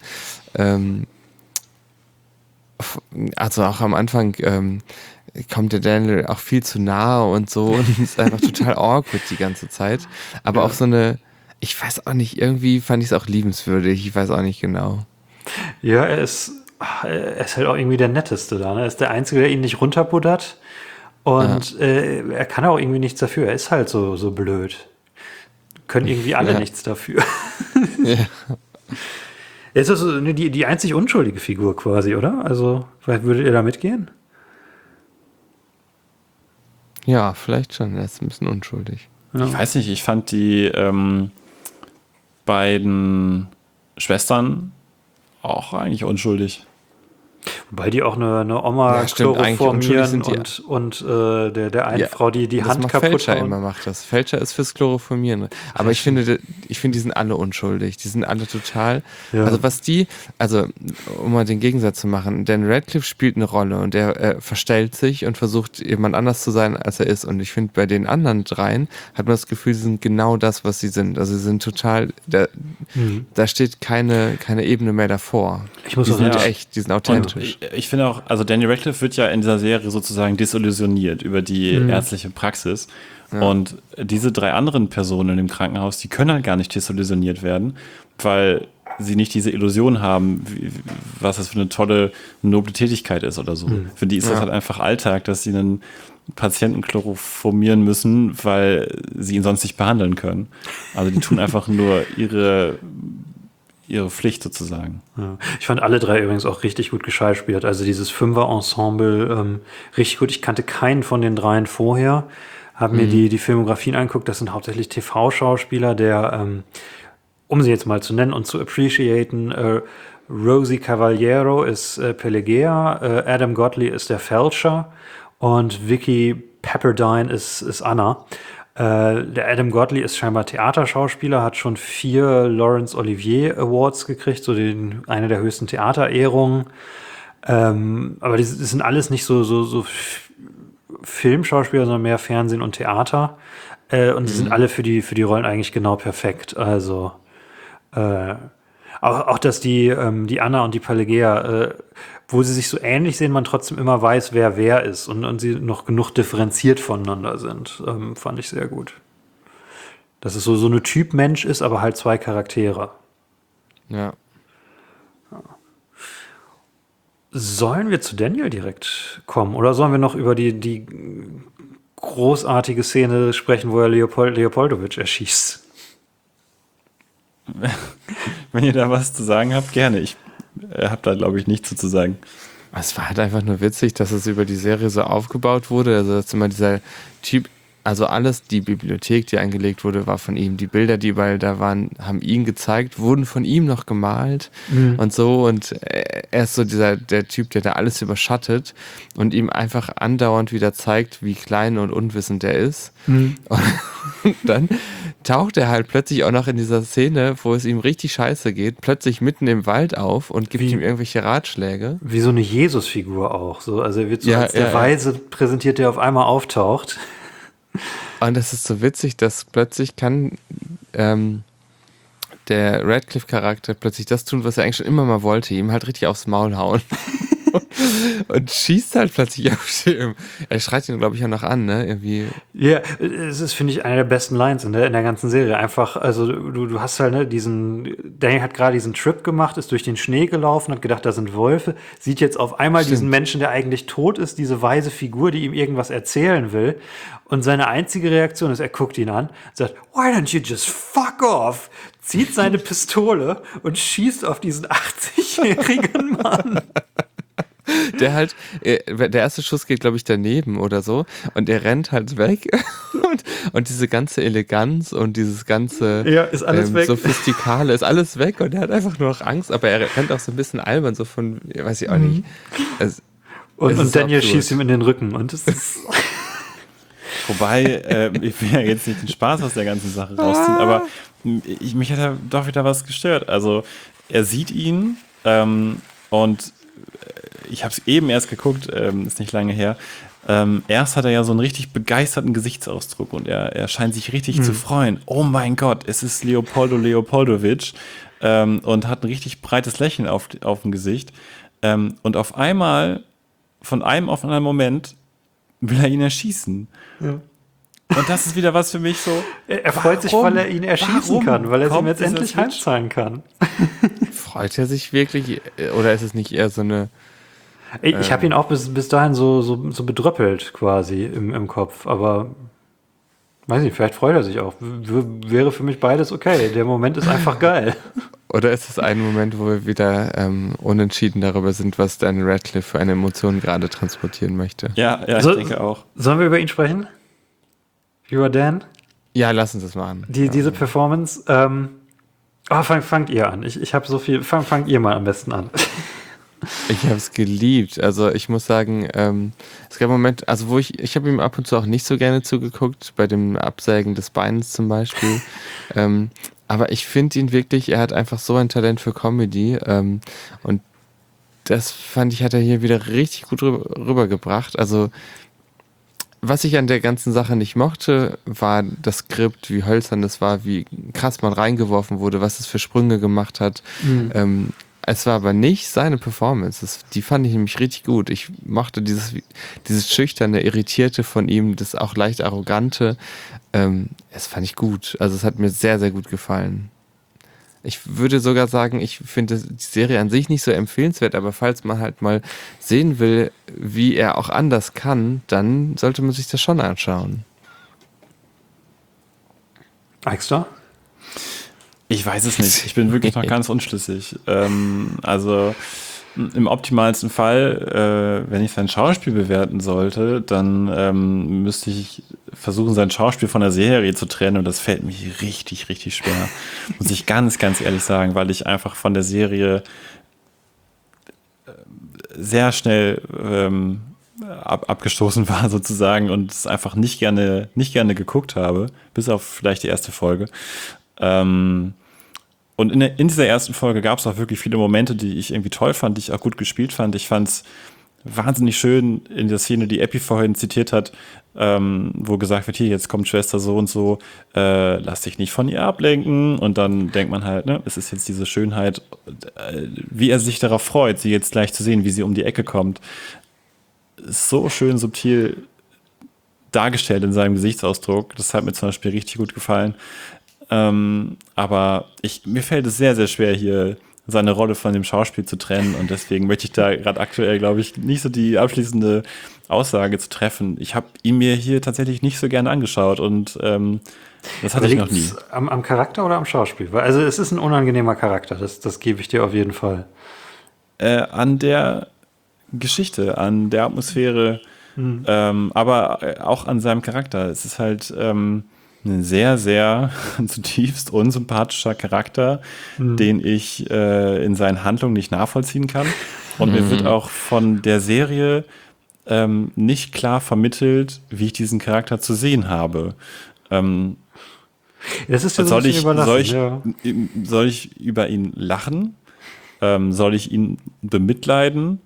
Also auch am Anfang kommt der Daniel auch viel zu nahe und so und ist einfach total awkward die ganze Zeit, aber auch so eine, ich weiß auch nicht, irgendwie fand ich es auch liebenswürdig, ich weiß auch nicht genau. Ja, er ist halt auch irgendwie der Netteste da, ne? Er ist der Einzige, der ihn nicht runterbuddert und er kann auch irgendwie nichts dafür, er ist halt so blöd. Können irgendwie alle nichts dafür. Ja. Er ist also die einzig unschuldige Figur quasi, oder? Also, vielleicht würdet ihr da mitgehen? Ja, vielleicht schon, er ist ein bisschen unschuldig. Ja. Ich weiß nicht, ich fand die beiden Schwestern auch eigentlich unschuldig. Wobei die auch eine Oma chloroformieren und der einen Frau die Hand kaputt Fälscher hauen. Immer macht das. Fälscher ist fürs Chloroformieren. Aber ich finde, die sind alle unschuldig. Die sind alle total. Ja. Also um mal den Gegensatz zu machen, Dan Radcliffe spielt eine Rolle und er verstellt sich und versucht jemand anders zu sein, als er ist. Und ich finde, bei den anderen dreien hat man das Gefühl, sie sind genau das, was sie sind. Also sie sind total, da steht keine Ebene mehr davor. Die sind echt, die sind authentisch. Ich finde auch, also Daniel Radcliffe wird ja in dieser Serie sozusagen desillusioniert über die ärztliche Praxis. Ja. Und diese drei anderen Personen im Krankenhaus, die können halt gar nicht desillusioniert werden, weil sie nicht diese Illusion haben, was das für eine tolle, noble Tätigkeit ist oder so. Für die ist das halt einfach Alltag, dass sie einen Patienten chloroformieren müssen, weil sie ihn sonst nicht behandeln können. Also die tun einfach nur ihre Pflicht sozusagen. Ja. Ich fand alle drei übrigens auch richtig gut geschauspielt. Also dieses Fünfer-Ensemble richtig gut. Ich kannte keinen von den dreien vorher. Habe mir die Filmografien angeguckt. Das sind hauptsächlich TV-Schauspieler, der, um sie jetzt mal zu nennen und zu appreciaten, Rosie Cavaliero ist Pelegea, Adam Godley ist der Fälscher und Vicky Pepperdine ist Anna. Der Adam Godley ist scheinbar Theaterschauspieler, hat schon 4 Laurence Olivier Awards gekriegt, so eine der höchsten Theaterehrungen. Aber das sind alles nicht so Filmschauspieler, sondern mehr Fernsehen und Theater. Und die sind alle für die Rollen eigentlich genau perfekt. Also auch dass die Anna und die Pelegea, wo sie sich so ähnlich sehen, man trotzdem immer weiß, wer ist und sie noch genug differenziert voneinander sind, fand ich sehr gut. Dass es so eine Typ Mensch ist, aber halt 2 Charaktere. Ja. Sollen wir zu Daniel direkt kommen oder sollen wir noch über die großartige Szene sprechen, wo er Leopoldowitsch erschießt? Wenn ihr da was zu sagen habt, gerne. Ich habe da, glaube ich, nichts zu sagen. Es war halt einfach nur witzig, dass es über die Serie so aufgebaut wurde. Also, dass immer dieser Typ Also alles, die Bibliothek, die eingelegt wurde, war von ihm. Die Bilder, die überall da waren, haben ihn gezeigt, wurden von ihm noch gemalt und so. Und er ist so der Typ, der da alles überschattet und ihm einfach andauernd wieder zeigt, wie klein und unwissend er ist. Und dann taucht er halt plötzlich auch noch in dieser Szene, wo es ihm richtig scheiße geht, plötzlich mitten im Wald auf und gibt ihm irgendwelche Ratschläge. Wie so eine Jesus-Figur auch. So. Also er wird so als der Weise präsentiert, der auf einmal auftaucht. Und das ist so witzig, dass plötzlich kann der Radcliffe-Charakter plötzlich das tun, was er eigentlich schon immer mal wollte, ihm halt richtig aufs Maul hauen. Und schießt halt plötzlich auf den. Er schreit ihn, glaube ich, auch noch an, ne? Irgendwie. Ja, es ist, finde ich, eine der besten Lines in der ganzen Serie. Einfach, also du hast halt, ne, Daniel hat gerade diesen Trip gemacht, ist durch den Schnee gelaufen, hat gedacht, da sind Wölfe, sieht jetzt auf einmal diesen Menschen, der eigentlich tot ist, diese weise Figur, die ihm irgendwas erzählen will. Und seine einzige Reaktion ist, er guckt ihn an, sagt, why don't you just fuck off? Zieht seine Pistole und schießt auf diesen 80-jährigen Mann. Der erste Schuss geht, glaube ich, daneben oder so und er rennt halt weg und diese ganze Eleganz und dieses ganze ist alles weg. Sophistikale ist alles weg und er hat einfach nur noch Angst, aber er rennt auch so ein bisschen albern, so von, weiß ich auch nicht. Und Daniel schießt ihm in den Rücken und es ist... Wobei, ich will ja jetzt nicht den Spaß aus der ganzen Sache rausziehen, aber mich hat ja doch wieder was gestört. Also er sieht ihn und ich habe es eben erst geguckt, ist nicht lange her. Erst hat er ja so einen richtig begeisterten Gesichtsausdruck und er scheint sich richtig zu freuen. Oh mein Gott, es ist Leopoldo Leopoldowitsch und hat ein richtig breites Lächeln auf dem Gesicht. Und auf einmal, von einem auf einen anderen Moment, will er ihn erschießen. Ja. Und das ist wieder was für mich so. Er freut sich, weil er ihn erschießen kann, weil er ihm jetzt endlich heimzahlen kann. Freut er sich wirklich? Oder ist es nicht eher so eine... Ich habe ihn auch bis dahin so bedröppelt quasi im Kopf, aber weiß nicht, vielleicht freut er sich auch. Wäre für mich beides okay. Der Moment ist einfach geil. Oder ist es ein Moment, wo wir wieder unentschieden darüber sind, was Daniel Radcliffe für eine Emotion gerade transportieren möchte? Ja, ich denke auch. Sollen wir über ihn sprechen? Über Dan? Ja, lass uns das mal an. Diese Performance. Fangt ihr an. Ich habe so viel. Fangt ihr mal am besten an. Ich habe es geliebt. Also ich muss sagen, es gab Momente, also wo ich habe ihm ab und zu auch nicht so gerne zugeguckt, bei dem Absägen des Beines zum Beispiel. Aber ich finde ihn wirklich, er hat einfach so ein Talent für Comedy. Und das fand ich, hat er hier wieder richtig gut rübergebracht. Also was ich an der ganzen Sache nicht mochte, war das Skript, wie hölzern das war, wie krass man reingeworfen wurde, was es für Sprünge gemacht hat. Es war aber nicht seine Performance. Die fand ich nämlich richtig gut. Ich mochte dieses schüchterne, irritierte von ihm, das auch leicht arrogante. Das fand ich gut. Also es hat mir sehr, sehr gut gefallen. Ich würde sogar sagen, ich finde die Serie an sich nicht so empfehlenswert, aber falls man halt mal sehen will, wie er auch anders kann, dann sollte man sich das schon anschauen. Eichster? Ich weiß es nicht. Ich bin wirklich noch ganz unschlüssig. Also im optimalsten Fall, wenn ich sein Schauspiel bewerten sollte, dann müsste ich versuchen, sein Schauspiel von der Serie zu trennen und das fällt mir richtig, richtig schwer. Muss ich ganz, ganz ehrlich sagen, weil ich einfach von der Serie sehr schnell abgestoßen war sozusagen und es einfach nicht gerne geguckt habe, bis auf vielleicht die erste Folge. Und in dieser ersten Folge gab es auch wirklich viele Momente, die ich irgendwie toll fand, die ich auch gut gespielt fand. Ich fand es wahnsinnig schön in der Szene, die Epi vorhin zitiert hat, wo gesagt wird, hier, jetzt kommt Schwester so und so, lass dich nicht von ihr ablenken. Und dann denkt man halt, ne, es ist jetzt diese Schönheit, wie er sich darauf freut, sie jetzt gleich zu sehen, wie sie um die Ecke kommt. Ist so schön subtil dargestellt in seinem Gesichtsausdruck. Das hat mir zum Beispiel richtig gut gefallen. Aber mir fällt es sehr, sehr schwer, hier seine Rolle von dem Schauspiel zu trennen und deswegen möchte ich da gerade aktuell, glaube ich, nicht so die abschließende Aussage zu treffen. Ich habe ihn mir hier tatsächlich nicht so gerne angeschaut und das hatte ich noch nie. Am Charakter oder am Schauspiel? Also es ist ein unangenehmer Charakter, das gebe ich dir auf jeden Fall. An der Geschichte, an der Atmosphäre, aber auch an seinem Charakter. Es ist halt ein sehr, sehr zutiefst unsympathischer Charakter, den ich in seinen Handlungen nicht nachvollziehen kann. Und mir wird auch von der Serie nicht klar vermittelt, wie ich diesen Charakter zu sehen habe. Das ist ja so ein bisschen überlassen. Soll ich über ihn lachen? Soll ich ihn bemitleiden?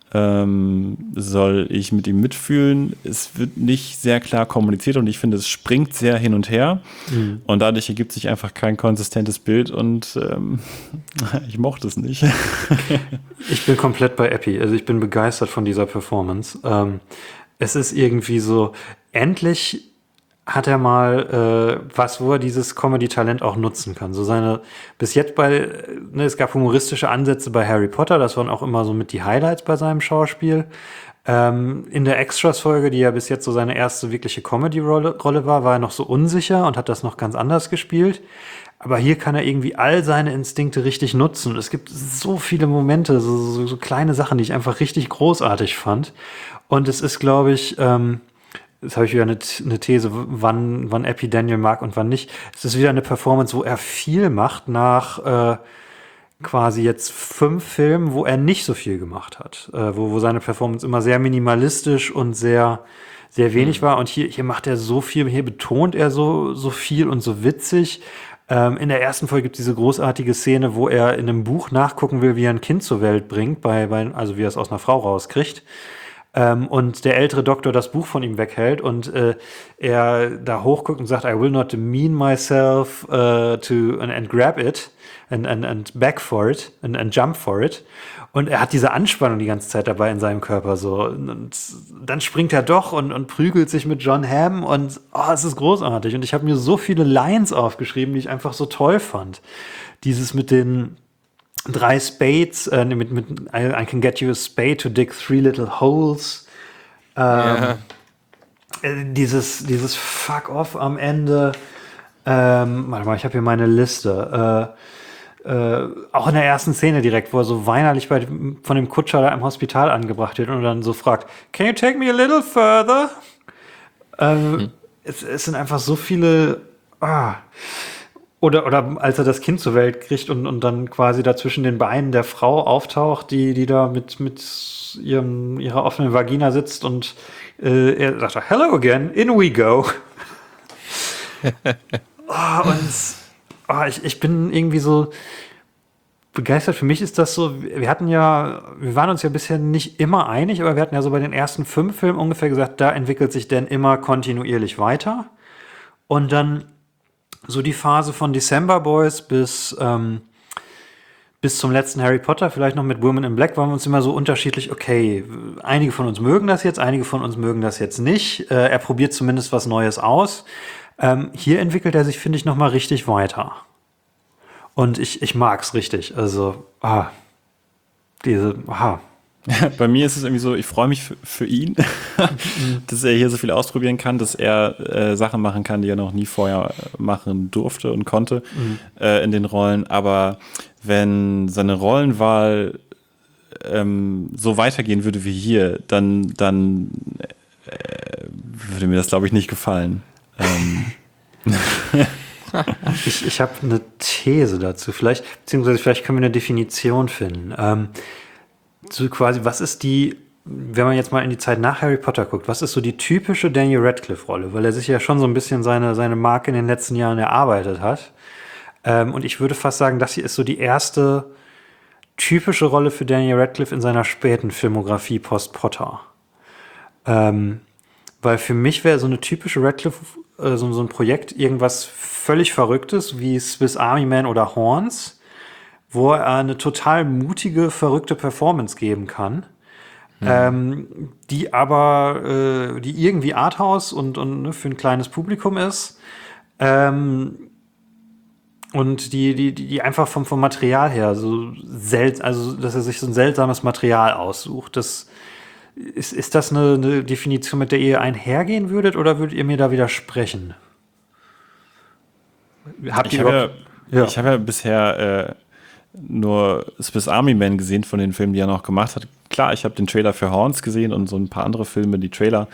Soll ich mit ihm mitfühlen? Es wird nicht sehr klar kommuniziert und ich finde, es springt sehr hin und her. Und dadurch ergibt sich einfach kein konsistentes Bild und ich mochte es nicht. Ich bin komplett bei Epi. Also ich bin begeistert von dieser Performance. Es ist irgendwie so, endlich hat er mal wo er dieses Comedy-Talent auch nutzen kann. So bis jetzt es gab humoristische Ansätze bei Harry Potter, das waren auch immer so mit die Highlights bei seinem Schauspiel. In der Extras-Folge, die ja bis jetzt so seine erste wirkliche Comedy-Rolle war er noch so unsicher und hat das noch ganz anders gespielt. Aber hier kann er irgendwie all seine Instinkte richtig nutzen. Und es gibt so viele Momente, so kleine Sachen, die ich einfach richtig großartig fand. Und es ist, glaube ich, jetzt habe ich wieder eine These, wann Epi Daniel mag und wann nicht. Es ist wieder eine Performance, wo er viel macht nach quasi jetzt 5 Filmen, wo er nicht so viel gemacht hat. Wo seine Performance immer sehr minimalistisch und sehr, sehr wenig war. Und hier macht er so viel, hier betont er so viel und so witzig. In der ersten Folge gibt es diese großartige Szene, wo er in einem Buch nachgucken will, wie er ein Kind zur Welt bringt, also wie er es aus einer Frau rauskriegt. Und der ältere Doktor das Buch von ihm weghält und er da hochguckt und sagt, I will not demean myself and grab it and back for it and jump for it. Und er hat diese Anspannung die ganze Zeit dabei in seinem Körper so. Und dann springt er doch und prügelt sich mit John Hamm und es ist großartig. Und ich habe mir so viele Lines aufgeschrieben, die ich einfach so toll fand. Dieses mit den 3 Spades, I can get you a spade to dig 3 little holes. Dieses Fuck off am Ende. Warte mal, ich habe hier meine Liste. Auch in der ersten Szene direkt, wo er so weinerlich von dem Kutscher da im Hospital angebracht wird und dann so fragt, can you take me a little further? Es sind einfach so viele Oder als er das Kind zur Welt kriegt und dann quasi da zwischen den Beinen der Frau auftaucht, die da mit ihrer offenen Vagina sitzt und er sagt, hello again, in we go. Ich bin irgendwie so begeistert. Für mich ist das so, wir waren uns ja bisher nicht immer einig, aber wir hatten ja so bei den ersten 5 Filmen ungefähr gesagt, da entwickelt sich Dan immer kontinuierlich weiter. Und dann so die Phase von December Boys bis zum letzten Harry Potter, vielleicht noch mit Women in Black, waren wir uns immer so unterschiedlich, okay, einige von uns mögen das jetzt, einige von uns mögen das jetzt nicht. Er probiert zumindest was Neues aus. Hier entwickelt er sich, finde ich, nochmal richtig weiter. Und ich mag's richtig. Also, Bei mir ist es irgendwie so, ich freue mich für ihn, dass er hier so viel ausprobieren kann, dass er Sachen machen kann, die er noch nie vorher machen durfte und konnte in den Rollen. Aber wenn seine Rollenwahl so weitergehen würde wie hier, dann würde mir das, glaube ich, nicht gefallen. Ich habe eine These dazu, beziehungsweise vielleicht können wir eine Definition finden. So quasi, was ist wenn man jetzt mal in die Zeit nach Harry Potter guckt, was ist so die typische Daniel Radcliffe-Rolle? Weil er sich ja schon so ein bisschen seine Marke in den letzten Jahren erarbeitet hat. Und ich würde fast sagen, das hier ist so die erste typische Rolle für Daniel Radcliffe in seiner späten Filmografie post-Potter. Weil für mich wäre so eine typische Radcliffe, so ein Projekt, irgendwas völlig Verrücktes wie Swiss Army Man oder Horns, wo er eine total mutige, verrückte Performance geben kann, die irgendwie Arthouse und für ein kleines Publikum ist, und die einfach vom Material her so also dass er sich so ein seltsames Material aussucht. Ist das eine Definition, mit der ihr einhergehen würdet, oder würdet ihr mir da widersprechen? Ich habe ja bisher nur Swiss Army Man gesehen von den Filmen, die er noch gemacht hat. klar, ich habe den Trailer für Horns gesehen und so ein paar andere Filme, die Trailer.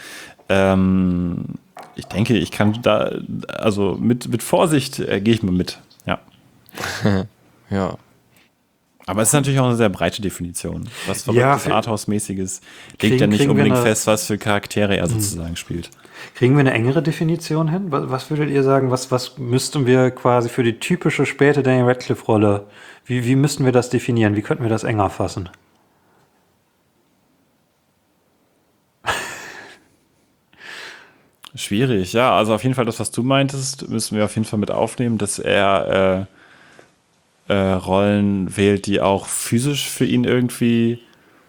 Ich denke, ich kann da, also mit Vorsicht gehe ich mal mit, ja. Ja. Aber es ist natürlich auch eine sehr breite Definition. Was Verrücktes, Arthouse-mäßiges legt ja nicht unbedingt fest, was für Charaktere er sozusagen spielt. Kriegen wir eine engere Definition hin? Was würdet ihr sagen, was müssten wir quasi für die typische späte Daniel Radcliffe-Rolle, wie müssten wir das definieren? Wie könnten wir das enger fassen? Schwierig, ja. Also auf jeden Fall das, was du meintest, müssen wir auf jeden Fall mit aufnehmen, dass er Rollen wählt, die auch physisch für ihn irgendwie,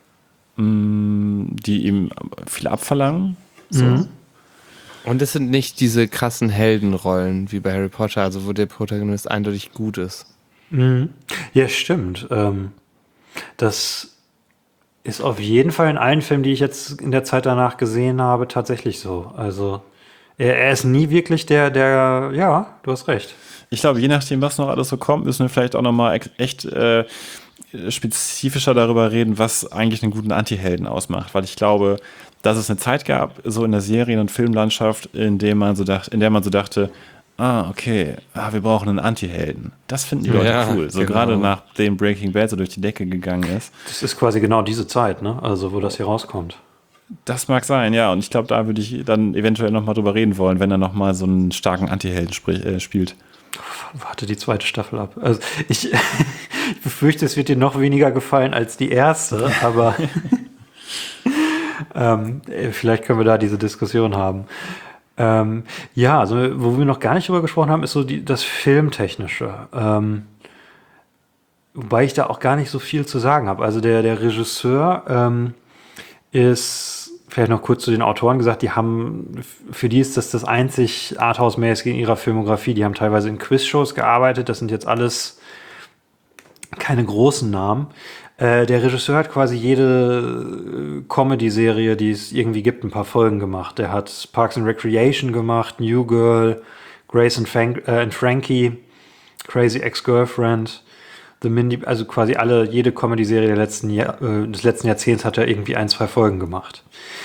die ihm viel abverlangen. So. Mhm. Und es sind nicht diese krassen Heldenrollen wie bei Harry Potter, also wo der Protagonist eindeutig gut ist. Mhm. Ja, stimmt. Das ist auf jeden Fall in allen Filmen, die ich jetzt in der Zeit danach gesehen habe, tatsächlich so. Also er ist nie wirklich der, ja, du hast recht. Ich glaube, je nachdem, was noch alles so kommt, müssen wir vielleicht auch nochmal echt spezifischer darüber reden, was eigentlich einen guten Anti-Helden ausmacht. Weil ich glaube, dass es eine Zeit gab, so in der Serien- und Filmlandschaft, in der man so dachte, okay, wir brauchen einen Anti-Helden. Das finden die Leute cool. So gerade nachdem Breaking Bad so durch die Decke gegangen ist. Das ist quasi genau diese Zeit, ne? Also wo das hier rauskommt. Das mag sein, ja. Und ich glaube, da würde ich dann eventuell nochmal drüber reden wollen, wenn er nochmal so einen starken Anti-Helden spielt. Warte die zweite Staffel ab. Also ich befürchte, es wird dir noch weniger gefallen als die erste, aber vielleicht können wir da diese Diskussion haben. Ja, also wo wir noch gar nicht drüber gesprochen haben, ist so das Filmtechnische. Wobei ich da auch gar nicht so viel zu sagen habe. Also der Regisseur ist, vielleicht noch kurz zu den Autoren gesagt, für die ist das einzig Arthouse-mäßige in ihrer Filmografie. Die haben teilweise in Quizshows gearbeitet. Das sind jetzt alles keine großen Namen. Der Regisseur hat quasi jede Comedy-Serie, die es irgendwie gibt, ein paar Folgen gemacht. Der hat Parks and Recreation gemacht, New Girl, Grace and Frankie, Crazy Ex-Girlfriend, The Mindy, also quasi jede Comedy-Serie des letzten Jahrzehnts hat er irgendwie 1-2 Folgen gemacht.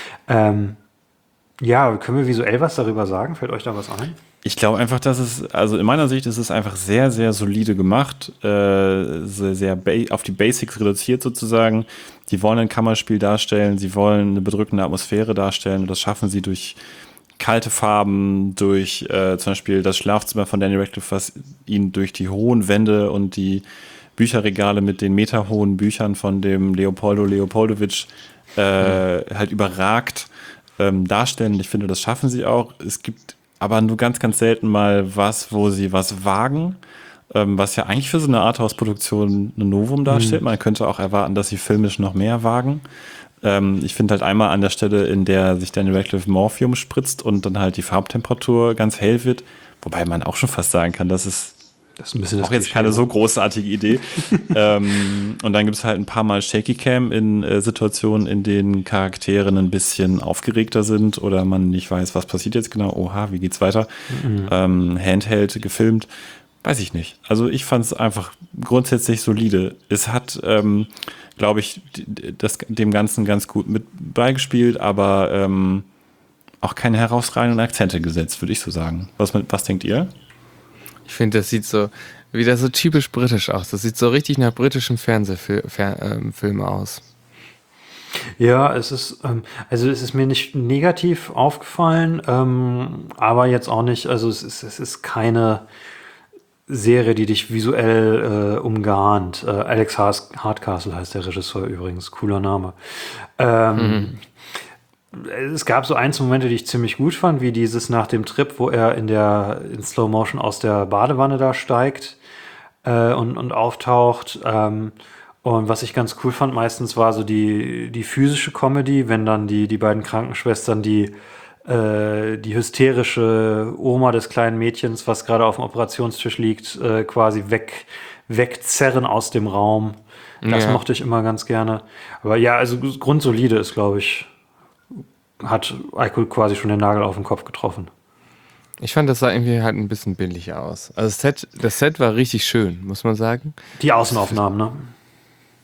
Ja, können wir visuell was darüber sagen? Fällt euch da was ein? Ich glaube einfach, also in meiner Sicht ist es einfach sehr, sehr solide gemacht, sehr auf die Basics reduziert sozusagen. Die wollen ein Kammerspiel darstellen, sie wollen eine bedrückende Atmosphäre darstellen und das schaffen sie durch kalte Farben, durch zum Beispiel das Schlafzimmer von Daniel Radcliffe, was ihn durch die hohen Wände und die Bücherregale mit den meterhohen Büchern von dem Leopoldo Leopoldowitsch halt überragt darstellen. Ich finde, das schaffen sie auch. Es gibt aber nur ganz, ganz selten mal wo sie was wagen, was ja eigentlich für so eine Arthouse-Produktion ein Novum darstellt. Man könnte auch erwarten, dass sie filmisch noch mehr wagen. Ich finde halt einmal an der Stelle, in der sich Daniel Radcliffe Morphium spritzt und dann halt die Farbtemperatur ganz hell wird, wobei man auch schon fast sagen kann, das ist ein bisschen auch jetzt keine so großartige Idee. Und dann gibt es halt ein paar Mal Shaky Cam in Situationen, in denen Charaktere ein bisschen aufgeregter sind oder man nicht weiß, was passiert jetzt genau. Oha, wie geht's weiter? Handheld gefilmt. Weiß ich nicht. Also ich fand es einfach grundsätzlich solide. Es hat, glaube ich, dem Ganzen ganz gut mit beigespielt, aber auch keine herausragenden Akzente gesetzt, würde ich so sagen. Was denkt ihr? Ich finde, das sieht so wieder so typisch britisch aus. Das sieht so richtig nach britischen Fernsehfilmen aus. Ja, es ist mir nicht negativ aufgefallen, aber jetzt auch nicht, also es ist keine Serie, die dich visuell umgarnt. Alex Hardcastle heißt der Regisseur übrigens, cooler Name. Es gab so Momente, die ich ziemlich gut fand, wie dieses nach dem Trip, wo er in Slow Motion aus der Badewanne da steigt und auftaucht. Und was ich ganz cool fand meistens war so die physische Comedy, wenn dann die beiden Krankenschwestern die hysterische Oma des kleinen Mädchens, was gerade auf dem Operationstisch liegt, quasi wegzerren aus dem Raum. Das mochte ich immer ganz gerne. Aber ja, also grundsolide ist, glaube ich, hat Aykul quasi schon den Nagel auf den Kopf getroffen. Ich fand, das sah irgendwie halt ein bisschen billig aus. Also das Set war richtig schön, muss man sagen. Die Außenaufnahmen, ne?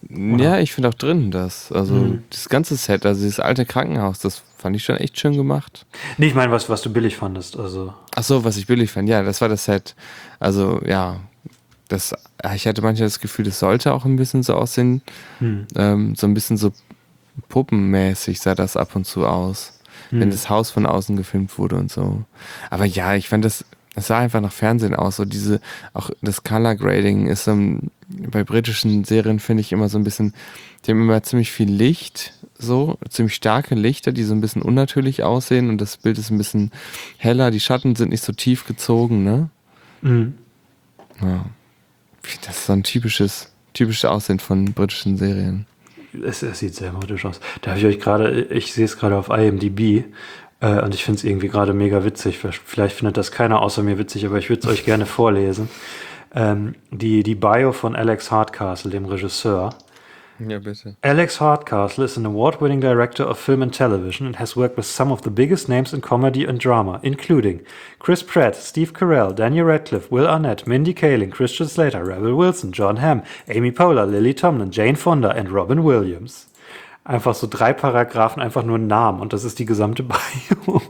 Ja, ich finde auch drin das. Also das ganze Set, also dieses alte Krankenhaus, das fand ich schon echt schön gemacht. Nee, ich meine, was du billig fandest. Also. Ach so, was ich billig fand, ja, das war das Set. Also ja, ich hatte manchmal das Gefühl, das sollte auch ein bisschen so aussehen. So ein bisschen so puppenmäßig sah das ab und zu aus. Wenn das Haus von außen gefilmt wurde und so. Aber ja, ich fand das sah einfach nach Fernsehen aus. So auch das Color Grading ist bei britischen Serien, finde ich, immer so ein bisschen, die haben immer ziemlich viel Licht, so, ziemlich starke Lichter, die so ein bisschen unnatürlich aussehen und das Bild ist ein bisschen heller, die Schatten sind nicht so tief gezogen, ne? Ja. Das ist so ein typisches Aussehen von britischen Serien. Es sieht sehr britisch aus. Da habe ich euch gerade, ich sehe es gerade auf IMDb und ich finde es irgendwie gerade mega witzig. Vielleicht findet das keiner außer mir witzig, aber ich würde es euch gerne vorlesen. Die Bio von Alex Hardcastle, dem Regisseur. Ja, bitte. Alex Hardcastle is an award-winning director of film and television and has worked with some of the biggest names in comedy and drama, including Chris Pratt, Steve Carell, Daniel Radcliffe, Will Arnett, Mindy Kaling, Christian Slater, Rebel Wilson, John Hamm, Amy Poehler, Lily Tomlin, Jane Fonda and Robin Williams. Einfach so 3 Paragraphen, einfach nur Namen und das ist die gesamte Bio.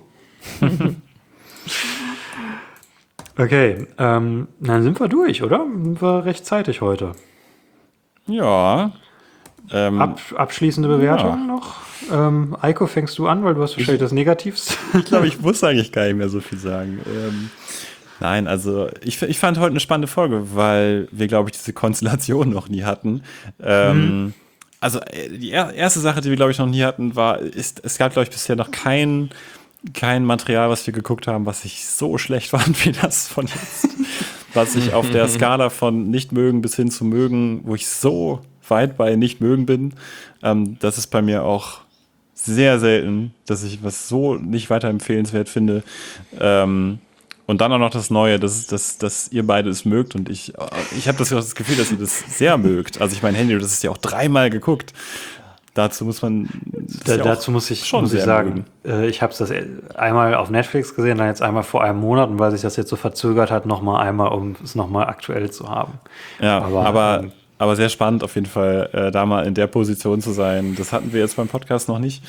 Okay, dann sind wir durch, oder? Sind wir rechtzeitig heute. Ja. Abschließende Bewertung noch. Eiko, fängst du an, weil du hast wahrscheinlich das Negativste. Ich glaube, ich muss eigentlich gar nicht mehr so viel sagen. Nein, also ich fand heute eine spannende Folge, weil wir, glaube ich, diese Konstellation noch nie hatten. Also die erste Sache, die wir, glaube ich, noch nie hatten, es gab, glaube ich, bisher noch kein Material, was wir geguckt haben, was ich so schlecht fand wie das von jetzt. Was ich auf der Skala von nicht mögen bis hin zu mögen, wo ich so weit bei nicht mögen bin, das ist bei mir auch sehr selten, dass ich was so nicht weiterempfehlenswert finde. Und dann auch noch das Neue, dass ihr beide es mögt und ich habe das Gefühl, dass ihr das sehr mögt. Also ich meine, Henry, das ist ja auch 3-mal geguckt. Dazu muss man muss ich sagen, ich habe das einmal auf Netflix gesehen, dann jetzt einmal vor einem Monat und weil sich das jetzt so verzögert hat, nochmal einmal, um es nochmal aktuell zu haben. Ja, aber sehr spannend auf jeden Fall, da mal in der Position zu sein. Das hatten wir jetzt beim Podcast noch nicht.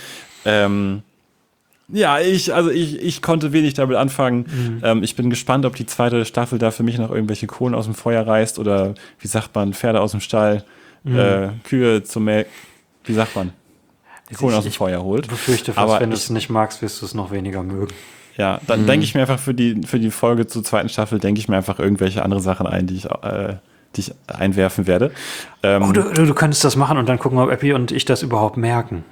Ja, ich konnte wenig damit anfangen. Ich bin gespannt, ob die zweite Staffel da für mich noch irgendwelche Kohlen aus dem Feuer reißt oder wie sagt man, Pferde aus dem Stall, Kühe zum Melken. Wie sagt man? Kohlen aus dem Feuer holt. Ich befürchte fast, wenn du es nicht magst, wirst du es noch weniger mögen. Ja, dann denke ich mir einfach für die Folge zur zweiten Staffel, denke ich mir einfach irgendwelche andere Sachen ein, die ich einwerfen werde. Du könntest das machen und dann gucken, ob Epi und ich das überhaupt merken.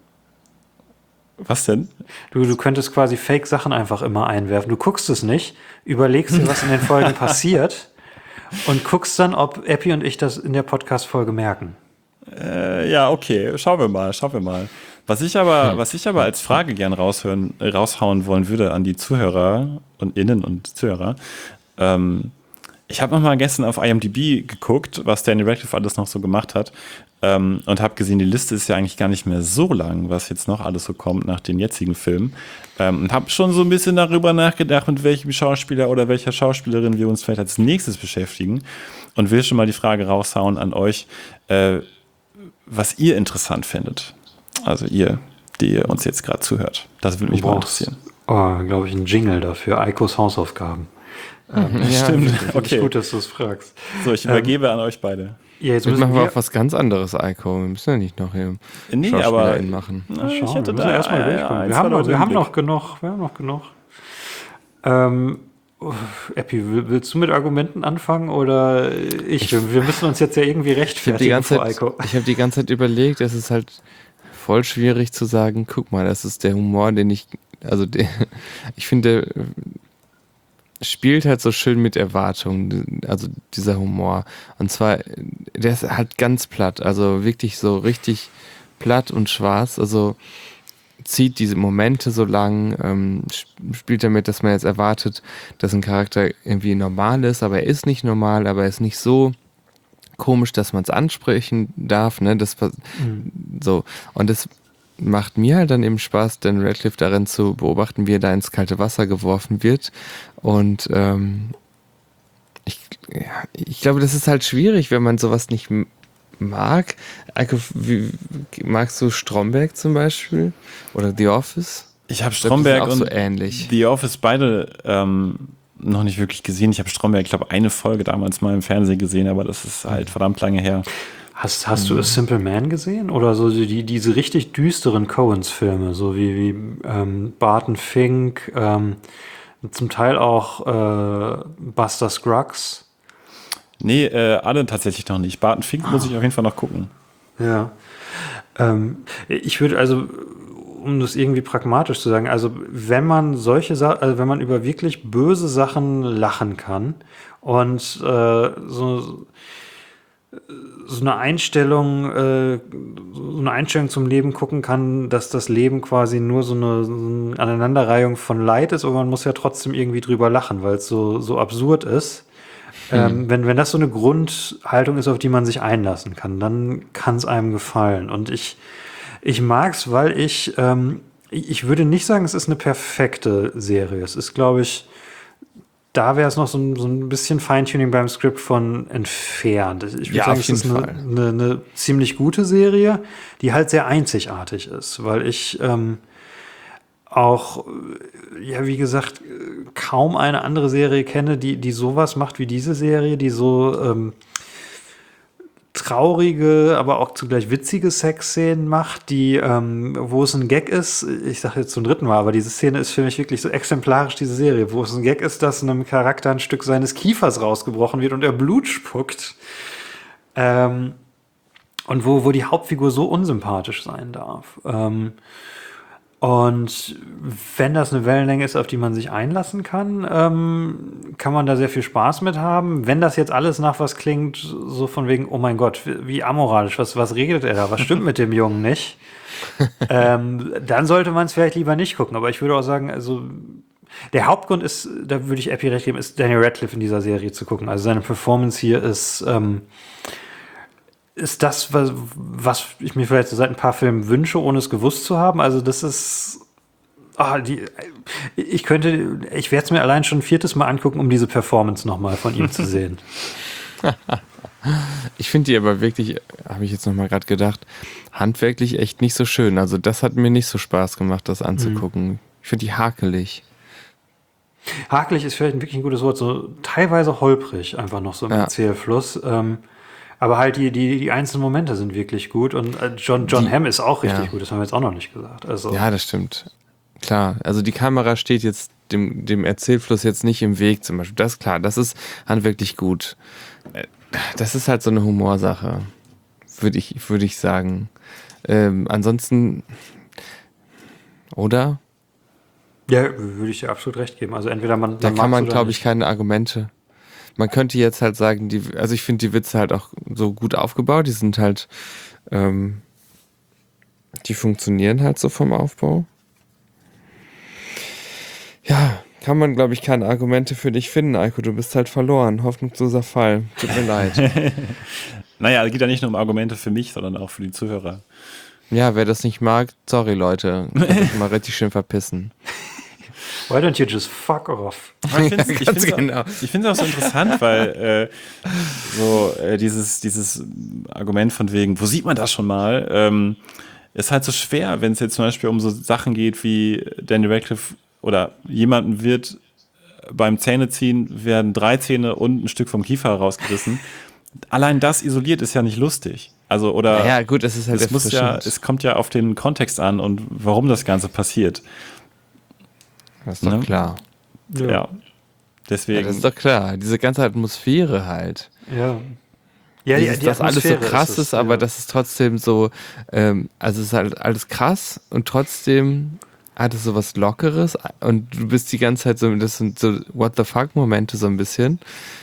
Was denn? Du könntest quasi Fake-Sachen einfach immer einwerfen. Du guckst es nicht, überlegst dir, was in den Folgen passiert und guckst dann, ob Epi und ich das in der Podcast-Folge merken. Ja, okay, schauen wir mal. Was ich aber als Frage gern raushauen wollen würde an die Zuhörer und Innen und Zuhörer, ich habe nochmal gestern auf IMDb geguckt, was Daniel Radcliffe alles noch so gemacht hat, und habe gesehen, die Liste ist ja eigentlich gar nicht mehr so lang, was jetzt noch alles so kommt nach den jetzigen Filmen, und habe schon so ein bisschen darüber nachgedacht, mit welchem Schauspieler oder welcher Schauspielerin wir uns vielleicht als nächstes beschäftigen und will schon mal die Frage raushauen an euch, was ihr interessant findet. Also ihr, die ihr uns jetzt gerade zuhört. Das würde mich mal interessieren. Glaube ich, ein Jingle dafür. Eikos Hausaufgaben. Stimmt. Okay. Gut, dass du es fragst. So, ich übergebe an euch beide. Ja, jetzt machen wir auch was ganz anderes, Eiko. Wir müssen ja nicht noch hier Schauspielerin machen. Ich hätte da erstmal durchkommen. Wir haben noch genug. Epi, willst du mit Argumenten anfangen oder ich? Wir müssen uns jetzt ja irgendwie rechtfertigen vor Eiko. Ich habe die ganze Zeit überlegt, es ist halt voll schwierig zu sagen, guck mal, das ist der Humor, ich finde, der spielt halt so schön mit Erwartungen, also dieser Humor. Und zwar, der ist halt ganz platt, also wirklich so richtig platt und schwarz, also zieht diese Momente so lang, spielt damit, dass man jetzt erwartet, dass ein Charakter irgendwie normal ist, aber er ist nicht normal, aber er ist nicht so komisch, dass man es ansprechen darf, ne? So. Und das macht mir halt dann eben Spaß, den Radcliffe darin zu beobachten, wie er da ins kalte Wasser geworfen wird. Und ich glaube, das ist halt schwierig, wenn man sowas nicht mag. Eiko, magst du Stromberg zum Beispiel? Oder The Office? Ich habe Stromberg und so ähnlich. The Office beide noch nicht wirklich gesehen. Ich habe Stromberg, ich glaube, eine Folge damals mal im Fernsehen gesehen, aber das ist halt verdammt lange her. Hast du A Simple Man gesehen? Oder so diese richtig düsteren Coens-Filme, so wie Barton Fink, zum Teil auch Buster Scruggs? Nee, alle tatsächlich noch nicht. Barton Fink muss ich auf jeden Fall noch gucken. Ja. Ich würde also, um das irgendwie pragmatisch zu sagen, also wenn man wenn man über wirklich böse Sachen lachen kann und so eine Einstellung zum Leben gucken kann, dass das Leben quasi nur so eine Aneinanderreihung von Leid ist, aber man muss ja trotzdem irgendwie drüber lachen, weil es so absurd ist. Wenn das so eine Grundhaltung ist, auf die man sich einlassen kann, dann kann es einem gefallen. Und ich mag es, weil ich würde nicht sagen, es ist eine perfekte Serie. Es ist, glaube ich, da wäre es noch so ein bisschen Feintuning beim Skript von entfernt. Ich würde sagen, es ist eine ziemlich gute Serie, die halt sehr einzigartig ist, weil ich auch, ja, wie gesagt, kaum eine andere Serie kenne, die sowas macht wie diese Serie, die so traurige, aber auch zugleich witzige Sexszenen macht, wo es ein Gag ist, ich sage jetzt zum 3. Mal, aber diese Szene ist für mich wirklich so exemplarisch, diese Serie, wo es ein Gag ist, dass einem Charakter ein Stück seines Kiefers rausgebrochen wird und er Blut spuckt. Und wo die Hauptfigur so unsympathisch sein darf. Und wenn das eine Wellenlänge ist, auf die man sich einlassen kann, kann man da sehr viel Spaß mit haben. Wenn das jetzt alles nach was klingt, so von wegen, oh mein Gott, wie amoralisch, was redet er da, was stimmt mit dem Jungen nicht, dann sollte man es vielleicht lieber nicht gucken. Aber ich würde auch sagen, also der Hauptgrund ist, da würde ich Epi recht geben, ist Daniel Radcliffe in dieser Serie zu gucken. Also seine Performance hier ist das, was ich mir vielleicht so seit ein paar Filmen wünsche, ohne es gewusst zu haben. Also das ist, ich werde es mir allein schon ein 4. Mal angucken, um diese Performance nochmal von ihm zu sehen. Ich finde die aber wirklich, habe ich jetzt nochmal gerade gedacht, handwerklich echt nicht so schön. Also das hat mir nicht so Spaß gemacht, das anzugucken. Ich finde die hakelig. Hakelig ist vielleicht wirklich ein gutes Wort, so teilweise holprig einfach noch so im Erzählfluss. Aber halt die einzelnen Momente sind wirklich gut und John Hamm ist auch richtig gut, das haben wir jetzt auch noch nicht gesagt. Also. Ja, das stimmt. Klar, also die Kamera steht jetzt dem Erzählfluss jetzt nicht im Weg zum Beispiel. Das ist klar, das ist handwerklich gut. Das ist halt so eine Humorsache, würde ich sagen. Ansonsten, oder? Ja, würde ich dir absolut recht geben. Also entweder man da kann man, glaube ich, keine Argumente. Man könnte jetzt halt sagen, also ich finde die Witze halt auch so gut aufgebaut, die sind halt, die funktionieren halt so vom Aufbau. Ja, kann man, glaube ich, keine Argumente für dich finden, Eiko, du bist halt verloren, hoffnungsloser Fall, tut mir leid. Naja, es geht ja nicht nur um Argumente für mich, sondern auch für die Zuhörer. Ja, wer das nicht mag, sorry Leute, könnt euch mal richtig schön verpissen. Why don't you just fuck off? Ich finde es auch so interessant, weil dieses Argument von wegen, wo sieht man das schon mal, ist halt so schwer, wenn es jetzt zum Beispiel um so Sachen geht wie Daniel Radcliffe oder jemanden wird beim Zähneziehen, werden 3 Zähne und ein Stück vom Kiefer rausgerissen. Allein das isoliert ist ja nicht lustig. Also, oder ja, gut, es ist halt es kommt ja auf den Kontext an und warum das Ganze passiert. Das ist doch klar. Ja. Deswegen. Ja, das ist doch klar. Diese ganze Atmosphäre halt. Ja. Ja, dass alles so krass ist, aber das ist trotzdem so, also es ist halt alles krass und trotzdem hat es so was Lockeres und du bist die ganze Zeit so, das sind so What the fuck Momente so ein bisschen.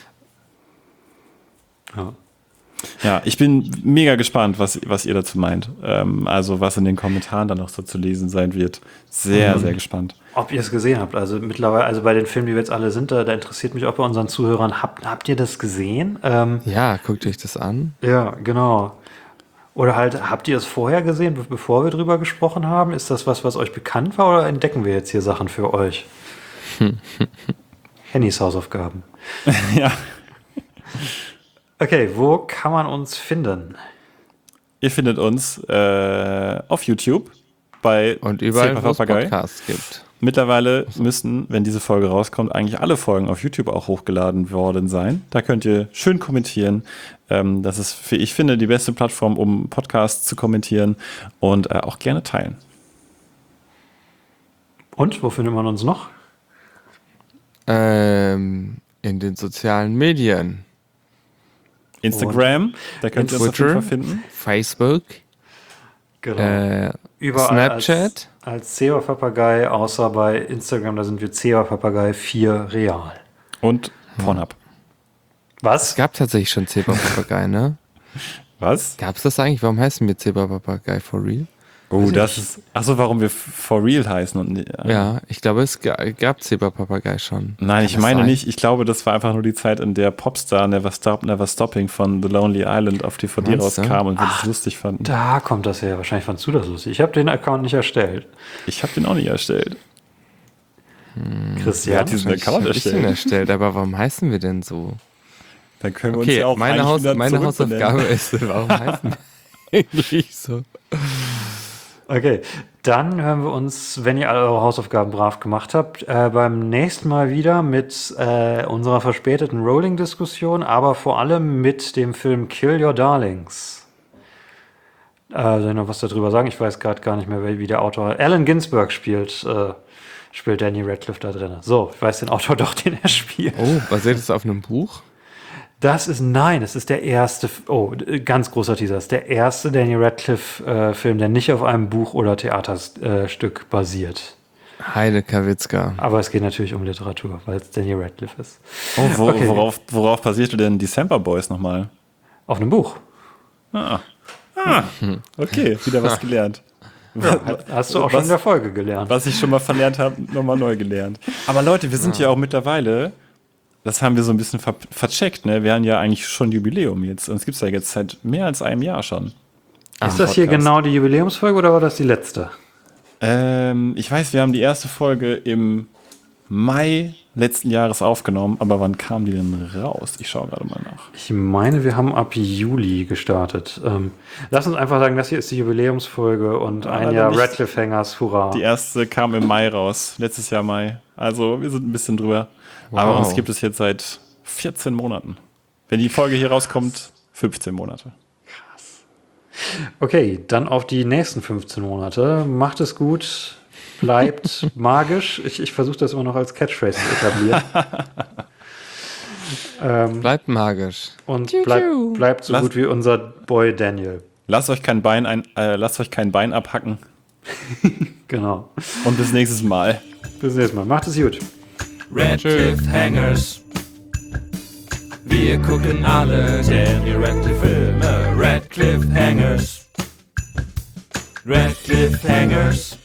Ja, ich bin mega gespannt, was ihr dazu meint. Also was in den Kommentaren dann noch so zu lesen sein wird. Sehr, sehr gespannt. Ob ihr es gesehen habt. Also mittlerweile, also bei den Filmen, die wir jetzt alle sind, da interessiert mich auch bei unseren Zuhörern. Habt ihr das gesehen? Ja, guckt euch das an. Ja, genau. Oder halt, habt ihr es vorher gesehen, bevor wir drüber gesprochen haben? Ist das was euch bekannt war oder entdecken wir jetzt hier Sachen für euch? Hennys Hausaufgaben. Ja. Okay, wo kann man uns finden? Ihr findet uns auf YouTube bei und überall, wo es Podcasts gibt. Mittlerweile müssten, wenn diese Folge rauskommt, eigentlich alle Folgen auf YouTube auch hochgeladen worden sein. Da könnt ihr schön kommentieren. Das ist, wie ich finde, die beste Plattform, um Podcasts zu kommentieren und auch gerne teilen. Und, wo findet man uns noch? In den sozialen Medien. Instagram, da könnt ihr uns auf jeden Fall finden. Facebook. Genau. Überall Snapchat. Als Zebra-Papagei, außer bei Instagram, da sind wir Zebra-Papagei 4 real. Und Pornhub. Was? Es gab tatsächlich schon Zebra-Papagei, ne? Was? Gab's das eigentlich? Warum heißen wir Zebra-Papagei for real? Oh, das ist. Achso, warum wir for real heißen und ja, ich glaube, es gab Zebra-Papagei schon. Nein, ich meine nicht. Ich glaube, das war einfach nur die Zeit, in der Popstar Never Stop, Never Stopping von The Lonely Island auf DVD rauskam und wir das lustig fanden. Da kommt das her. Wahrscheinlich fandst du das lustig. Ich habe den Account nicht erstellt. Ich habe den auch nicht erstellt. Christian hat diesen Account erstellt. Aber warum heißen wir denn so? Dann können wir uns ja auch meine Hausaufgabe ist, warum heißen wir eigentlich so? Okay, dann hören wir uns, wenn ihr alle eure Hausaufgaben brav gemacht habt, beim nächsten Mal wieder mit unserer verspäteten Rolling-Diskussion, aber vor allem mit dem Film Kill Your Darlings. Soll ich noch was darüber sagen? Ich weiß gerade gar nicht mehr, wie der Autor... Allen Ginsberg spielt Daniel Radcliffe da drin. So, ich weiß den Autor doch, den er spielt. Oh, basiert es auf einem Buch? Es ist der erste, ganz großer Teaser, das ist der erste Daniel Radcliffe-Film, der nicht auf einem Buch oder Theaterstück basiert. Heide Kawitzka. Aber es geht natürlich um Literatur, weil es Daniel Radcliffe ist. Oh, worauf basierte denn December Boys nochmal? Auf einem Buch. Okay, wieder was gelernt. Ja, hast du auch schon in der Folge gelernt. Was ich schon mal verlernt habe, nochmal neu gelernt. Aber Leute, wir sind ja auch mittlerweile... Das haben wir so ein bisschen vercheckt, ne? Wir haben ja eigentlich schon Jubiläum jetzt. Und es gibt es ja jetzt seit mehr als einem Jahr schon. Ist das hier genau die Jubiläumsfolge oder war das die letzte? Ich weiß, wir haben die erste Folge im Mai letzten Jahres aufgenommen, aber wann kam die denn raus? Ich schaue gerade mal nach. Ich meine, wir haben ab Juli gestartet. Lass uns einfach sagen, das hier ist die Jubiläumsfolge und ein Jahr Radcliffe Hangers, hurra. Die erste kam im Mai raus, letztes Jahr Mai. Also wir sind ein bisschen drüber. Wow. Aber uns gibt es jetzt seit 14 Monaten. Wenn die Folge hier rauskommt, 15 Monate. Krass. Okay, dann auf die nächsten 15 Monate. Macht es gut, bleibt magisch. Ich versuche das immer noch als Catchphrase zu etablieren. Bleibt magisch. Und bleibt so gut wie unser Boy Daniel. Lasst euch kein Bein abhacken. Genau. Und bis nächstes Mal. Bis nächstes Mal. Macht es gut. Radcliffe Hangers. Wir gucken alle Daniel Radcliffe Filme. Radcliffe Hangers. Radcliffe Hangers.